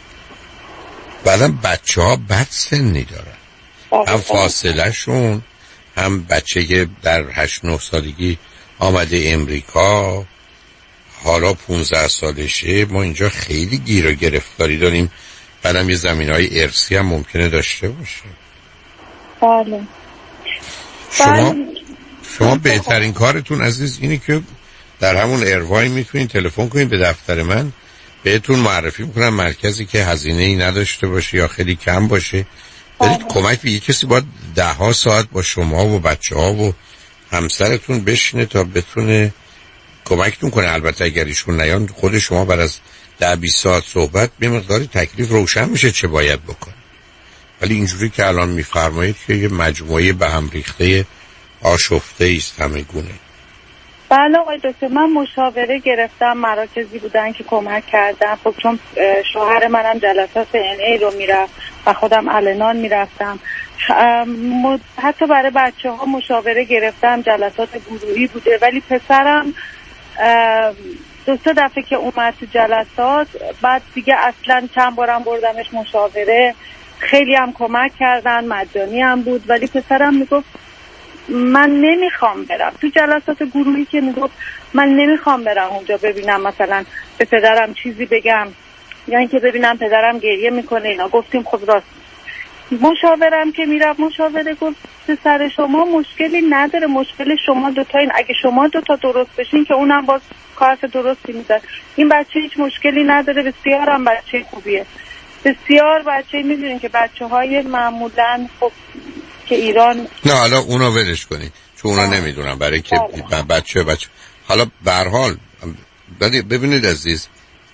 بعدم بچه ها بد سنی دارن، هم فاصله شون، هم بچه که در هشت نه سالگی آمده امریکا حالا پونزده سالشه. ما اینجا خیلی گیر و گرفتاری داریم، بعدم یه زمینهای ارثی هم ممکنه داشته باشه. بله. شما شما بهترین کارتون عزیز اینه که در همون اروای میتونین تلفن کنین به دفتر من، بهتون معرفی میکنم مرکزی که هزینه ای نداشته باشه یا خیلی کم باشه. برید کمک به یه کسی باید ده ها ساعت با شما و بچه ها و همسرتون بشینه تا بتونه کمکتون کنه. البته اگر ایشون نیان خود شما بعد از ده بیست ساعت صحبت به مقداری تکلیف روشن میشه چه باید بکن. ولی اینجوری که الان میفرمایید که یه مجموعه به هم ریخته آشفته است همه گونه. بله آقای دکتر، من مشاوره گرفتم، مراکزی بودن که کمک کردن. خب چون شوهر منم جلسات ان ای رو میرفت و خودم الانان میرفتم، حتی برای بچه ها مشاوره گرفتم، جلسات گروهی بوده. ولی پسرم دو سه دفعه که اومد تو جلسات، بعد دیگه اصلا چند بارم بردمش مشاوره، خیلی هم کمک کردن، مجانی هم بود. ولی پسرم میگفت من نمیخوام برم تو جلسات گروهی، که میگفت من نمیخوام برم اونجا ببینم مثلا به پدرم چیزی بگم یا اینکه ببینم پدرم گریه میکنه اینا. گفتیم خب راست. مشاورم که میرفت مشاوره گفت پسر شما مشکلی نداره، مشکل شما دوتا این، اگه شما دوتا درست بشین که اونم باز کارت درستی میزن، این بچه هیچ مشکلی نداره، بسیار هم بچه خوبیه، بسیار بچه. میدونین که بچه های معمولا خب که ایران، نه حالا اونا ولش کنید چون اونا نمیدونم، برای که بچه بچه حالا به هر حال ببینید عزیز،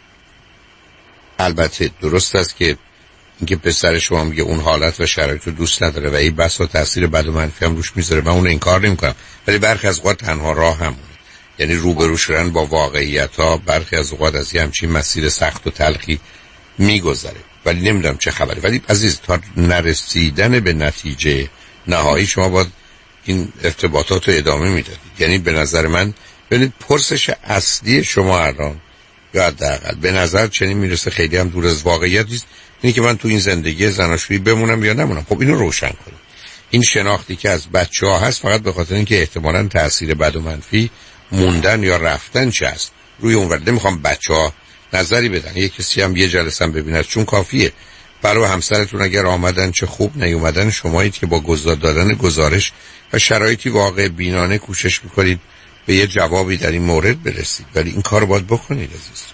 البته درست است که اینکه پسر شما میگه اون حالت و شرایط رو دوست نداره و این بسا تاثیر بد و منفی هم روش میذاره، من اون انکار نمیکنم، ولی برخی از اوقات تنها راه همونه، یعنی روبرو شدن با واقعیت ها برخی از اوقات از یه همچین مسیر سخت و تلخی میگذره. ولی نمیدونم چه خبره. ولی عزیز تا نرسیدن به نتیجه نهایی شما باید این ارتباطات رو ادامه میدادید. یعنی به نظر من ببینید پرسش اصلی شما الان یا حداقل به نظر چنین میرسه خیلی هم دور از واقعیت نیست، اینه که من تو این زندگی زناشویی بمونم یا نمونم. خب اینو روشن کنید. این شناختی که از بچه‌ها هست فقط به خاطر اینکه احتمالاً تاثیر بد و منفی موندن یا رفتن چه است روی اون ورده. نمیخوام بچه‌ها نظری بدن، یه کسی هم یه جلسه هم ببیند چون کافیه. برای همسرتون اگر آمدن چه خوب، نیومدن شمایید که با گزارش دادن گزارش و شرایطی واقع بینانه کوشش میکنید به یه جوابی در این مورد برسید. ولی این کار باید بکنید عزیز.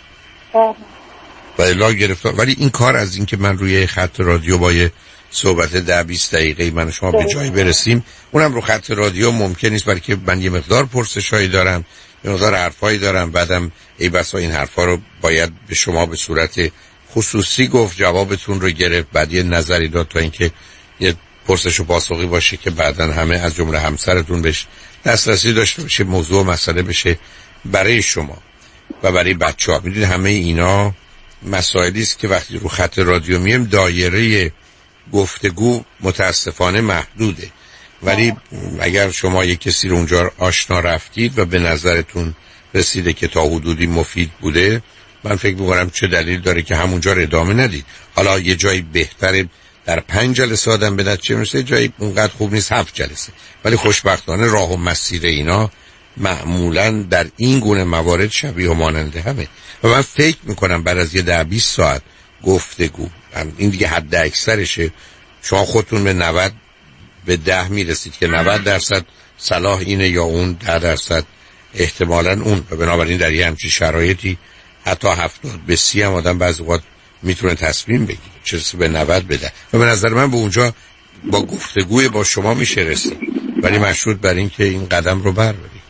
و الا گرفتار. ولی این کار از این که من روی خط رادیو با یه صحبت ده بیست دقیقه من و شما به جایی برسیم، اونم رو خط رادیو ممکن نیست، برای که من یه مقدار پرسشایی دارم، یه مقدار حرفایی دارم، بعدم ای بسا این حرفا رو باید به شما به صورت خصوصی گفت، جوابتون رو گرفت، بعد یه نظری داد تا اینکه یه پرسش و پاسخی باشه که بعدن همه از جمله همسرتون بهش دسترسی داشته باشه، موضوع و مسئله بشه برای شما و برای بچه‌ها. میدونید همه اینا مسائلی است که وقتی رو خط رادیو میم دایره گفتگو متاسفانه محدوده. ولی اگر شما یک کسی رو اونجا آشنا رفتید و به نظرتون رسیده که تا حدودی مفید بوده، من فکر می‌کنم چه دلیل داره که همونجا رو ادامه ندید. حالا یه جایی بهتره در پنج جلسه آدم به نتیجه میرسه، جایی اونقدر خوب نیست هفت جلسه. ولی خوشبختانه راه و مسیر اینا معمولاً در این گونه موارد شبیه و ماننده همه. و من فکر میکنم بعد از یه ده بیست ساعت گفتگو، این دیگه حد اکثرشه، شما خودتون به نود به ده میرسید که نود درصد صلاح اینه یا اون، ده درصد احتمالاً اون. و بنابراین در یه همچین شرایطی حتی هفتاد به سی هم آدم بعضی وقت میتونه تصمیم بگیره، چه به نود بده. و به نظر من به اونجا با گفتگوی با شما میشه رسید، ولی مشروط بر این که این قدم رو بردارید.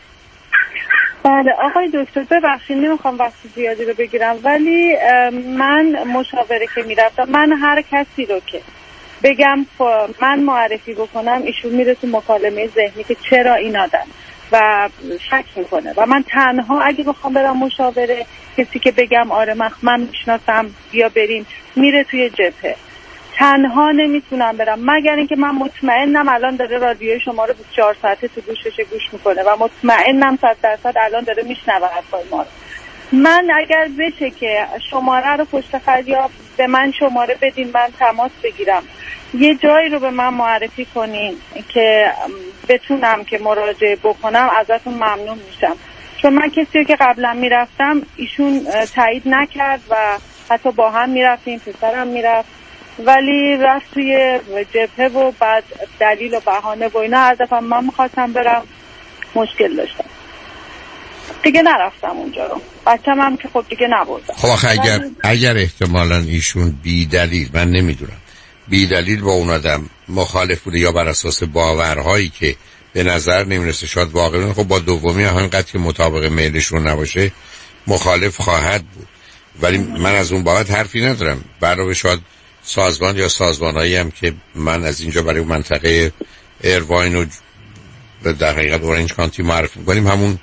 بله آقای دکتر ببخشید نمیخوام وقت زیادی رو بگیرم، ولی من مشاوره که میرفتم، من هر کسی رو که بگم من معرفی بکنم ایشون میره تو مکالمه ذهنی که چرا این آدم و شک میکنه. و من تنها اگه بخوام برم مشاوره، کسی که بگم آره من میشناسم بیا بریم، میره توی جبهه. تنها نمیتونم برم مگر اینکه من مطمئنم الان داره رادیوی شما رو بیست و چهار ساعته تو گوشش گوش میکنه و مطمئنم صد درصد الان داره میشنوه حرفای ما رو. من اگر بشه که شماره رو پشت خط یا به من شماره بدین من تماس بگیرم، یه جایی رو به من معرفی کنین که بتونم که مراجعه بکنم، ازتون ممنون میشم. چون من کسی که قبلا میرفتم ایشون تایید نکرد و حتی با هم میرفتیم، پسرم میرفت، ولی رفت توی جبهه و بعد دلیل و بهانه و اینا. هر دفعه من میخواستم برم مشکل داشتم، دیگه نرفتم اونجا رو. بچه‌م هم که خب دیگه نبردم. خب آخه اگر اگر احتمالاً ایشون بی دلیل، من نمیدونم، بی دلیل با اون آدم مخالف بوده یا بر اساس باورهایی که به نظر نمیرسه شاید واقعا، خب با دومی همینقدر که مطابق میلشون نباشه مخالف خواهد بود. ولی من از اون بابت حرفی ندارم. برای شاید سازمان یا سازمانایی هم که من از اینجا برای منطقه ایرواین و در حقیقت اورنج کانتی معرفی می‌کنیم، همون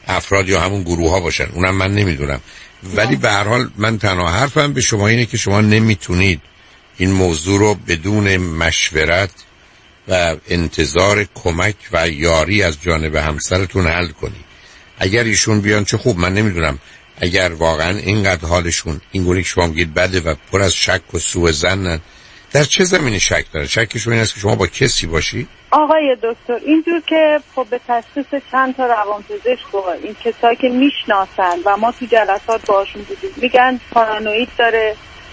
افراد یا همون گروه ها باشن، اونم من نمیدونم. ولی به هر حال من تنها حرفم به شما اینه که شما نمیتونید این موضوع رو بدون مشورت و انتظار کمک و یاری از جانب همسرتون حل کنید. اگر ایشون بیان چه خوب، من نمیدونم. اگر واقعا اینقدر حالشون اینگونه که شما میگید بده و پر از شک و سوء ظنن، در چه زمینی شک داره؟ شکشون این است که شما با کسی باشی؟ آقای دکتر اینجور که خب به تشخیص چند تا روانپزشک و این کسایی که میشناسن و ما تو جلسات باشون بودیم میگن پارانوید داره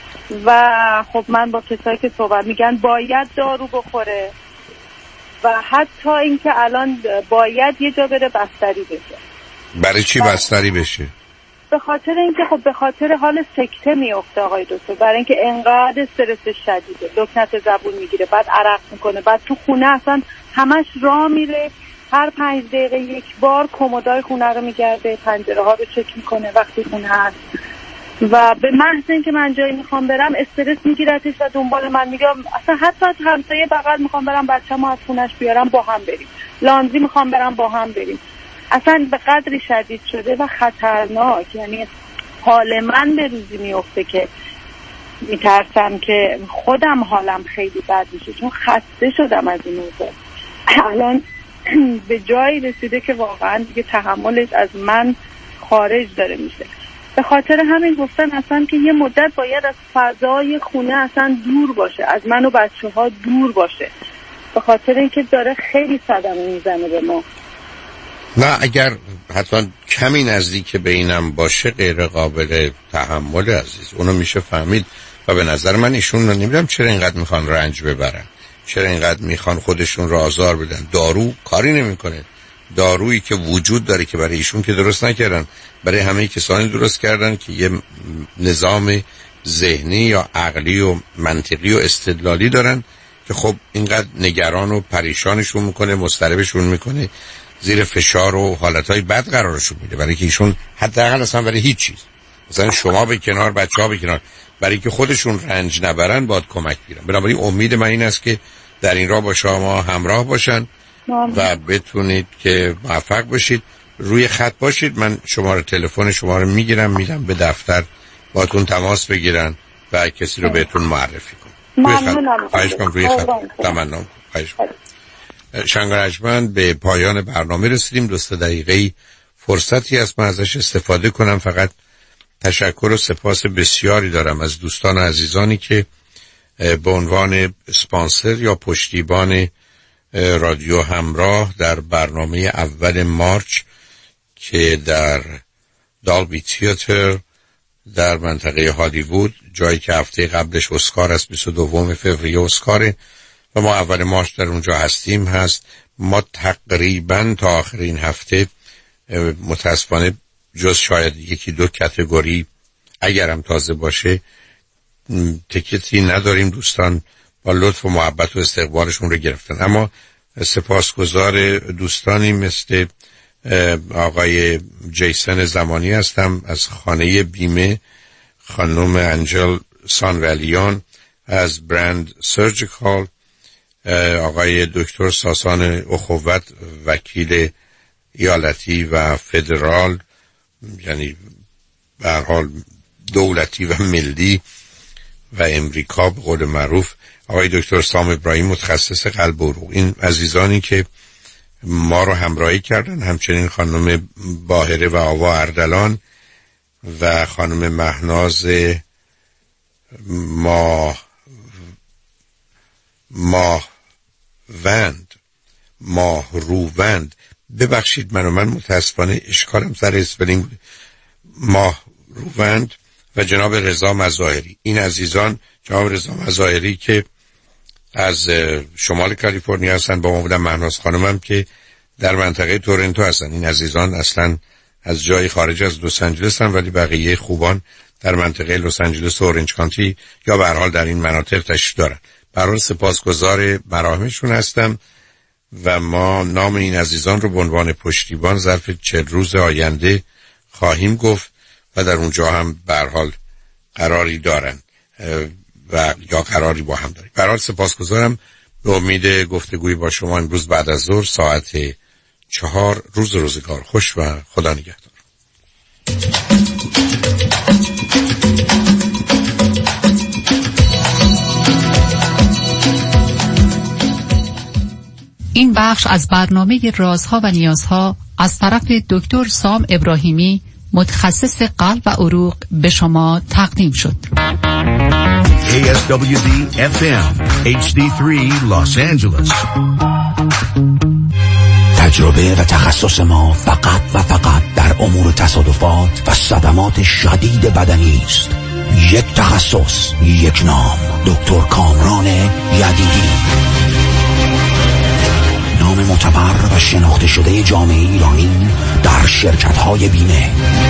و خب من با کسایی که صحبت میگن باید دارو بخوره و حتی اینکه الان باید یه جا بره بستری بشه. برای چی بستری بشه؟ به خاطر اینکه خب به خاطر حال سکته میفته آقای دکتر، برای اینکه انقدر استرس شدیده، لکنت زبون میگیره، بعد عرق میکنه، بعد تو خونه اصلا همش راه میره، هر پنج دقیقه یک بار کمدای خونه رو میگرده، پنجره ها رو چک میکنه وقتی خونه هست و به محض اینکه من جایی میخوام برم استرس میگیرتش و دنبال من میگم. اصلا حتی از همسایه بغل میخوام برم بچه‌مو از خونش بیارم با هم بریم، لاندری میخوام برم با هم بریم. اصلا به قدری شدید شده و خطرناک، یعنی حال من به روزی میفته که میترسم که خودم حالم خیلی بد میشه، چون خسته شدم از این موضوع. الان به جایی رسیده که واقعا دیگه تحملش از من خارج داره میشه. به خاطر همین گفتن اصلا که یه مدت باید از فضای خونه اصلا دور باشه، از من و بچه ها دور باشه، به خاطر اینکه داره خیلی صدمه میزنه به ما. نه اگر حتما کمی نزدیک به اینم باشه غیر قابل تحمل عزیز، اونو میشه فهمید. و به نظر من ایشون رو نمیدونم چرا اینقدر میخوان رنج ببرن، چرا اینقدر میخوان خودشون رو آزار بدن. دارو کاری نمیکنه، دارویی که وجود داره که برای ایشون که درست نکردن، برای همه کسانی درست کردن که یه نظام ذهنی یا عقلی و منطقی و استدلالی دارن که خب اینقدر نگران و پریشانشون میکنه، مضطربشون میکنه، زیر فشار و حالتهای بد قرارشون میده، برای که ایشون حداقل اصلا برای هیچ چیز، مثلا شما به کنار، بچه‌ها به کنار، برای که خودشون رنج نبرن باید کمک بگیرن. بنابراین امید من این است که در این راه با شما همراه باشن و بتونید که موفق باشید. روی خط باشید، من شماره تلفن شما رو میگیرم میدم به دفتر، باهاتون تماس بگیرن و کسی رو بهتون معرفی کنم. روی خط خواهش کنم، روی خط تمنا خواهش کنم. شنگرجمن به پایان برنامه رسیدیم. دو سه دقیقه فرصتی هست من ازش استفاده کنم. فقط تشکر و سپاس بسیاری دارم از دوستان و عزیزانی که به عنوان اسپانسر یا پشتیبان رادیو همراه در برنامه اول مارچ که در دالبی تیاتر در منطقه هالیوود، جایی که هفته قبلش اسکار است، بیست و دوم فوریه اسکاره و ما اول مارچ در اونجا هستیم هست. ما تقریبا تا آخرین هفته متاسفانه جز شاید یکی دو کاتگوری اگرم تازه باشه تیکتی نداریم. دوستان با لطف و محبت و استقبالشون رو گرفتن، اما سپاسگزار دوستانی مثل آقای جیسن زمانی هستم از خانه بیمه، خانم انجل سانولیان از برند سرجیکال، آقای دکتر ساسان اخوت وکیل ایالتی و فدرال، یعنی به هر حال دولتی و ملی و امریکا به قول معروف، آقای دکتر سام ابراهیم متخصص قلب و عروق. این عزیزانی که ما رو همراهی کردن، همچنین خانم باهره و آوا اردلان و خانم مهناز ماه ماه وند ماه رووند. ببخشید منو من متاسفانه اشکالم سر اسپلینگ، ماه رووند و جناب رضا مظاهری. این عزیزان، جناب رضا مظاهری که از شمال کالیفرنیا هستن، با ما بودن، مهناز خانمم که در منطقه تورنتو هستن. این عزیزان اصلا از جای خارج از لس آنجلس هستن، ولی بقیه خوبان در منطقه لس آنجلس و اورنج کانتی یا به هر حال در این مناطق تشریف دارن. برای سپاسگزار مراهمشون هستم و ما نام این عزیزان رو به عنوان پشتیبان ظرف چهل روز آینده خواهیم گفت و در اونجا هم به هر حال قراری دارن و یا قراری با هم داریم. به هر حال سپاسگزارم. به امید گفتگوی با شما امروز بعد از ظهر ساعت چهار. روز روزگار خوش و خدا نگهدار. این بخش از برنامه رازها و نیازها از طرف دکتر سام ابراهیمی متخصص قلب و عروق به شما تقدیم شد. کی اس دبلیو دی اف ام اچ دی سه Los Angeles. تجربه و تخصص ما فقط و فقط در امور تصادفات و صدمات شدید بدنی است. یک تخصص، یک نام، دکتر کامران یدیدی. نام معتبر و شناخته شده جامعه ایرانی در شرکت‌های بیمه.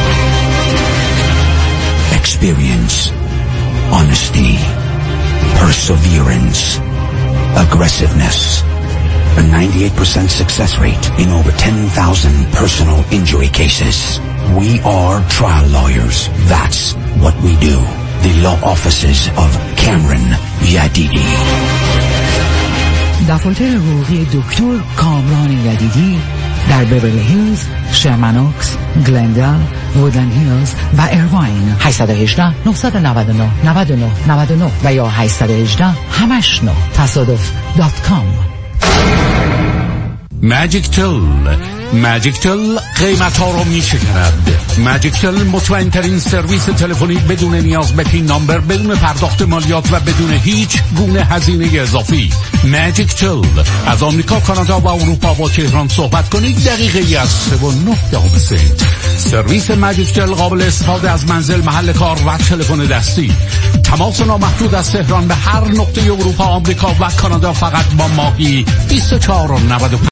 Experience, honesty, perseverance, aggressiveness. A ninety-eight percent success rate in over ten thousand personal injury cases. We are trial lawyers. That's what we do. The law offices of Cameron Yadidi. دفاتر حقوقی دکتر کامران یدیدی در بیورلی هیلز، شرمن اوکس، گلندال، وودلند هیلز و ایرواین. هشت یک هشت نه نه نه نه نه نه نه و یا هشت یک هشت همش نه تصادف دات کام. ماجیک تل ماجیک تل قیمت ها رو می شکند. ماجیک تل مطمئن ترین سرویس تلفنی بدون نیاز به پین نامبر، بدون پرداخت مالیات و بدون هیچ گونه هزینه اضافی. ماجیک تل از آمریکا، کانادا و اروپا با تهران صحبت کنید دقیقه ای از سه و نه دهم سنت. سرویس ماجیک تل قابل استفاده از منزل، محل کار و تلفن دستی. تماس نامحدود از تهران به هر نقطه اروپا، آمریکا و کانادا فقط با ماهی بیست و چهار و نود و پنج